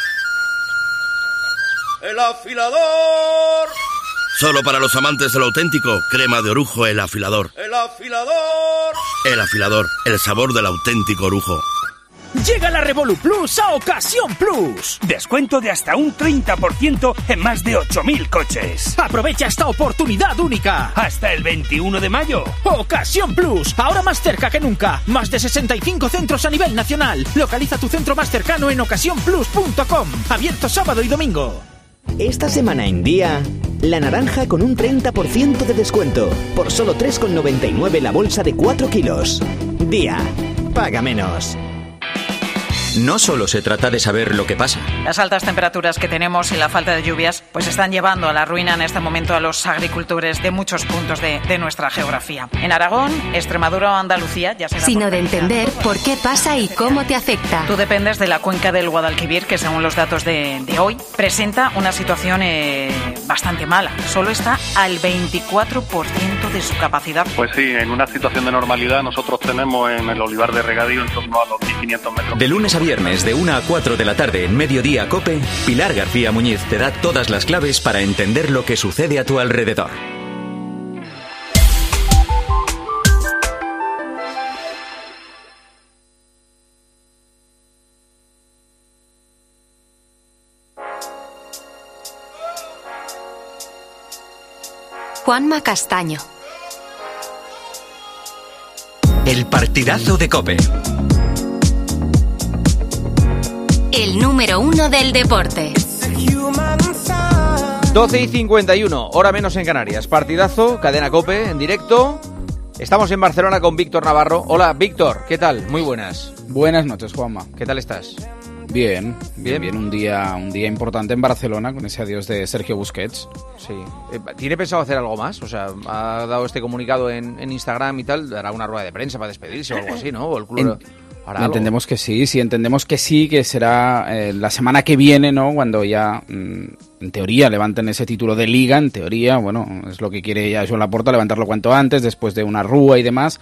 ¡El afilador! Solo para los amantes de lo auténtico, crema de orujo El Afilador. ¡El afilador! El Afilador, el sabor del auténtico orujo. Llega la Revolu Plus a Ocasión Plus. Descuento de hasta un treinta por ciento en más de ocho mil coches. Aprovecha esta oportunidad única. Hasta el veintiuno de mayo. Ocasión Plus, ahora más cerca que nunca. Más de sesenta y cinco centros a nivel nacional. Localiza tu centro más cercano en ocasión plus punto com. Abierto sábado y domingo. Esta semana en Día, la naranja con un treinta por ciento de descuento. Por solo tres con noventa y nueve la bolsa de cuatro kilos. Día, paga menos. No solo se trata de saber lo que pasa. Las altas temperaturas que tenemos y la falta de lluvias pues están llevando a la ruina en este momento a los agricultores de muchos puntos de, de nuestra geografía. En Aragón, Extremadura o Andalucía, ya sea sino de entender por qué pasa y cómo te afecta. Tú dependes de la cuenca del Guadalquivir, que según los datos de, de hoy, presenta una situación eh, bastante mala. Solo está al veinticuatro por ciento de su capacidad. Pues sí, en una situación de normalidad nosotros tenemos en el olivar de regadío en torno a los mil quinientos metros. De lunes a viernes de una a cuatro de la tarde en Mediodía COPE, Pilar García Muñiz te da todas las claves para entender lo que sucede a tu alrededor. Juanma Castaño. El partidazo de COPE. El número uno del deporte. doce y cincuenta y uno, hora menos en Canarias. Partidazo, cadena COPE, en directo. Estamos en Barcelona con Víctor Navarro. Hola, Víctor, ¿qué tal? Muy buenas. Buenas noches, Juanma. ¿Qué tal estás? Bien, bien, bien. Un día, un día importante en Barcelona con ese adiós de Sergio Busquets. Sí. ¿Tiene pensado hacer algo más? O sea, ha dado este comunicado en, en Instagram y tal. Dará una rueda de prensa para despedirse o algo así, ¿no? O el club... En... Entendemos que sí, sí, entendemos que sí, que será eh, la semana que viene, ¿no? Cuando ya, mmm, en teoría, levanten ese título de Liga, en teoría, bueno, es lo que quiere ya Joan Laporta, levantarlo cuanto antes, después de una rúa y demás,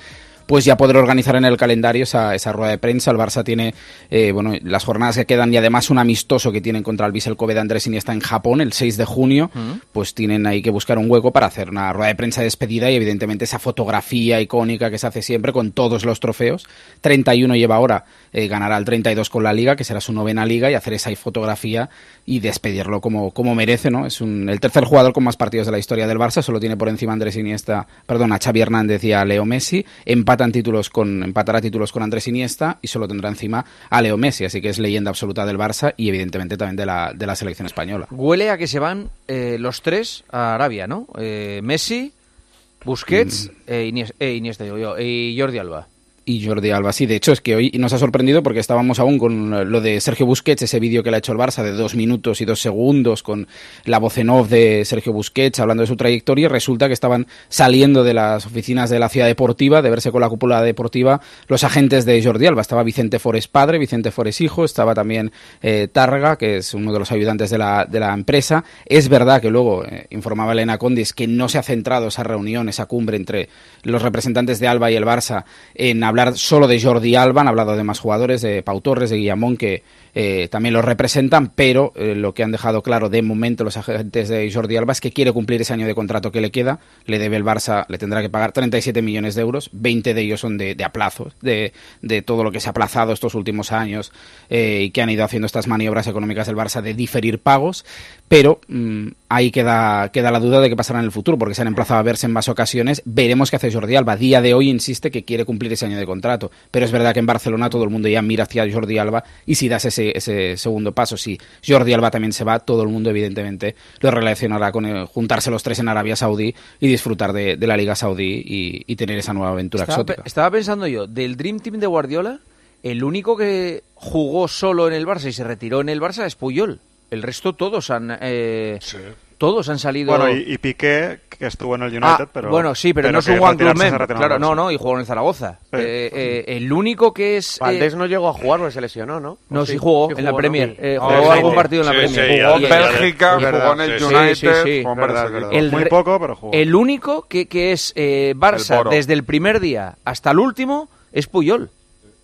pues ya poder organizar en el calendario esa, esa rueda de prensa. El Barça tiene, eh, bueno, las jornadas que quedan y además un amistoso que tienen contra el Vissel Kobe de Andrés Iniesta en Japón el seis de junio, uh-huh. pues tienen ahí que buscar un hueco para hacer una rueda de prensa de despedida y evidentemente esa fotografía icónica que se hace siempre con todos los trofeos. treinta y uno lleva ahora, eh, ganará el treinta y dos con la Liga, que será su novena Liga, y hacer esa fotografía y despedirlo como, como merece, ¿no? Es un, el tercer jugador con más partidos de la historia del Barça, solo tiene por encima a Andrés Iniesta, perdón, a Xavi Hernández y a Leo Messi, empatan títulos con, empatará títulos con Andrés Iniesta y solo tendrá encima a Leo Messi, así que es leyenda absoluta del Barça y evidentemente también de la, de la selección española. Huele a que se van eh, los tres a Arabia, ¿no? Eh, Messi, Busquets mm. e Iniesta, eh, Iniesta digo yo, y Jordi Alba. Y Jordi Alba, sí, de hecho es que hoy nos ha sorprendido porque estábamos aún con lo de Sergio Busquets, ese vídeo que le ha hecho el Barça de dos minutos y dos segundos con la voz en off de Sergio Busquets hablando de su trayectoria, y resulta que estaban saliendo de las oficinas de la ciudad deportiva, de verse con la cúpula deportiva, los agentes de Jordi Alba. Estaba Vicente Fores padre, Vicente Fores hijo, estaba también eh, Tárrega, que es uno de los ayudantes de la, de la empresa. Es verdad que luego eh, informaba Elena Condis que no se ha centrado esa reunión, esa cumbre entre los representantes de Alba y el Barça en hablar solo de Jordi Alba. Han hablado de más jugadores, de Pau Torres, de Guillamón, que eh, también lo representan, pero eh, lo que han dejado claro de momento los agentes de Jordi Alba es que quiere cumplir ese año de contrato que le queda. Le debe el Barça, le tendrá que pagar treinta y siete millones de euros, veinte de ellos son de, de aplazos, de, de todo lo que se ha aplazado estos últimos años eh, y que han ido haciendo estas maniobras económicas del Barça de diferir pagos, pero mmm, ahí queda, queda la duda de qué pasará en el futuro, porque se han emplazado a verse en más ocasiones. Veremos qué hace Jordi Alba. A día de hoy insiste que quiere cumplir ese año de contrato, pero es verdad que en Barcelona todo el mundo ya mira hacia Jordi Alba, y si das ese, ese segundo paso, si Jordi Alba también se va, todo el mundo evidentemente lo relacionará con el, juntarse los tres en Arabia Saudí y disfrutar de, de la Liga Saudí y, y tener esa nueva aventura estaba, exótica. Pe- estaba pensando yo, del Dream Team de Guardiola, el único que jugó solo en el Barça y se retiró en el Barça es Puyol. El resto todos han... Eh, sí. Todos han salido... Bueno, y, y Piqué, que estuvo en el United, ah, pero... Bueno, sí, pero, pero no es un One Club Man. Claro, no, no, y jugó en el Zaragoza. Sí. Eh, eh, el único que es... Valdés eh, no llegó a jugar porque se lesionó, ¿no? No, sí, sí jugó, sí en la jugó, Premier. ¿no? Eh, Ah, jugó sí, algún sí. partido en la Sí, Premier. sí, jugó en Bélgica, jugó en el United, sí, sí, sí. jugó en verdad, verdad. El, Muy poco, pero jugó. El único que, que es eh, Barça, el desde el primer día hasta el último, es Puyol.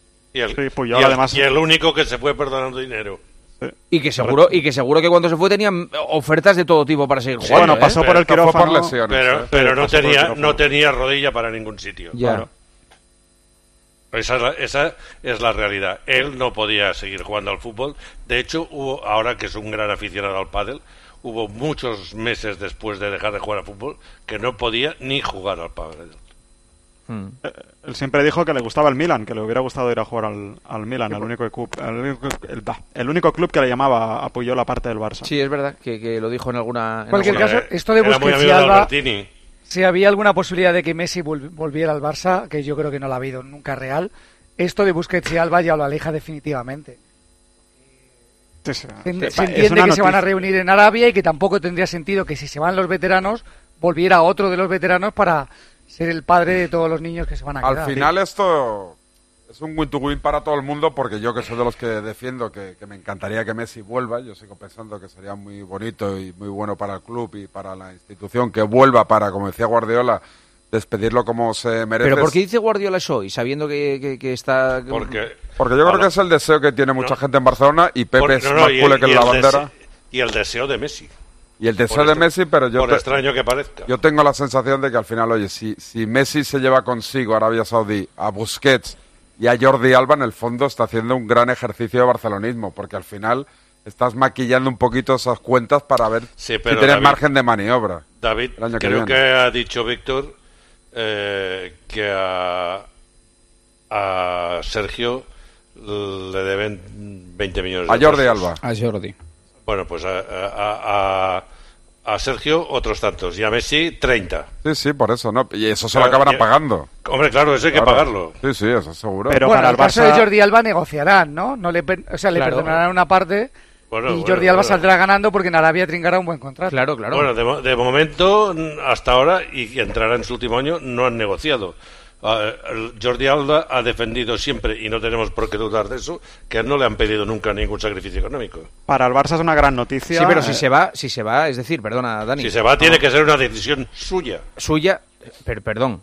Y el, sí, Puyol, y el, además... y el único que se fue perdonando dinero. Sí. Y que seguro y que seguro que cuando se fue tenían ofertas de todo tipo para seguir Sí, jugando. bueno, pasó ¿eh? por el quirófano, por lesiones, pero, sí, pero no tenía por no tenía rodilla para ningún sitio. Ya. Claro. Esa es, la, esa es la realidad. Él no podía seguir jugando al fútbol. De hecho, hubo, ahora que es un gran aficionado al pádel, hubo muchos meses después de dejar de jugar al fútbol que no podía ni jugar al pádel. Hmm. Él siempre dijo que le gustaba el Milan, que le hubiera gustado ir a jugar al, al Milan, el único, club, el, único, el, el único club que le llamaba, apoyó la parte del Barça. Sí, es verdad, que, que lo dijo en alguna... En cualquier alguna... caso, esto de Busquets y Alba, si había alguna posibilidad de que Messi volviera al Barça, que yo creo que no la ha habido nunca real, esto de Busquets y Alba ya lo aleja definitivamente. Sí, sí. Se, se entiende que se van a reunir en Arabia y que tampoco tendría sentido que si se van los veteranos, volviera otro de los veteranos para... ser el padre de todos los niños que se van a quedar. Al final esto es un win to win para todo el mundo, porque yo que soy de los que defiendo que, que me encantaría que Messi vuelva. Yo sigo pensando que sería muy bonito y muy bueno para el club y para la institución que vuelva para, como decía Guardiola, despedirlo como se merece. ¿Pero por qué dice Guardiola eso hoy, sabiendo que, que, que está...? Porque, porque yo creo que es el deseo que tiene mucha no, gente en Barcelona y Pepe por, es no, no, más culé que en la bandera. Dese- y el deseo de Messi. Y el deseo de Messi, pero yo... Por te, extraño que parezca. Yo tengo la sensación de que al final, oye, si, si Messi se lleva consigo a Arabia Saudí, a Busquets y a Jordi Alba, en el fondo está haciendo un gran ejercicio de barcelonismo, porque al final estás maquillando un poquito esas cuentas para ver sí, si tienes margen de maniobra. David, que creo viene. que ha dicho Víctor eh, que a, a Sergio le deben veinte millones de a Jordi pesos. Alba. A Jordi. Bueno, pues a, a, a, a Sergio otros tantos y a Messi treinta. Sí, sí, por eso, ¿no? Y eso se lo acabarán ya, pagando. Hombre, claro, eso hay claro. que pagarlo. Sí, sí, eso seguro. Pero bueno, para el caso Barça... de Jordi Alba negociarán, ¿no? no le, o sea, le claro. perdonarán una parte bueno, y bueno, Jordi Alba bueno. saldrá ganando porque en Arabia trincará un buen contrato. Claro, claro. Bueno, de, de momento, hasta ahora, y entrará en su último año, no han negociado. Uh, Jordi Alba ha defendido siempre, y no tenemos por qué dudar de eso, que no le han pedido nunca ningún sacrificio económico. Para el Barça es una gran noticia. Sí, pero eh... si se va, si se va, es decir, perdona, Dani. Si se va, no. tiene que ser una decisión suya. Suya, per, perdón.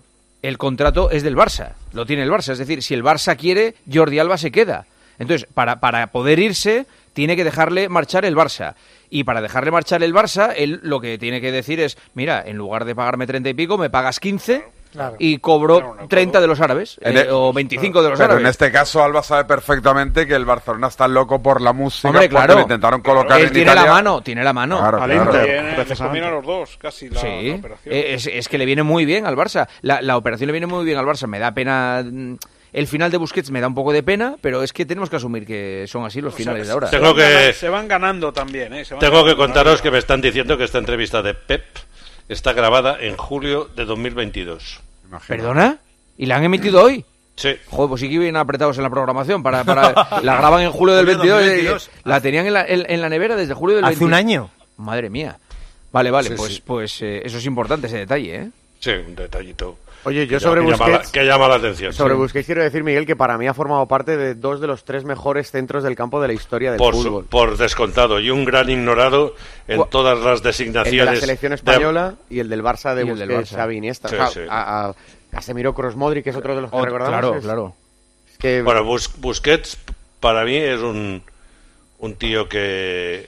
el contrato es del Barça, lo tiene el Barça. Es decir, si el Barça quiere, Jordi Alba se queda. Entonces, para, para poder irse, tiene que dejarle marchar el Barça. Y para dejarle marchar el Barça, él lo que tiene que decir es, mira, en lugar de pagarme treinta y pico, me pagas quince claro. y cobro claro, no, treinta de los árabes, eh, el, o veinticinco de los pero árabes. En este caso, Alba sabe perfectamente que el Barcelona está loco por la música. Hombre, claro. Porque le intentaron colocar él en tiene Italia. la mano, tiene la mano. Claro, al claro. Inter, les conviene a los dos, casi la, sí. la operación. Es, es que le viene muy bien al Barça. La, la operación le viene muy bien al Barça. Me da pena... El final de Busquets me da un poco de pena, pero es que tenemos que asumir que son así los finales o sea, de ahora. Tengo se, que, van, se van ganando también. ¿eh? Se van tengo ganando que contaros que me están diciendo que esta entrevista de Pep está grabada en julio de dos mil veintidós. ¿Perdona? ¿Y la han emitido hoy? Sí. Joder, pues sí que vienen apretados en la programación. para, para La graban en julio del veintidós. La tenían en la, en, en la nevera desde julio del veintidós. Hace un año. Madre mía. Vale, vale, sí, pues, sí. pues eh, eso es importante, ese detalle, ¿eh? Sí, un detallito. Oye, yo que sobre llama, Busquets... Que llama, la, que llama la atención. Sobre sí. Busquets quiero decir, Miguel, que para mí ha formado parte de dos de los tres mejores centros del campo de la historia del por fútbol. Su, por descontado, y un gran ignorado en o, todas las designaciones. El de la selección española de... y el del Barça de Busquets, Xavi, Iniesta. Sí, o sea, sí. A, a Casemiro, Kroos, Modric, que es otro de los que Ot, recordamos. Claro, es, claro. Es que... Bueno, Bus, Busquets para mí es un, un tío que...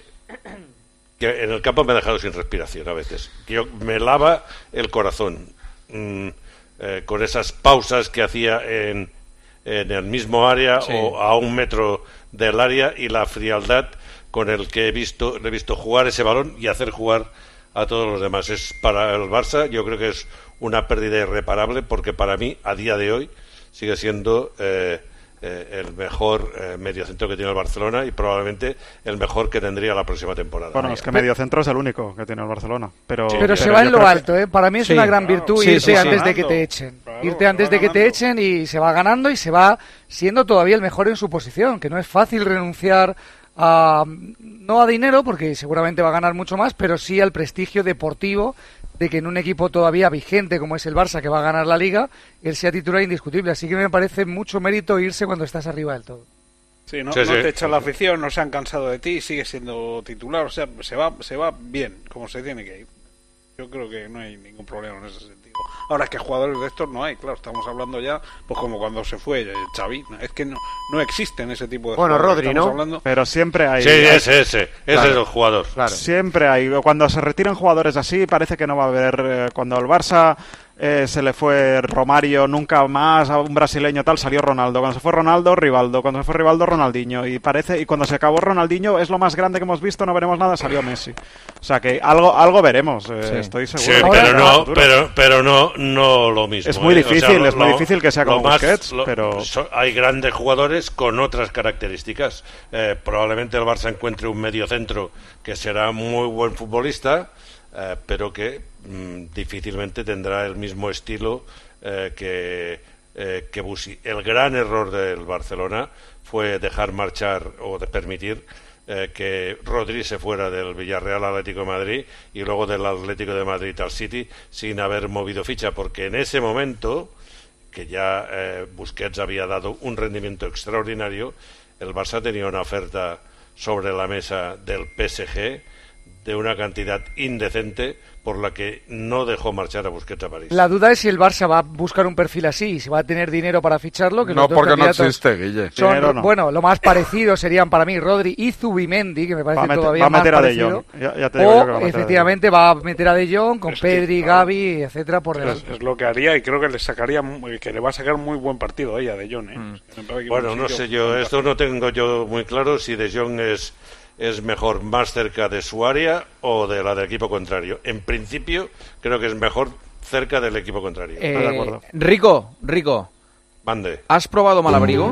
que en el campo me ha dejado sin respiración a veces. Yo, me lava el corazón mm, eh, con esas pausas que hacía en, en el mismo área sí. o a un metro del área, y la frialdad con el que he visto, le he visto jugar ese balón y hacer jugar a todos los demás. Es para el Barça, yo creo que es una pérdida irreparable, porque para mí, a día de hoy, sigue siendo... Eh, Eh, el mejor eh, mediocentro que tiene el Barcelona, y probablemente el mejor que tendría la próxima temporada. Bueno, es que mediocentro es el único que tiene el Barcelona. Pero, sí, pero, pero se pero va en lo que... alto, ¿eh? Para mí es sí, una gran claro. virtud sí, irte sí, sí, antes sí. de que te echen. Claro, irte antes de que te echen y se va ganando y se va siendo todavía el mejor en su posición, que no es fácil renunciar a, no a dinero, porque seguramente va a ganar mucho más, pero sí al prestigio deportivo de que en un equipo todavía vigente como es el Barça, que va a ganar la Liga, él sea titular indiscutible. Así que me parece mucho mérito irse cuando estás arriba del todo. Sí, no, sí, no sí. te echan la afición, no se han cansado de ti, sigue siendo titular, o sea, se va se va bien, como se tiene que ir. Yo creo que no hay ningún problema en ese sentido. Ahora es que jugadores de estos no hay, claro, estamos hablando ya, pues como cuando se fue Xavi, es que no no existen ese tipo de bueno, jugadores. Rodri, ¿no? Hablando... Pero siempre hay... Sí, ese, ese, ese claro. es el jugador. Claro. Siempre hay, cuando se retiran jugadores así, parece que no va a haber, eh, cuando el Barça... Eh, se le fue Romario, nunca más a un brasileño tal, salió Ronaldo. Cuando se fue Ronaldo, Rivaldo. Cuando se fue Rivaldo, Ronaldinho. Y parece y cuando se acabó Ronaldinho, es lo más grande que hemos visto, no veremos nada, salió Messi. O sea que algo algo veremos, eh, sí. estoy seguro. Sí, pero no, pero, pero no, no lo mismo. Es muy eh. difícil, o sea, lo, es muy difícil que sea como más, Busquets, lo, pero... So, hay grandes jugadores con otras características. Eh, probablemente el Barça encuentre un mediocentro que será muy buen futbolista, eh, pero que mmm, difícilmente tendrá el mismo estilo eh, que, eh, que Busi. El gran error del Barcelona fue dejar marchar o de permitir eh, que Rodri se fuera del Villarreal al Atlético de Madrid y luego del Atlético de Madrid al City sin haber movido ficha, porque en ese momento, que ya eh, Busquets había dado un rendimiento extraordinario, el Barça tenía una oferta sobre la mesa del P S G de una cantidad indecente, por la que no dejó marchar a Busquets a París. La duda es si el Barça va a buscar un perfil así, si va a tener dinero para ficharlo. Que no, los dos porque no existe, Guille. Son, dinero no. Bueno, lo más parecido serían para mí Rodri y Zubimendi, que me parece va meter, todavía va más meter parecido. A De Jong. Ya, ya te digo o, yo que va a efectivamente, va a meter a De Jong con es Pedri, que, claro, Gavi, etcétera, por delante. Es, es lo que haría, y creo que le sacaría, que le va a sacar muy buen partido ahí a De Jong. ¿eh? Mm. Bueno, no sé yo, esto no tengo yo muy claro si De Jong es... es mejor más cerca de su área o de la del equipo contrario. En principio, creo que es mejor cerca del equipo contrario. Eh, de acuerdo. Rico, Rico. Mande. ¿Has probado Malabrigo?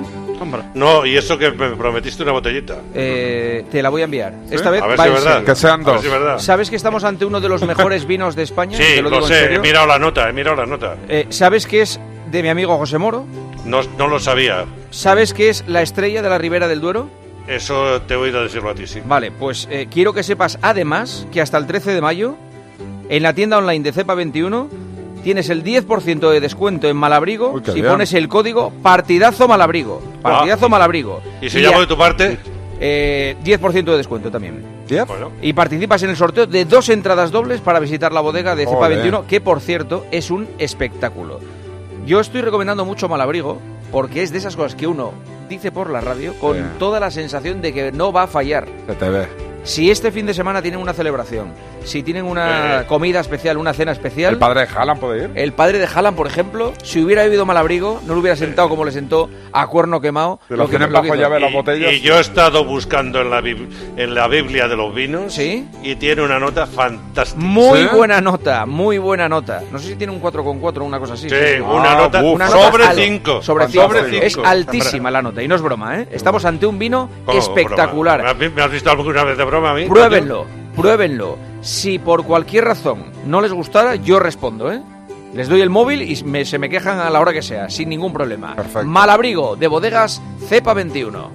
No, y eso que me prometiste una botellita. Eh, te la voy a enviar. ¿Sí? Esta vez a ver va si en es verdad. serio. Que sean dos. Si es verdad. ¿Sabes que estamos ante uno de los mejores vinos de España? Sí, te lo, lo digo sé. en serio. He mirado la nota, he mirado la nota. Eh, ¿Sabes que es de mi amigo José Moro? No, no lo sabía. ¿Sabes que es la estrella de la Ribera del Duero? Eso te he oído decirlo a ti, sí. Vale, pues eh, quiero que sepas además que hasta el trece de mayo en la tienda online de Cepa veintiuno tienes el diez por ciento de descuento en Malabrigo. Uy, si bien. Pones el código Partidazo Malabrigo. Partidazo ah. Malabrigo. ¿Y si y llamo a... de tu parte? Eh, diez por ciento de descuento también. ¿diez? Bueno. Y participas en el sorteo de dos entradas dobles para visitar la bodega de Cepa veintiuno, que por cierto es un espectáculo. Yo estoy recomendando mucho Malabrigo porque es de esas cosas que uno dice por la radio con Sí. toda la sensación de que no va a fallar. Se te ve. Si este fin de semana tienen una celebración, si tienen una Eh. comida especial, una cena especial... ¿El padre de Haaland puede ir? El padre de Haaland, por ejemplo, si hubiera bebido Malabrigo, no lo hubiera sentado como le sentó a cuerno quemado. Se lo que- tienen lo que bajo hizo. llave las botellas. Y yo he estado buscando en la, bib- en la Biblia de los vinos ¿Sí? y tiene una nota fantástica. Muy ¿Sí? buena nota, muy buena nota. No sé si tiene un cuatro coma cuatro o una cosa así. Sí, una nota- una sobre al- cinco. Sobre Sobre cinco. cinco. Es altísima la nota y no es broma, ¿eh? Estamos ante un vino ¿Cómo, espectacular. broma? ¿Me has- ¿Me has visto alguna vez de broma a mí? Pruébenlo, pruébenlo. Si por cualquier razón no les gustara, yo respondo, ¿eh? Les doy el móvil y me- se me quejan a la hora que sea, sin ningún problema. Perfecto. Malabrigo, de bodegas Cepa veintiuno.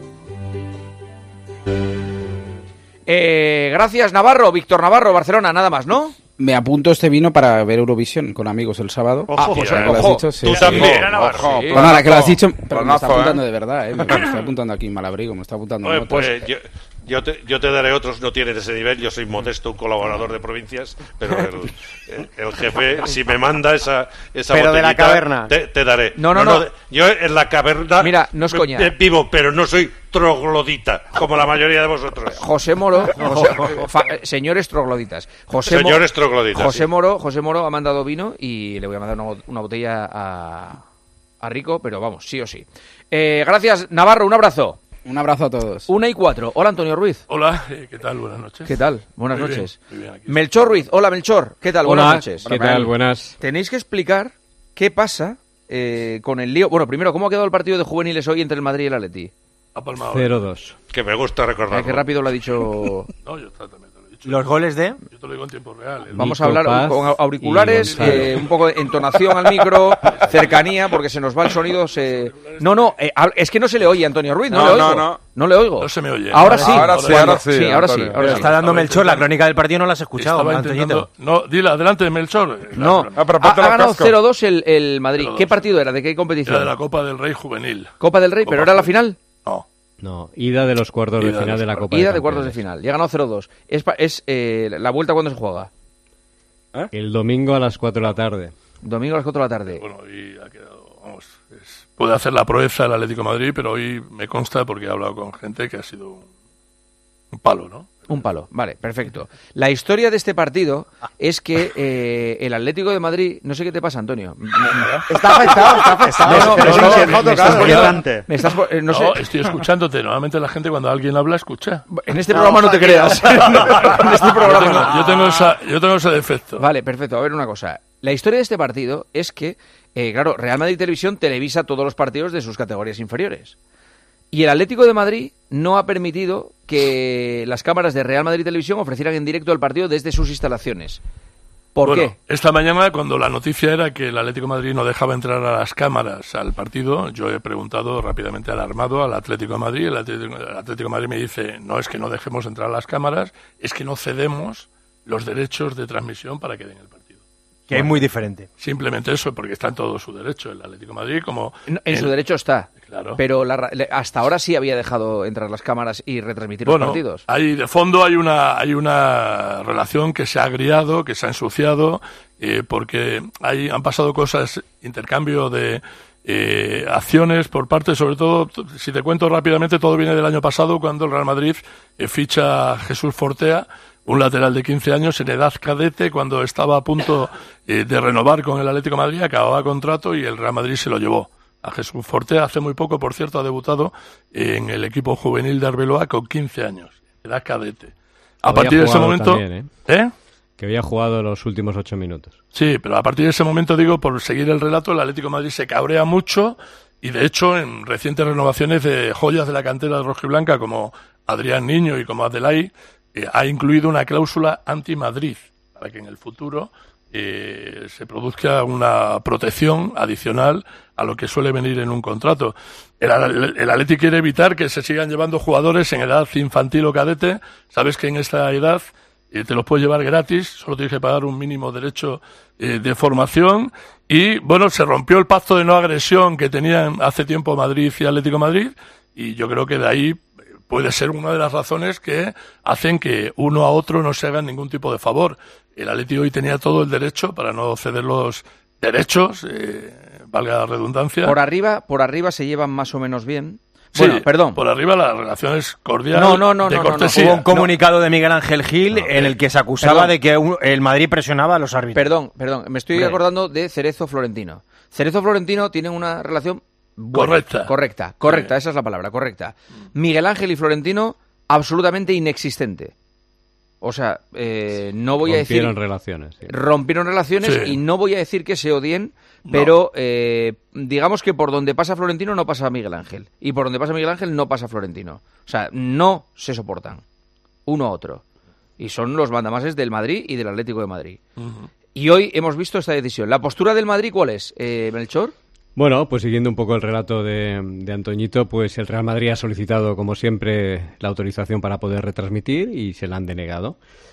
Eh, gracias, Navarro. Víctor Navarro, Barcelona, nada más, ¿no? Me apunto este vino para ver Eurovisión con amigos el sábado. Ojo, Ah, pues ojo, ahora que lo has ojo. dicho, sí. Tú también. Ojo, Bueno, ahora que lo has dicho, pero me Planazo, está apuntando ¿eh? de verdad, ¿eh? Me está apuntando aquí Malabrigo, me está apuntando Oye, notas. pues yo, yo, te, yo te daré otros, no tienen ese nivel, yo soy modesto, un colaborador de provincias, pero el, el- el jefe, si me manda esa, esa Pero de la botellita, caverna. Te, te daré. No, no, no. de- yo en la caverna Mira, no es me- coña. me vivo, pero no soy troglodita, como la mayoría de vosotros. José Moro, José- fa- eh, señores trogloditas. José Mo- Señores trogloditas, José sí. Moro, José Moro ha mandado vino y le voy a mandar una, una botella a, a Rico, pero vamos, sí o sí. Eh, gracias, Navarro, un abrazo. Un abrazo a todos. Una y cuatro. Hola, Antonio Ruiz. Hola, eh, ¿qué tal? Buenas noches. ¿Qué tal? Buenas Muy bien, noches. muy bien, aquí Melchor Ruiz. Hola, Melchor. ¿Qué tal? Hola, Buenas noches. ¿qué tal? Buenas. Tenéis que explicar qué pasa eh, con el lío. Bueno, primero, ¿cómo ha quedado el partido de juveniles hoy entre el Madrid y el Atleti? Ha palmado. cero dos. Que me gusta recordar. Ay, qué rápido lo ha dicho. No, yo también te lo he dicho. ¿Los goles de? Yo te lo digo en tiempo real. ¿eh? Vamos a Nico hablar Paz con auriculares, y Gonzalo. eh, un poco de entonación al micro, cercanía, porque se nos va el sonido. Se... No, no, eh, hab- es que no se le oye a Antonio Ruiz, no, No, le oigo. no, no. No le oigo. No se me oye. Ahora Ahora sí. Ahora sí, Cuando- ahora sí, Sí, ahora sí. Antonio. ahora sí. Está dando Estaba Melchor, la intentando- crónica del partido no la has escuchado, Estaba Antoñito. intentando... No, dile, adelante, Melchor. No, Ah, pero ha, ponte ha los ganado cascos. cero dos el, el Madrid. cero dos. ¿Qué partido era? ¿De qué competición? Era de la Copa del Rey Juvenil. Copa del Rey, Copa pero era la Juvenil. final. No. No, ida de los cuartos de Ida de final los de la cuartos. Copa Ida de de cuartos de Campeones. final. Y ha ganado cero dos. Es, pa- es eh, la vuelta cuando se juega. El domingo a las cuatro de la tarde. Domingo a las cuatro de la tarde. Bueno, y ha quedado, vamos, es- puede hacer la proeza el Atlético de Madrid, pero hoy me consta, porque he hablado con gente, que ha sido un, un palo, ¿no? Un palo, vale, perfecto. La historia de este partido es que eh, el Atlético de Madrid, no sé qué te pasa, Antonio. Está afectado, está afectado. No, no, Pero no, sí, no, se me- dejó me estás tocar, poniendo- ¿no? me estás po- eh, no sé. No, estoy escuchándote. Normalmente la gente cuando alguien habla, escucha. En este programa no te creas. En este Yo programa tengo, no. yo tengo esa, yo tengo ese defecto. Vale, perfecto. A ver una cosa. La historia de este partido es que, eh, claro, Real Madrid Televisión televisa todos los partidos de sus categorías inferiores. Y el Atlético de Madrid no ha permitido que las cámaras de Real Madrid Televisión ofrecieran en directo el partido desde sus instalaciones. ¿Por Bueno, qué? esta mañana, cuando la noticia era que el Atlético de Madrid no dejaba entrar a las cámaras al partido, yo he preguntado rápidamente al armado, al Atlético de Madrid. El Atlético, el Atlético de Madrid me dice, no es que no dejemos entrar a las cámaras, es que no cedemos los derechos de transmisión para que den el partido. Que es muy diferente. Simplemente eso, porque está en todo su derecho el Atlético de Madrid, como... En, en el- su derecho está. Claro. Pero la ra- le- hasta ahora sí había dejado entrar las cámaras y retransmitir Bueno, los partidos. hay de fondo hay una hay una relación que se ha agriado, que se ha ensuciado, eh, porque hay, han pasado cosas, intercambio de eh, acciones por parte, sobre todo, t- si te cuento rápidamente, todo viene del año pasado, cuando el Real Madrid eh, ficha a Jesús Fortea, un lateral de quince años en edad cadete, cuando estaba a punto eh, de renovar con el Atlético de Madrid, acababa contrato y el Real Madrid se lo llevó. A Jesús Fortea, hace muy poco, por cierto, ha debutado en el equipo juvenil de Arbeloa con quince años, edad cadete. A Había partir de ese jugado momento... también, ¿eh? ¿Eh? Que había jugado los últimos ocho minutos. Sí, pero a partir de ese momento, digo, por seguir el relato, el Atlético de Madrid se cabrea mucho y, de hecho, en recientes renovaciones de joyas de la cantera de rojiblanca, como Adrián Niño y como Adelay, eh, ha incluido una cláusula anti-Madrid, para que en el futuro eh, se produzca una protección adicional a lo que suele venir en un contrato. El, el, el Atleti quiere evitar que se sigan llevando jugadores en edad infantil o cadete. Sabes que en esta edad eh, te los puedes llevar gratis, solo tienes que pagar un mínimo derecho eh, de formación. Y bueno, se rompió el pacto de no agresión que tenían hace tiempo Madrid y Atlético de Madrid, y yo creo que de ahí puede ser una de las razones que hacen que uno a otro no se hagan ningún tipo de favor. El Atleti hoy tenía todo el derecho, para no ceder los derechos, eh, valga la redundancia. Por arriba, por arriba se llevan más o menos bien. Sí, Bueno, perdón. Por arriba la relación es cordial. No, no, no, de no, no, cortesía. Hubo un comunicado de Miguel Ángel Gil No, en el que se acusaba perdón. de que un- el Madrid presionaba a los árbitros. Perdón, perdón, me estoy Hombre. acordando de Cerezo Florentino. Cerezo Florentino tienen una relación buena. Correcta. Correcta, correcta, esa es la palabra, correcta. Miguel Ángel y Florentino, absolutamente inexistente. O sea, eh, no voy a decir... Rompieron relaciones. sí. Rompieron relaciones Sí. y no voy a decir que se odien, pero eh, digamos que por donde pasa Florentino no pasa Miguel Ángel. Y por donde pasa Miguel Ángel no pasa Florentino. O sea, no se soportan uno a otro. Y son los mandamases del Madrid y del Atlético de Madrid. Ujú. Y hoy hemos visto esta decisión. ¿La postura del Madrid cuál es, eh, Melchor? Bueno, pues siguiendo un poco el relato de, de Antoñito, pues el Real Madrid ha solicitado, como siempre, la autorización para poder retransmitir y se la han denegado.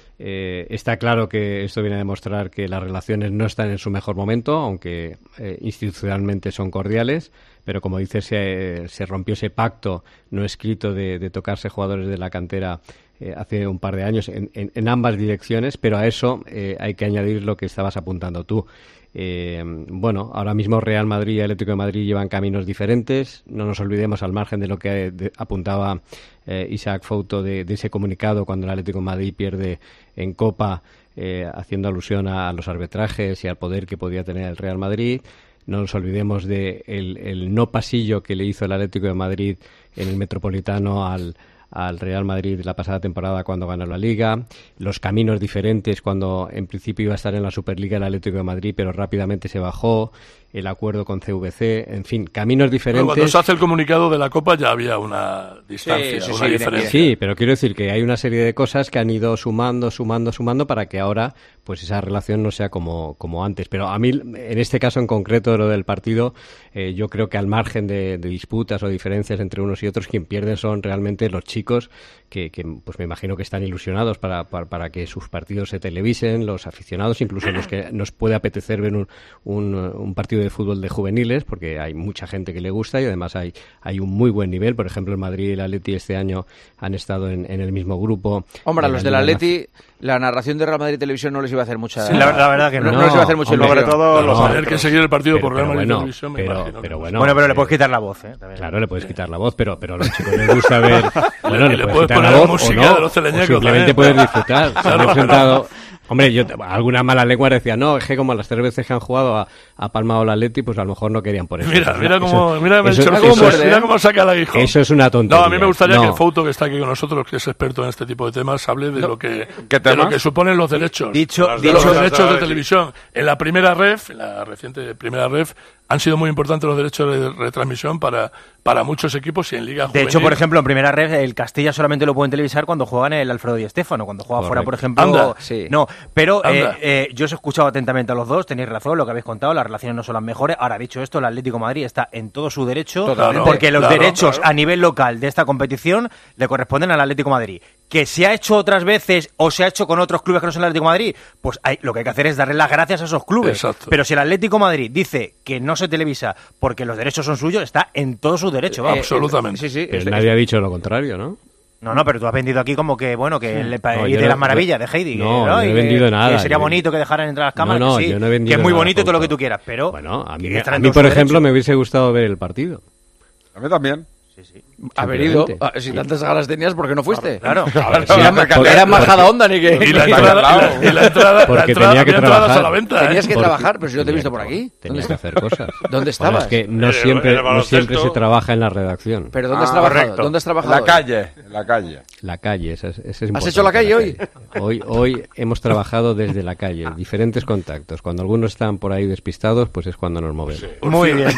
Eh, está claro que esto viene a demostrar que las relaciones no están en su mejor momento, aunque eh, institucionalmente son cordiales, pero como dices, se, se rompió ese pacto no escrito de, de tocarse jugadores de la cantera eh, hace un par de años en, en, en ambas direcciones, pero a eso eh, hay que añadir lo que estabas apuntando tú. Eh, bueno, ahora mismo Real Madrid y Atlético de Madrid llevan caminos diferentes. No nos olvidemos, al margen de lo que de, apuntaba eh, Isaac Fouto de, de ese comunicado cuando el Atlético de Madrid pierde en Copa, eh, haciendo alusión a, a los arbitrajes y al poder que podía tener el Real Madrid. No nos olvidemos de el, el no pasillo que le hizo el Atlético de Madrid en el Metropolitano al al Real Madrid la pasada temporada cuando ganó la Liga, los caminos diferentes cuando en principio iba a estar en la Superliga el Atlético de Madrid, pero rápidamente se bajó, el acuerdo con C V C, en fin, caminos diferentes. Pero cuando se hace el comunicado de la Copa ya había una distancia, Sí, sí, una sí, diferencia. Sí, pero quiero decir que hay una serie de cosas que han ido sumando, sumando, sumando para que ahora pues esa relación no sea como, como antes. Pero a mí, en este caso en concreto, lo del partido, eh, yo creo que al margen de, de disputas o diferencias entre unos y otros, quien pierden son realmente los chicos que, que pues me imagino que están ilusionados para, para, para que sus partidos se televisen, los aficionados, incluso los que nos puede apetecer ver un, un, un partido de fútbol de juveniles, porque hay mucha gente que le gusta y además hay, hay un muy buen nivel. Por ejemplo, el Madrid y el Atleti este año han estado en, en el mismo grupo. Hombre, a En los la del Liga Atleti, la narración de Real Madrid Televisión no les iba a hacer mucha... Sí, la- la verdad que no. No, les iba a hacer mucha hombre, ilusión. sobre todo Pero los tener árbitros. que seguir el partido por Pero- Real pero Madrid bueno, Televisión, me pero- imagino. pero que bueno, Bueno, pero le eh, puedes quitar la voz, ¿eh? También. Claro, le puedes quitar la voz, pero, pero a los chicos les gusta ver. Bueno, Y le, le puedes puedes quitar poner la voz música o no, de los o teleñecos simplemente también. puedes disfrutar. Se han Claro. enfrentado. Hombre, yo alguna mala lengua decía, no, es que como las tres veces que han jugado a, a Palma o la Atleti, pues a lo mejor no querían por eso. Mira, Eso- mira eso- cómo, mira, eso- Melchor, eso- cómo eso muerde, es- mira cómo saca el aguijón. Eso es una tontería. No, a mí me gustaría No. que el Fouto, que está aquí con nosotros, que es experto en este tipo de temas, hable de lo que ¿Qué de lo temas? que suponen los derechos. Dicho- de dicho- los derechos de televisión. En la primera ref, en la reciente primera ref, han sido muy importantes los derechos de retransmisión para, para muchos equipos y en Liga De Juvenil. hecho, por ejemplo, en primera red, el Castilla solamente lo pueden televisar cuando juegan el Alfredo Di Stéfano, cuando juega Correcto. fuera, por ejemplo. Anda. Sí. No, pero eh, Anda. eh, yo os he escuchado atentamente a los dos, tenéis razón, lo que habéis contado, las relaciones no son las mejores. Ahora, dicho esto, el Atlético de Madrid está en todo su derecho, Totalmente. porque los Claro, derechos claro. a nivel local de esta competición le corresponden al Atlético de Madrid. Que se ha hecho otras veces o se ha hecho con otros clubes que no son el Atlético de Madrid, pues hay, lo que hay que hacer es darle las gracias a esos clubes. Exacto. Pero si el Atlético de Madrid dice que no se televisa porque los derechos son suyos, está en todo su derecho, vamos. Eh, Absolutamente. Sí, sí. Pero este- nadie ha dicho lo contrario, ¿no? No, no, pero tú has vendido aquí como que, bueno, que le pa- No, y yo de no- las maravillas yo- de Heidi. no, que, yo no he Y que- vendido nada, Que sería yo- bonito que dejaran entrar las cámaras, No, no, que sí, yo no he que vendido es muy nada bonito y todo lo que tampoco. tú quieras, pero... Bueno, a mí, que están a en mí todo por su ejemplo, derecho. me hubiese gustado ver el partido. A mí también. Haber ido. Simplemente. Ah, si tantas ganas tenías, ¿por qué no fuiste? Claro. Si era, Porque- era majada onda ni que... Y la Está entrada, al lado. y la, y la entrada, la Porque entrada- tenía que había entradas trabajar. a la venta, ¿eh? Tenías que Porque trabajar, pero si yo te he tenía visto que- por aquí. Tenía ¿Dónde, que hacer cosas. ¿Dónde Bueno, estabas? es que no En el- siempre, en el no siempre baloncesto. se trabaja en la redacción. ¿Pero dónde has Ah, trabajado? correcto. ¿Dónde has En trabajado? la hoy? calle, en la calle. La calle, ese es, ese es ¿Has importante, hecho la calle hoy? Hoy, hoy hemos trabajado desde la calle, diferentes contactos. Cuando algunos están por ahí despistados, pues es cuando nos movemos. Muy bien.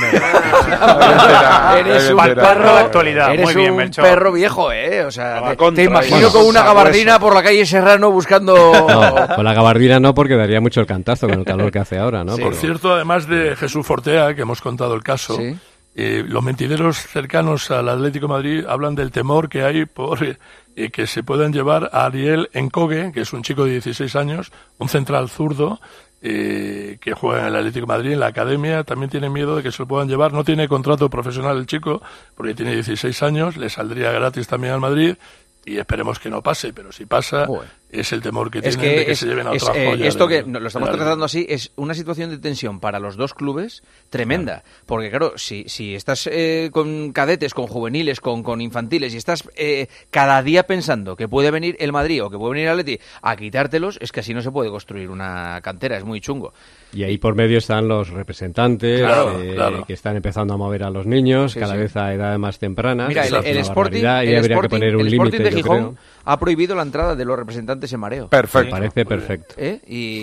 Eres un Para el perro, de la actualidad. eres Muy bien, un Melchor. perro viejo, ¿eh? O sea, A la te, contra, te imagino bueno, con una sabueso. gabardina por la calle Serrano buscando... No, con la gabardina no, porque daría mucho el cantazo con el calor que hace ahora, ¿no? Sí. Por Pero- cierto, además de Jesús Fortea, que hemos contado el caso, Sí. eh, los mentideros cercanos al Atlético de Madrid hablan del temor que hay por eh, eh, que se puedan llevar a Ariel Encogue, que es un chico de dieciséis años, un central zurdo, eh, que juega en el Atlético de Madrid, en la academia. También tiene miedo de que se lo puedan llevar. No tiene contrato profesional el chico, porque tiene dieciséis años, le saldría gratis también al Madrid. Y esperemos que no pase, pero si pasa, Joder. es el temor que Es tienen que, de que es, se lleven a es, otras eh, joyas. esto de- que no- lo estamos de la- tratando así es una situación de tensión para los dos clubes tremenda. Porque claro, si, si estás eh, con cadetes, con juveniles, con, con infantiles y estás eh, cada día pensando que puede venir el Madrid o que puede venir el Atleti a quitártelos, es que así no se puede construir una cantera, es muy chungo. Y ahí por medio están los representantes Claro, eh, claro. que están empezando a mover a los niños, Sí, cada sí. vez a edades más tempranas. Mira, el, Es el una Sporting, barbaridad, y el habría Sporting- que poner un el Sporting límite, de yo Gijón creo. ha prohibido la entrada de los representantes en mareo. Perfecto. Me parece perfecto. ¿Eh?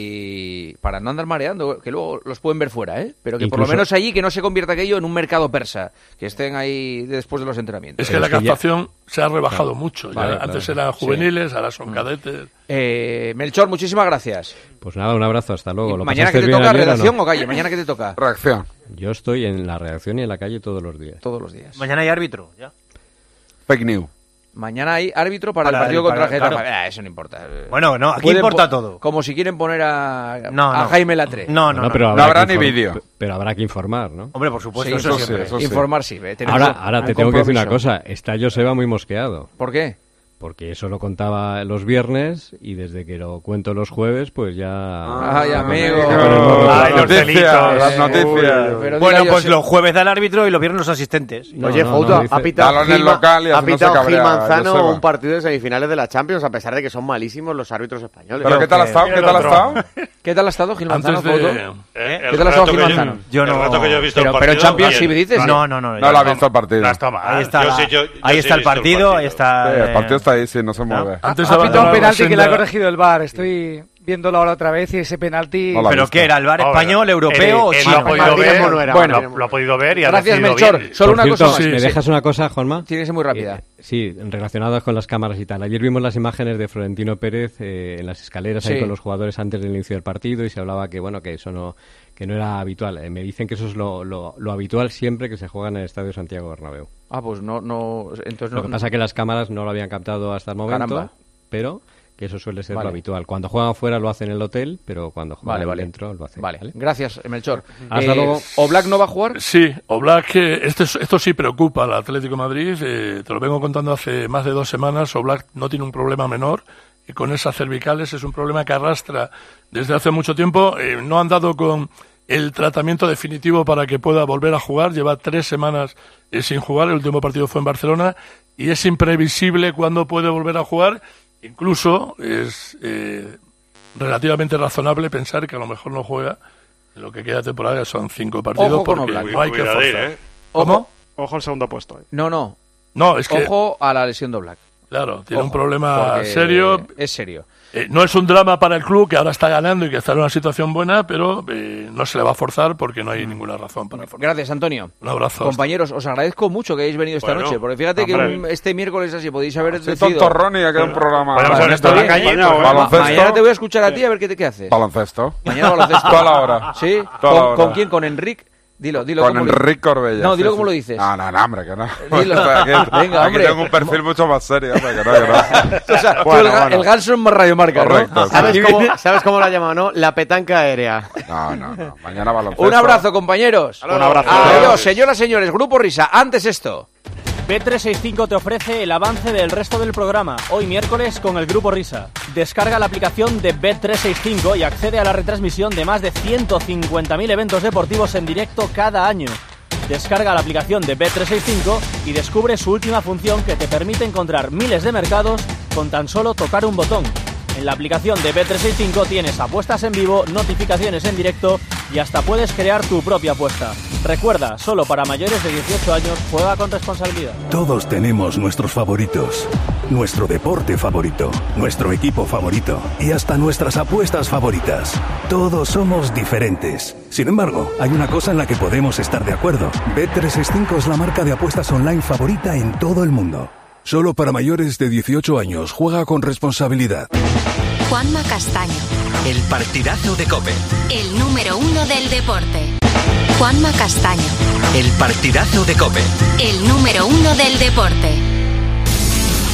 Y para no andar mareando, que luego los pueden ver fuera, ¿eh? Pero que por Incluso- lo menos allí que no se convierta aquello en un mercado persa, que estén ahí después de los entrenamientos. Es que la captación se ha rebajado Claro. mucho. Ya Vale, antes claro. eran Sí. juveniles, ahora son cadetes. Eh, Melchor, muchísimas gracias. Pues nada, un abrazo, hasta luego. ¿Lo Mañana pasaste que te bien toca, ayer o no? redacción o calle, mañana que te toca. Reacción. Yo estoy en la redacción y en la calle todos los días. Todos los días. Mañana hay árbitro, ya. Fake news. Mañana hay árbitro para, Para el partido el- contra para- Getafe. claro. Ah, eso no importa. Bueno, no, aquí Pueden importa po- todo. Como si quieren poner a, No, a no. Jaime Latre. No, no, no. pero No habrá habrá que ni inform- vídeo. pe- Pero habrá que informar, ¿no? Hombre, por supuesto, Sí, eso, eso siempre. sí, eso sí. Informar sí, eh, tenemos Ahora, un- ahora un te tengo que decir una compromiso. cosa. Está Joseba muy mosqueado. ¿Por qué? Porque eso lo contaba los viernes y desde que lo cuento los jueves, pues ya... Ay, amigo. Ay, los Noticias, delitos. las noticias. Uy, Pero bueno, diga, pues yo sé- los jueves da el árbitro y los viernes los asistentes. No, Oye, no, Fouto, no, ha dice- pitado, Balón en Gil, Ma- local y ha así no se pitado Gil cabrea, Manzano Joseba. un partido de semifinales de la Champions, a pesar de que son malísimos los árbitros españoles. ¿Pero qué tal ha estado? ¿Qué tal ha estado? ¿Qué tal ha estado Gil Manzano, Antes de- Fouto? Eh, ¿Qué el tal ha estado rato Gil que yo- Manzano? Yo el no- rato que yo he visto Pero, el pero en partido, Champions sí bien. dices. No, no, no. No ya lo ha no. visto el partido. No está mal. Ahí está, Yo la- sí, yo- yo ahí sí está he el visto partido, ahí está... Sí, el eh, partido está ahí, sí, no se mueve. Antes Ha de pitado un abandonar la penalti que le ha senda- corregido el V A R. Estoy viéndolo ahora otra vez y ese penalti... No la ha ¿Pero visto. qué era? ¿El bar Hombre, español, europeo o él- él chino? lo ha podido Martínez ver, Mono era, Bueno, Martínez lo, lo ha podido ver y ha Gracias, decidido Melchor. bien. Solo Por una cierto, cosa más. ¿me Sí, dejas una cosa, Juanma? Tiene que ser muy rápida. Eh, sí, relacionadas con las cámaras y tal. Ayer vimos las imágenes de Florentino Pérez eh, en las escaleras Sí. ahí con los jugadores antes del inicio del partido y se hablaba que bueno que eso no que no era habitual. Eh, me dicen que eso es lo, lo, lo habitual siempre que se juega en el Estadio Santiago Bernabéu. Ah, pues no, no, entonces Lo no. que pasa es que las cámaras no lo habían captado hasta el momento, Caramba. pero que eso suele ser Vale. lo habitual. Cuando juegan afuera lo hacen en el hotel, pero cuando juegan Vale, vale. dentro lo hacen. Vale, gracias, Melchor. Hasta Eh, luego. ¿Oblak no va a jugar? Sí, Oblak, eh, este, es- esto sí preocupa al Atlético de Madrid. eh, te lo vengo contando hace más de dos semanas. Oblak no tiene un problema menor. Y con esas cervicales es un problema que arrastra desde hace mucho tiempo. eh, no han dado con el tratamiento definitivo para que pueda volver a jugar. Lleva tres semanas eh, sin jugar. El último partido fue en Barcelona. Y es imprevisible cuándo puede volver a jugar. Incluso es eh, relativamente razonable pensar que a lo mejor no juega. En lo que queda de temporada son cinco partidos. Ojo con porque Oblak. no hay que Cuidadín, forzar. ¿eh? ¿Cómo? Ojo al segundo puesto. eh. No, no. No, es que, Ojo a la lesión de Oblak. claro, tiene Ojo, un problema porque serio. Es serio. Eh, no es un drama para el club, que ahora está ganando y que está en una situación buena, pero eh, no se le va a forzar porque no hay ninguna razón para forzar. Gracias, Antonio. Un abrazo. Compañeros, os agradezco mucho que hayáis venido esta Bueno, noche, porque fíjate que hombre. un- este miércoles así podéis haber Sí, decidido... tonto Ronnie, que era un programa. Podemos haber estado en la calle. Español, pues, ¿eh? Ma- Baloncesto. mañana te voy a escuchar a ti a ver qué, te, qué haces. Baloncesto. Mañana baloncesto. Toda la hora. ¿Sí? Toda la ¿Con, hora. ¿Con quién? ¿Con Enric? Dilo, dilo. Con cómo lo- Enrique Corbella. No, dilo sí, cómo sí. lo dices. No, no, no, hombre, que no. Dilo. Aquí, Venga, aquí hombre. tengo un perfil mucho más serio, hombre, que no, que no. O sea, tú Bueno, el, ga- bueno. el ganso en más radiomarca, ¿no? Correcto, sí. ¿Sabes Aquí cómo, viene- ¿Sabes cómo lo ha llamado, no? La petanca aérea. No, no, no. Mañana baloncesto. Un abrazo, compañeros. Un abrazo. Adiós, señoras y señores. Grupo Risa. Antes esto. B trescientos sesenta y cinco te ofrece el avance del resto del programa, hoy miércoles con el Grupo Risa. Descarga la aplicación de B trescientos sesenta y cinco y accede a la retransmisión de más de ciento cincuenta mil eventos deportivos en directo cada año. Descarga la aplicación de B trescientos sesenta y cinco y descubre su última función que te permite encontrar miles de mercados con tan solo tocar un botón. En la aplicación de B trescientos sesenta y cinco tienes apuestas en vivo, notificaciones en directo y hasta puedes crear tu propia apuesta. Recuerda, solo para mayores de dieciocho años, juega con responsabilidad. Todos tenemos nuestros favoritos, nuestro deporte favorito, nuestro equipo favorito y hasta nuestras apuestas favoritas. Todos somos diferentes. Sin embargo, hay una cosa en la que podemos estar de acuerdo. B trescientos sesenta y cinco es la marca de apuestas online favorita en todo el mundo. Solo para mayores de dieciocho años, juega con responsabilidad. Juanma Castaño, El partidazo de COPE. el número uno del deporte. Juanma Castaño, El partidazo de COPE. el número uno del deporte.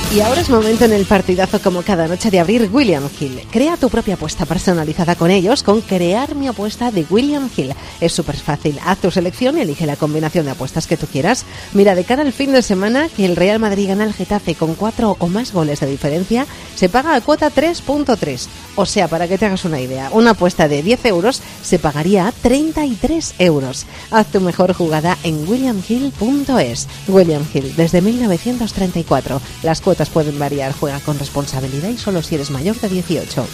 Y ahora es momento en el partidazo, como cada noche, de abrir William Hill. Crea tu propia apuesta personalizada con ellos con Crear mi apuesta de William Hill. Es súper fácil. Haz tu selección y elige la combinación de apuestas que tú quieras. Mira, de cara al fin de semana, que el Real Madrid gana al Getafe con cuatro o más goles de diferencia, se paga a cuota tres punto tres. O sea, para que te hagas una idea, una apuesta de diez euros se pagaría a treinta y tres euros. Haz tu mejor jugada en william hill punto es. William Hill, desde mil novecientos treinta y cuatro. Las cuotas pueden variar. Juega con responsabilidad y solo si eres mayor de dieciocho.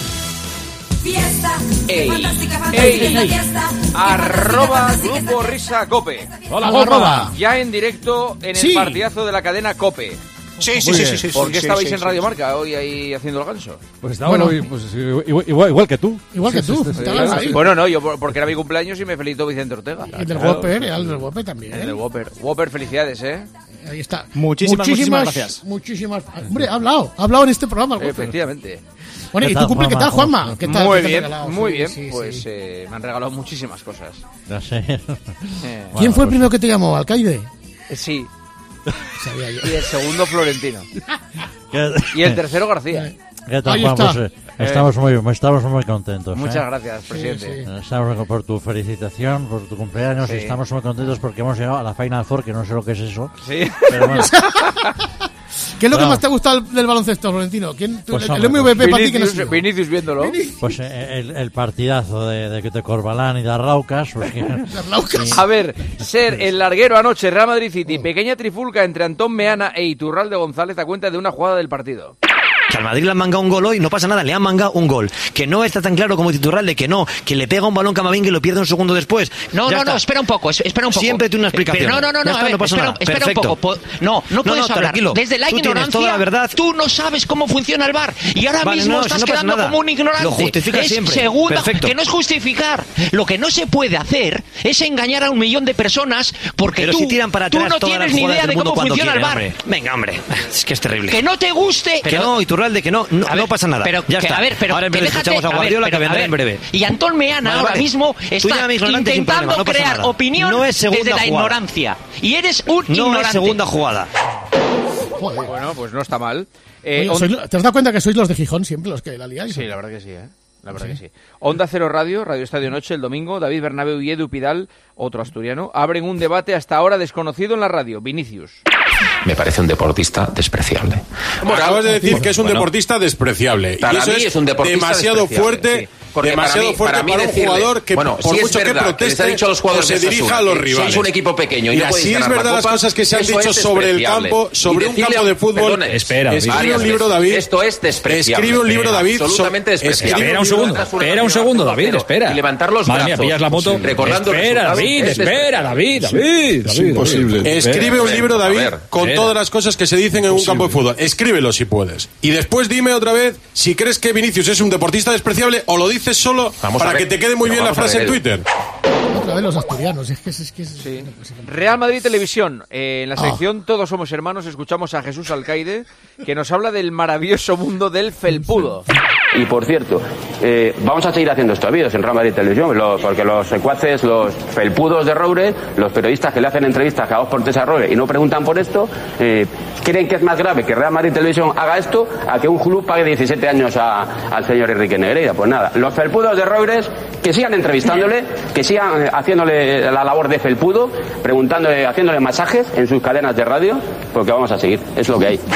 Fiesta, ey, fantástica, fantástica ey, fiesta. Arroba Grupo Risa Cope. Hola, arroba. Ya en directo en sí. el partidazo de la cadena Cope. Sí, sí, sí, sí, sí. ¿Por qué sí, estabais sí, en sí, Radio sí. Marca hoy ahí haciendo el ganso? Pues estaba bueno, hoy, pues, igual, igual, igual que tú. Igual que sí, tú. Sí, sí, sí, sí. Bueno, no, yo porque era mi cumpleaños y me felicitó Vicente Ortega. Y el del Whopper, el del Whopper también. El del Whopper. Whopper, felicidades, ¿eh? Ahí está. Muchísimas, muchísimas gracias. Muchísimas. Hombre, ha hablado. Ha hablado en este programa. Efectivamente. Bueno, ¿y tu cumple qué tal, Juanma? ¿Qué tal? Muy ¿Qué bien, te muy sí, bien. Sí, pues sí. Eh, me han regalado muchísimas cosas. No sé. Eh. ¿Quién Bueno, fue el pues... primero que te llamó? ¿Alcaide? Eh, sí. Sabía yo. Y el segundo Florentino. Y el tercero García. ¿Qué tal, Ahí Juan? está. Pues, eh, estamos, muy, estamos muy contentos. Muchas ¿eh? gracias, presidente. Sí, sí. Estamos por tu felicitación, por tu cumpleaños, Sí. y estamos muy contentos porque hemos llegado a la Final Four, que no sé lo que es eso. Sí. Pero bueno. ¿Qué es lo No. que más te ha gustado del baloncesto, Florentino? ¿Quién, tú, Pues, el, hombre, el M V P pues, para ti que no Vinicius, Vinicius viéndolo. Pues eh, el, el partidazo de, de, de Corbalán y de Arraucas. Pues, que- y- A ver, ser el larguero anoche, Real Madrid City, pequeña trifulca entre Antón Meana e Iturralde González a cuenta de una jugada del partido. Que al Madrid le han mangado un gol hoy, no pasa nada, le han mangado un gol. Que no está tan claro como Iturralde, que no, que le pega un balón Camavinga y lo pierde un segundo después. No, Ya no, está. no, espera un poco, es- espera un poco. Siempre tiene una explicación. Pero no, no, no, Ya no, está, a ver, no pasa espera, nada. espera un Perfecto. poco. po- No, no puedes no, hablar. tranquilo. Desde la Tú tienes ignorancia, toda la verdad. tú no sabes cómo funciona el V A R. Y ahora Vale, mismo no, si estás no pasa quedando nada. como un ignorante. Lo justificas es siempre. segunda, Perfecto. que no es justificar. Lo que no se puede hacer es engañar a un millón de personas porque Pero tú, si tiran para tú atrás no todas tienes las ni jugadas idea del de mundo cómo cuando funciona quieren, el V A R. hombre. Venga, hombre, es que es terrible. Que no te guste. Que no, Iturralde, que no, no, A ver, no pasa nada. Pero, ya que, está. a ver, pero Ahora en que breve déjate- escuchamos a ver, Guardiola, pero, que vendrá a ver, en breve. Y Antón Meana Vale, ahora vale. mismo Tú está llama ignorante sin intentando problema, no pasa crear nada. opinión No es segunda desde la jugada. ignorancia. Y eres un No ignorante. es segunda jugada. Joder. Bueno, pues no está mal. Eh, Oye, on- sois lo- ¿te has dado cuenta que sois los de Gijón siempre los que la liáis? Sí, la verdad que sí, ¿eh? La verdad que sí. Onda Cero Radio, Radio Estadio Noche, el domingo, David Bernabéu y Edu Pidal, otro asturiano, abren un debate hasta ahora desconocido en la radio. Vinicius. Me parece un deportista despreciable. Acabas de decir que es un Bueno, deportista despreciable. para y eso mí es, es un deportista demasiado despreciable, fuerte, sí. Porque demasiado para mí- fuerte para para, mí un decirle- jugador que bueno, por si es mucho que verdad que proteste les ha dicho a los o jugadores se de dirija Osasuna a los que rivales. sois un equipo pequeño y Mira, no podéis si es ganar la verdad las Copa, cosas que se han eso dicho es sobre el despreciable. campo, sobre Y un decirle campo a- de fútbol. perdona, espera, escribe varias un libro, veces. David. Esto es despreciable. Escribe un libro, David. so- Absolutamente despreciable. escribe Espera un un libro- segundo, espera un segundo, David, espera. Y levantar los Madre mía, brazos. pillas la moto. Recordando el Espera, resultado, David, es espera, despreciable. David, David, Es David, imposible. David. Escribe un libro, A David, ver, con espera. todas las cosas que se dicen en un campo de fútbol. Escríbelo si puedes. Y después dime otra vez si crees que Vinicius es un deportista despreciable o lo dices solo Vamos a para ver. que te quede muy Pero bien la vamos a frase en ver, Twitter. Otra vez los asturianos. Es que es, es que es- Sí. Real Madrid Televisión. Eh, en la sección Todos Somos Hermanos escuchamos a Jesús Alcaide, que nos habla del maravilloso mundo del felpudo. Y por cierto, eh, vamos a seguir haciendo estos vídeos en Real Madrid Televisión, lo- porque los secuaces, los felpudos de Roures, los periodistas que le hacen entrevistas cada dos por tres a Roures y no preguntan por esto, eh, creen que es más grave que Real Madrid Televisión haga esto a que un club pague diecisiete años a- al señor Enrique Negreira. Pues nada, los felpudos de Roures que sigan entrevistándole, que sigan eh, haciéndole la labor de felpudo, preguntándole, haciéndole masajes en sus cadenas de radio, porque vamos a seguir, es lo que hay.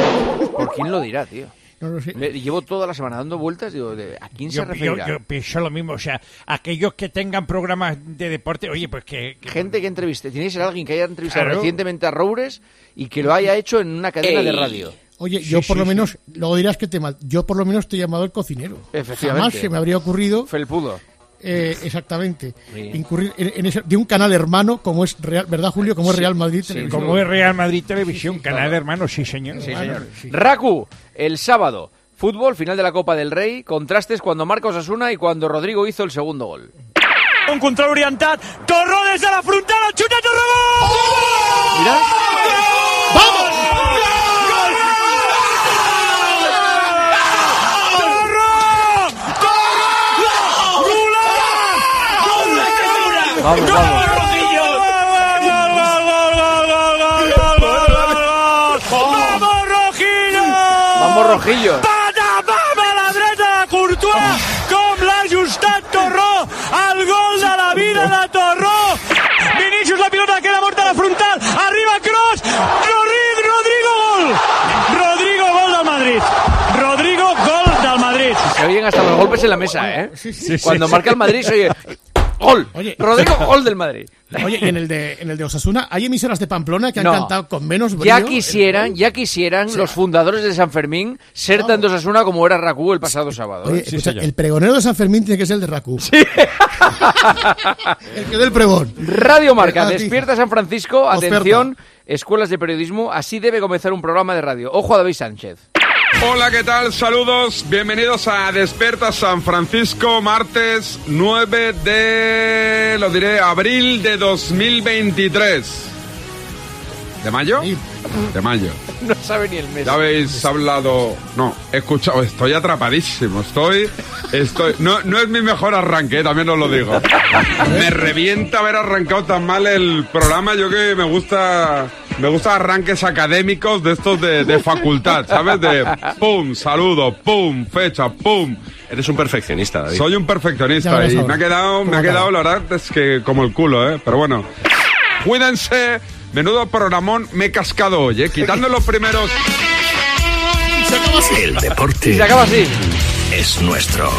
¿Por quién lo dirá, tío? No lo sé. Le- llevo toda la semana dando vueltas, digo, de- ¿a quién se Yo, yo, referirá? yo pienso lo mismo, o sea, aquellos que tengan programas de deporte, oye, pues que... que- Gente que entreviste. Tiene que ser alguien que haya entrevistado Claro. recientemente a Roures y que lo haya hecho en una cadena Ey. de radio. Oye, Sí, yo por sí, lo sí. menos, luego dirás que te mal, yo por lo menos te he llamado el cocinero. Efectivamente. Jamás se me habría ocurrido, Felpudo. eh, exactamente, Sí. incurrir en, en ese- de un canal hermano como es Real, ¿verdad, Julio? Como es Real Madrid Televisión. Como es Real Madrid Televisión, canal hermano, sí señor. Sí, señor. Raku, el sábado. Fútbol, final de la Copa del Rey. Contrastes cuando marca Osasuna y cuando Rodrigo hizo el segundo gol. Un control orientat, Torró des de la frontal, el xuta Torró! Mira. ¡Vamos! Vamos, vamos. ¡Vamos, Rojillos! Vamos, Rojillo. Pata, pama, la dreta de Courtois, com l'ha ajustat Torró, el gol de la vida de Torró. Vinicius, la pilota queda morta a la frontal, arriba Kroos, Rodrigo, Rodrigo, gol. Rodrigo, gol del Madrid. Rodrigo, gol del Madrid. Se oyen hasta los golpes en la mesa, ¿eh? Sí, sí, Cuando sí, marca sí. el Madrid se oye... ¡Gol! Oye, Rodrigo, gol del Madrid. Oye, y en el de en el de Osasuna hay emisoras de Pamplona que han No. cantado con menos brío. Ya quisieran, ya quisieran Sí. los fundadores de San Fermín ser tan de Osasuna como era Racú el pasado sábado. Oye, ¿eh? escucha, el pregonero de San Fermín tiene que ser el de Raku. El que dé el pregón. Radio Marca, Ah, sí. despierta San Francisco, Oferta. atención, escuelas de periodismo, así debe comenzar un programa de radio. Ojo a David Sánchez. Hola, ¿qué tal? Saludos, bienvenidos a Desperta San Francisco, martes nueve de, lo diré, abril de dos mil veintitrés. ¿De mayo? De mayo. No sabe ni el mes. Ya habéis hablado... No, he escuchado, estoy atrapadísimo, estoy... estoy no, no es mi mejor arranque, también os lo digo. Me revienta haber arrancado tan mal el programa, yo que me gusta... Me gustan arranques académicos de estos de, de facultad, ¿sabes? De pum, saludo, pum, fecha, pum. Eres un perfeccionista, David. Soy un Ya perfeccionista verás y ahora. me ha quedado, me ha quedado, la verdad, es que como el culo, ¿eh? Pero bueno, cuídense, menudo programón me he cascado hoy, ¿eh? Quitando los primeros... Se acaba así. El deporte Se acaba así. es nuestro.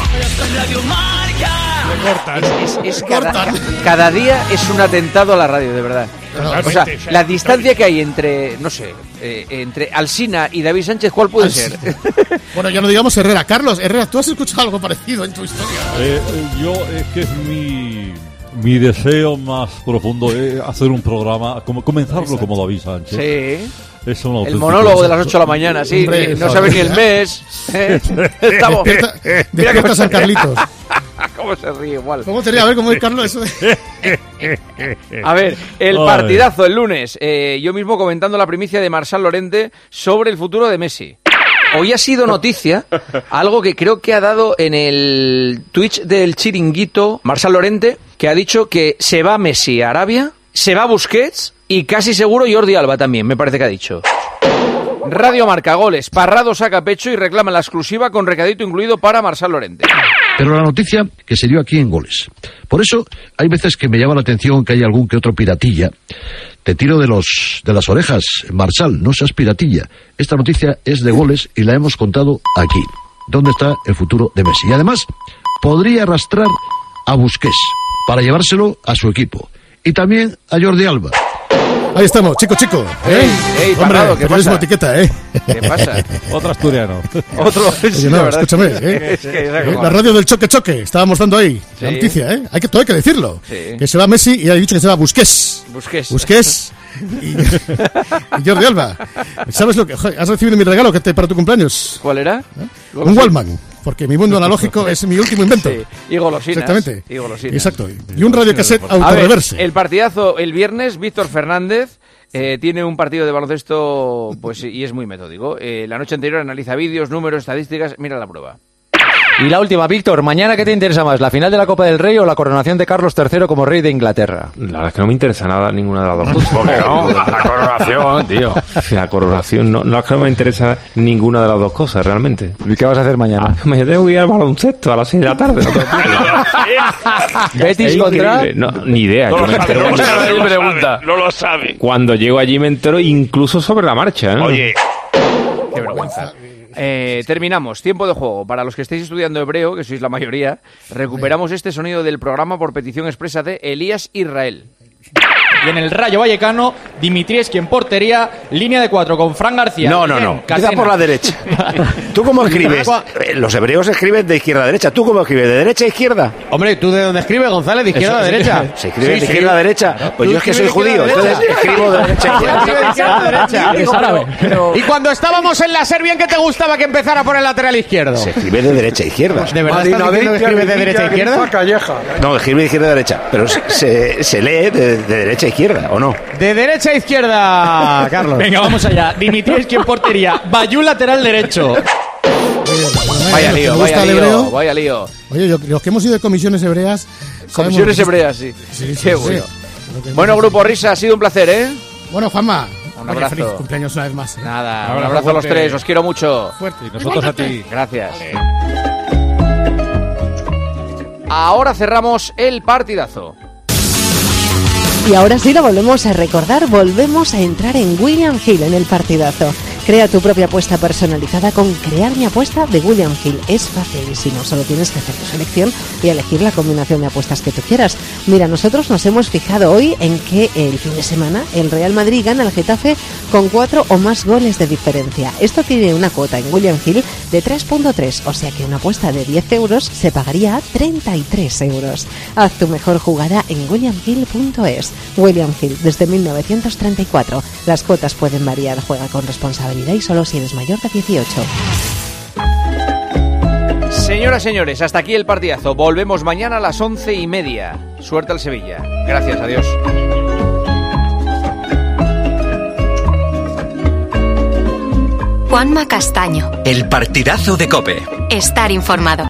Es, es- es cada, cada día es un atentado a la radio, de verdad. O sea, la distancia que hay entre, no sé, eh, entre Alsina y David Sánchez, ¿cuál puede ser? Bueno, ya no digamos Herrera. Carlos, Herrera, ¿tú has escuchado algo parecido en tu historia? Eh, eh, yo, es que es mi, mi deseo más profundo es hacer un programa, como, comenzarlo como David Sánchez. Sí. Es un El auténtico- monólogo de las ocho de la mañana, sí, Hombre, ni- no ¿sabes? sabes ni el mes. ¿eh? Estamos... Despierta- Mira despierta cómo San se- Carlitos. ¿Cómo se ríe igual? ¿Cómo te ríe? A ver, ¿cómo es, Carlos? Eso de... A ver, el Ay. partidazo el lunes. Eh, yo mismo comentando la primicia de Marçal Llorente sobre el futuro de Messi. Hoy ha sido noticia algo que creo que ha dado en el Twitch del Chiringuito Marçal Llorente, que ha dicho que se va Messi a Arabia, se va Busquets y casi seguro Jordi Alba también, me parece que ha dicho. Radio Marca, goles. Parrado saca pecho y reclama la exclusiva con recadito incluido para Marçal Llorente. Pero la noticia que se dio aquí en goles. Por eso hay veces que me llama la atención que hay algún que otro piratilla. Te tiro de los de las orejas, Marçal, no seas piratilla. Esta noticia es de goles y la hemos contado aquí. ¿Dónde está el futuro de Messi? Y además, podría arrastrar a Busquets para llevárselo a su equipo. Y también a Jordi Alba. Ahí estamos, chico, chico. ¿eh? Ey, ey, Hombre, Parrado, ¿qué periodismo pasa? etiqueta, ¿eh? ¿Qué pasa? Otro asturiano. Otro. Oye, sí, no, la verdad escúchame, es que- ¿eh? es que se ha Eh, acabado. La radio del choque choque, estábamos dando ahí la Sí. noticia, ¿eh? Hay que, todo hay que decirlo. Sí. Que se va Messi y ha dicho que se va Busquets. Busquets. Busquets y, y Jordi Alba. ¿Sabes lo que joder, has recibido mi regalo que te para tu cumpleaños? ¿Cuál era? Un Wallman, porque mi mundo analógico es mi último invento. Sí, y golosinas. Exactamente. Y golosinas. Exacto. Y un radiocassette A ver, autorreverse. el partidazo el viernes, Víctor Fernández eh, tiene un partido de baloncesto pues y es muy metódico. Eh, la noche anterior analiza vídeos, números, estadísticas. Mira la prueba. Y la última, Víctor, ¿mañana qué te interesa más? ¿La final de la Copa del Rey o la coronación de Carlos tercero como rey de Inglaterra? La verdad es que no me interesa nada ninguna de las dos cosas. ¿Por qué no? La coronación, tío. La coronación, no, no es que no me interesa ninguna de las dos cosas, realmente. ¿Y qué vas a hacer mañana? Ah, me tengo que ir al baloncesto a las seis de la tarde. No te explico. Betis Es contra... increíble. No, ni idea. No yo lo me sabe, entero no lo cuando- sabe, no lo sabe, no lo sabe. Cuando llego allí me entero incluso sobre la marcha. ¿eh? Oye, Qué vergüenza. Eh, terminamos. Tiempo de juego. Para los que estéis estudiando hebreo, que sois la mayoría, recuperamos este sonido del programa por petición expresa de Elías Israel. Y en el Rayo Vallecano, Dimitrievski en portería, línea de cuatro con Fran García. No, no, Bien, no. Empieza Catena. por la derecha. ¿Tú cómo escribes? Eh, Los hebreos escriben de izquierda a derecha. ¿Tú cómo escribes? ¿De derecha a izquierda? Hombre, ¿tú de dónde escribes, González? ¿De izquierda a Eso, derecha? ¿Se escribe Sí, de sí. izquierda a derecha? Pues Tú yo es que soy escribes de judío, izquierda a entonces derecha. escribo de derecha a Escribe de izquierda. izquierda a derecha. Es árabe. Pero- Y cuando estábamos en la Serbia, ¿en qué te gustaba que empezara por el lateral izquierdo? Se escribe de derecha a izquierda. ¿De verdad estás diciendo que escribes de derecha a izquierda? No, escribe de izquierda a derecha, pero se, se, se lee de, de derecha a izquierda, ¿o no? De derecha a izquierda, Carlos. Venga, vamos allá. Dimitrievski en portería, Bayú lateral derecho. Vaya Lo que lío, me vaya gusta el lío, hebreo. vaya lío. Oye, yo- los que hemos ido de comisiones hebreas... sabemos Comisiones lo que- hebreas, sí. Sí, sí, Qué sí. bueno. Lo que- Bueno, Grupo Risa, ha sido un placer, ¿eh? Bueno, Juanma, Un Oye, abrazo. feliz cumpleaños una vez más. ¿eh? Nada, Un un abrazo abrazo a los fuerte. tres, os quiero mucho. Fuerte. Y nosotros a ti. Gracias. Ahora cerramos el partidazo. Y ahora sí lo volvemos a recordar, volvemos a entrar en William Hill en el partidazo. Crea tu propia apuesta personalizada con Crear mi apuesta de William Hill. Es facilísimo, solo tienes que hacer tu selección y elegir la combinación de apuestas que tú quieras. Mira, nosotros nos hemos fijado hoy en que el fin de semana el Real Madrid gana al Getafe con cuatro o más goles de diferencia. Esto tiene una cuota en William Hill de tres punto tres, o sea que una apuesta de diez euros se pagaría a treinta y tres euros. Haz tu mejor jugada en william hill punto es. William Hill, desde mil novecientos treinta y cuatro. Las cuotas pueden variar, juega con responsabilidad y solo si eres mayor de dieciocho. Señoras, señores, hasta aquí el partidazo. Volvemos mañana a las once y media. Suerte al Sevilla. Gracias, adiós. Juanma Castaño. El partidazo de COPE. Estar informado.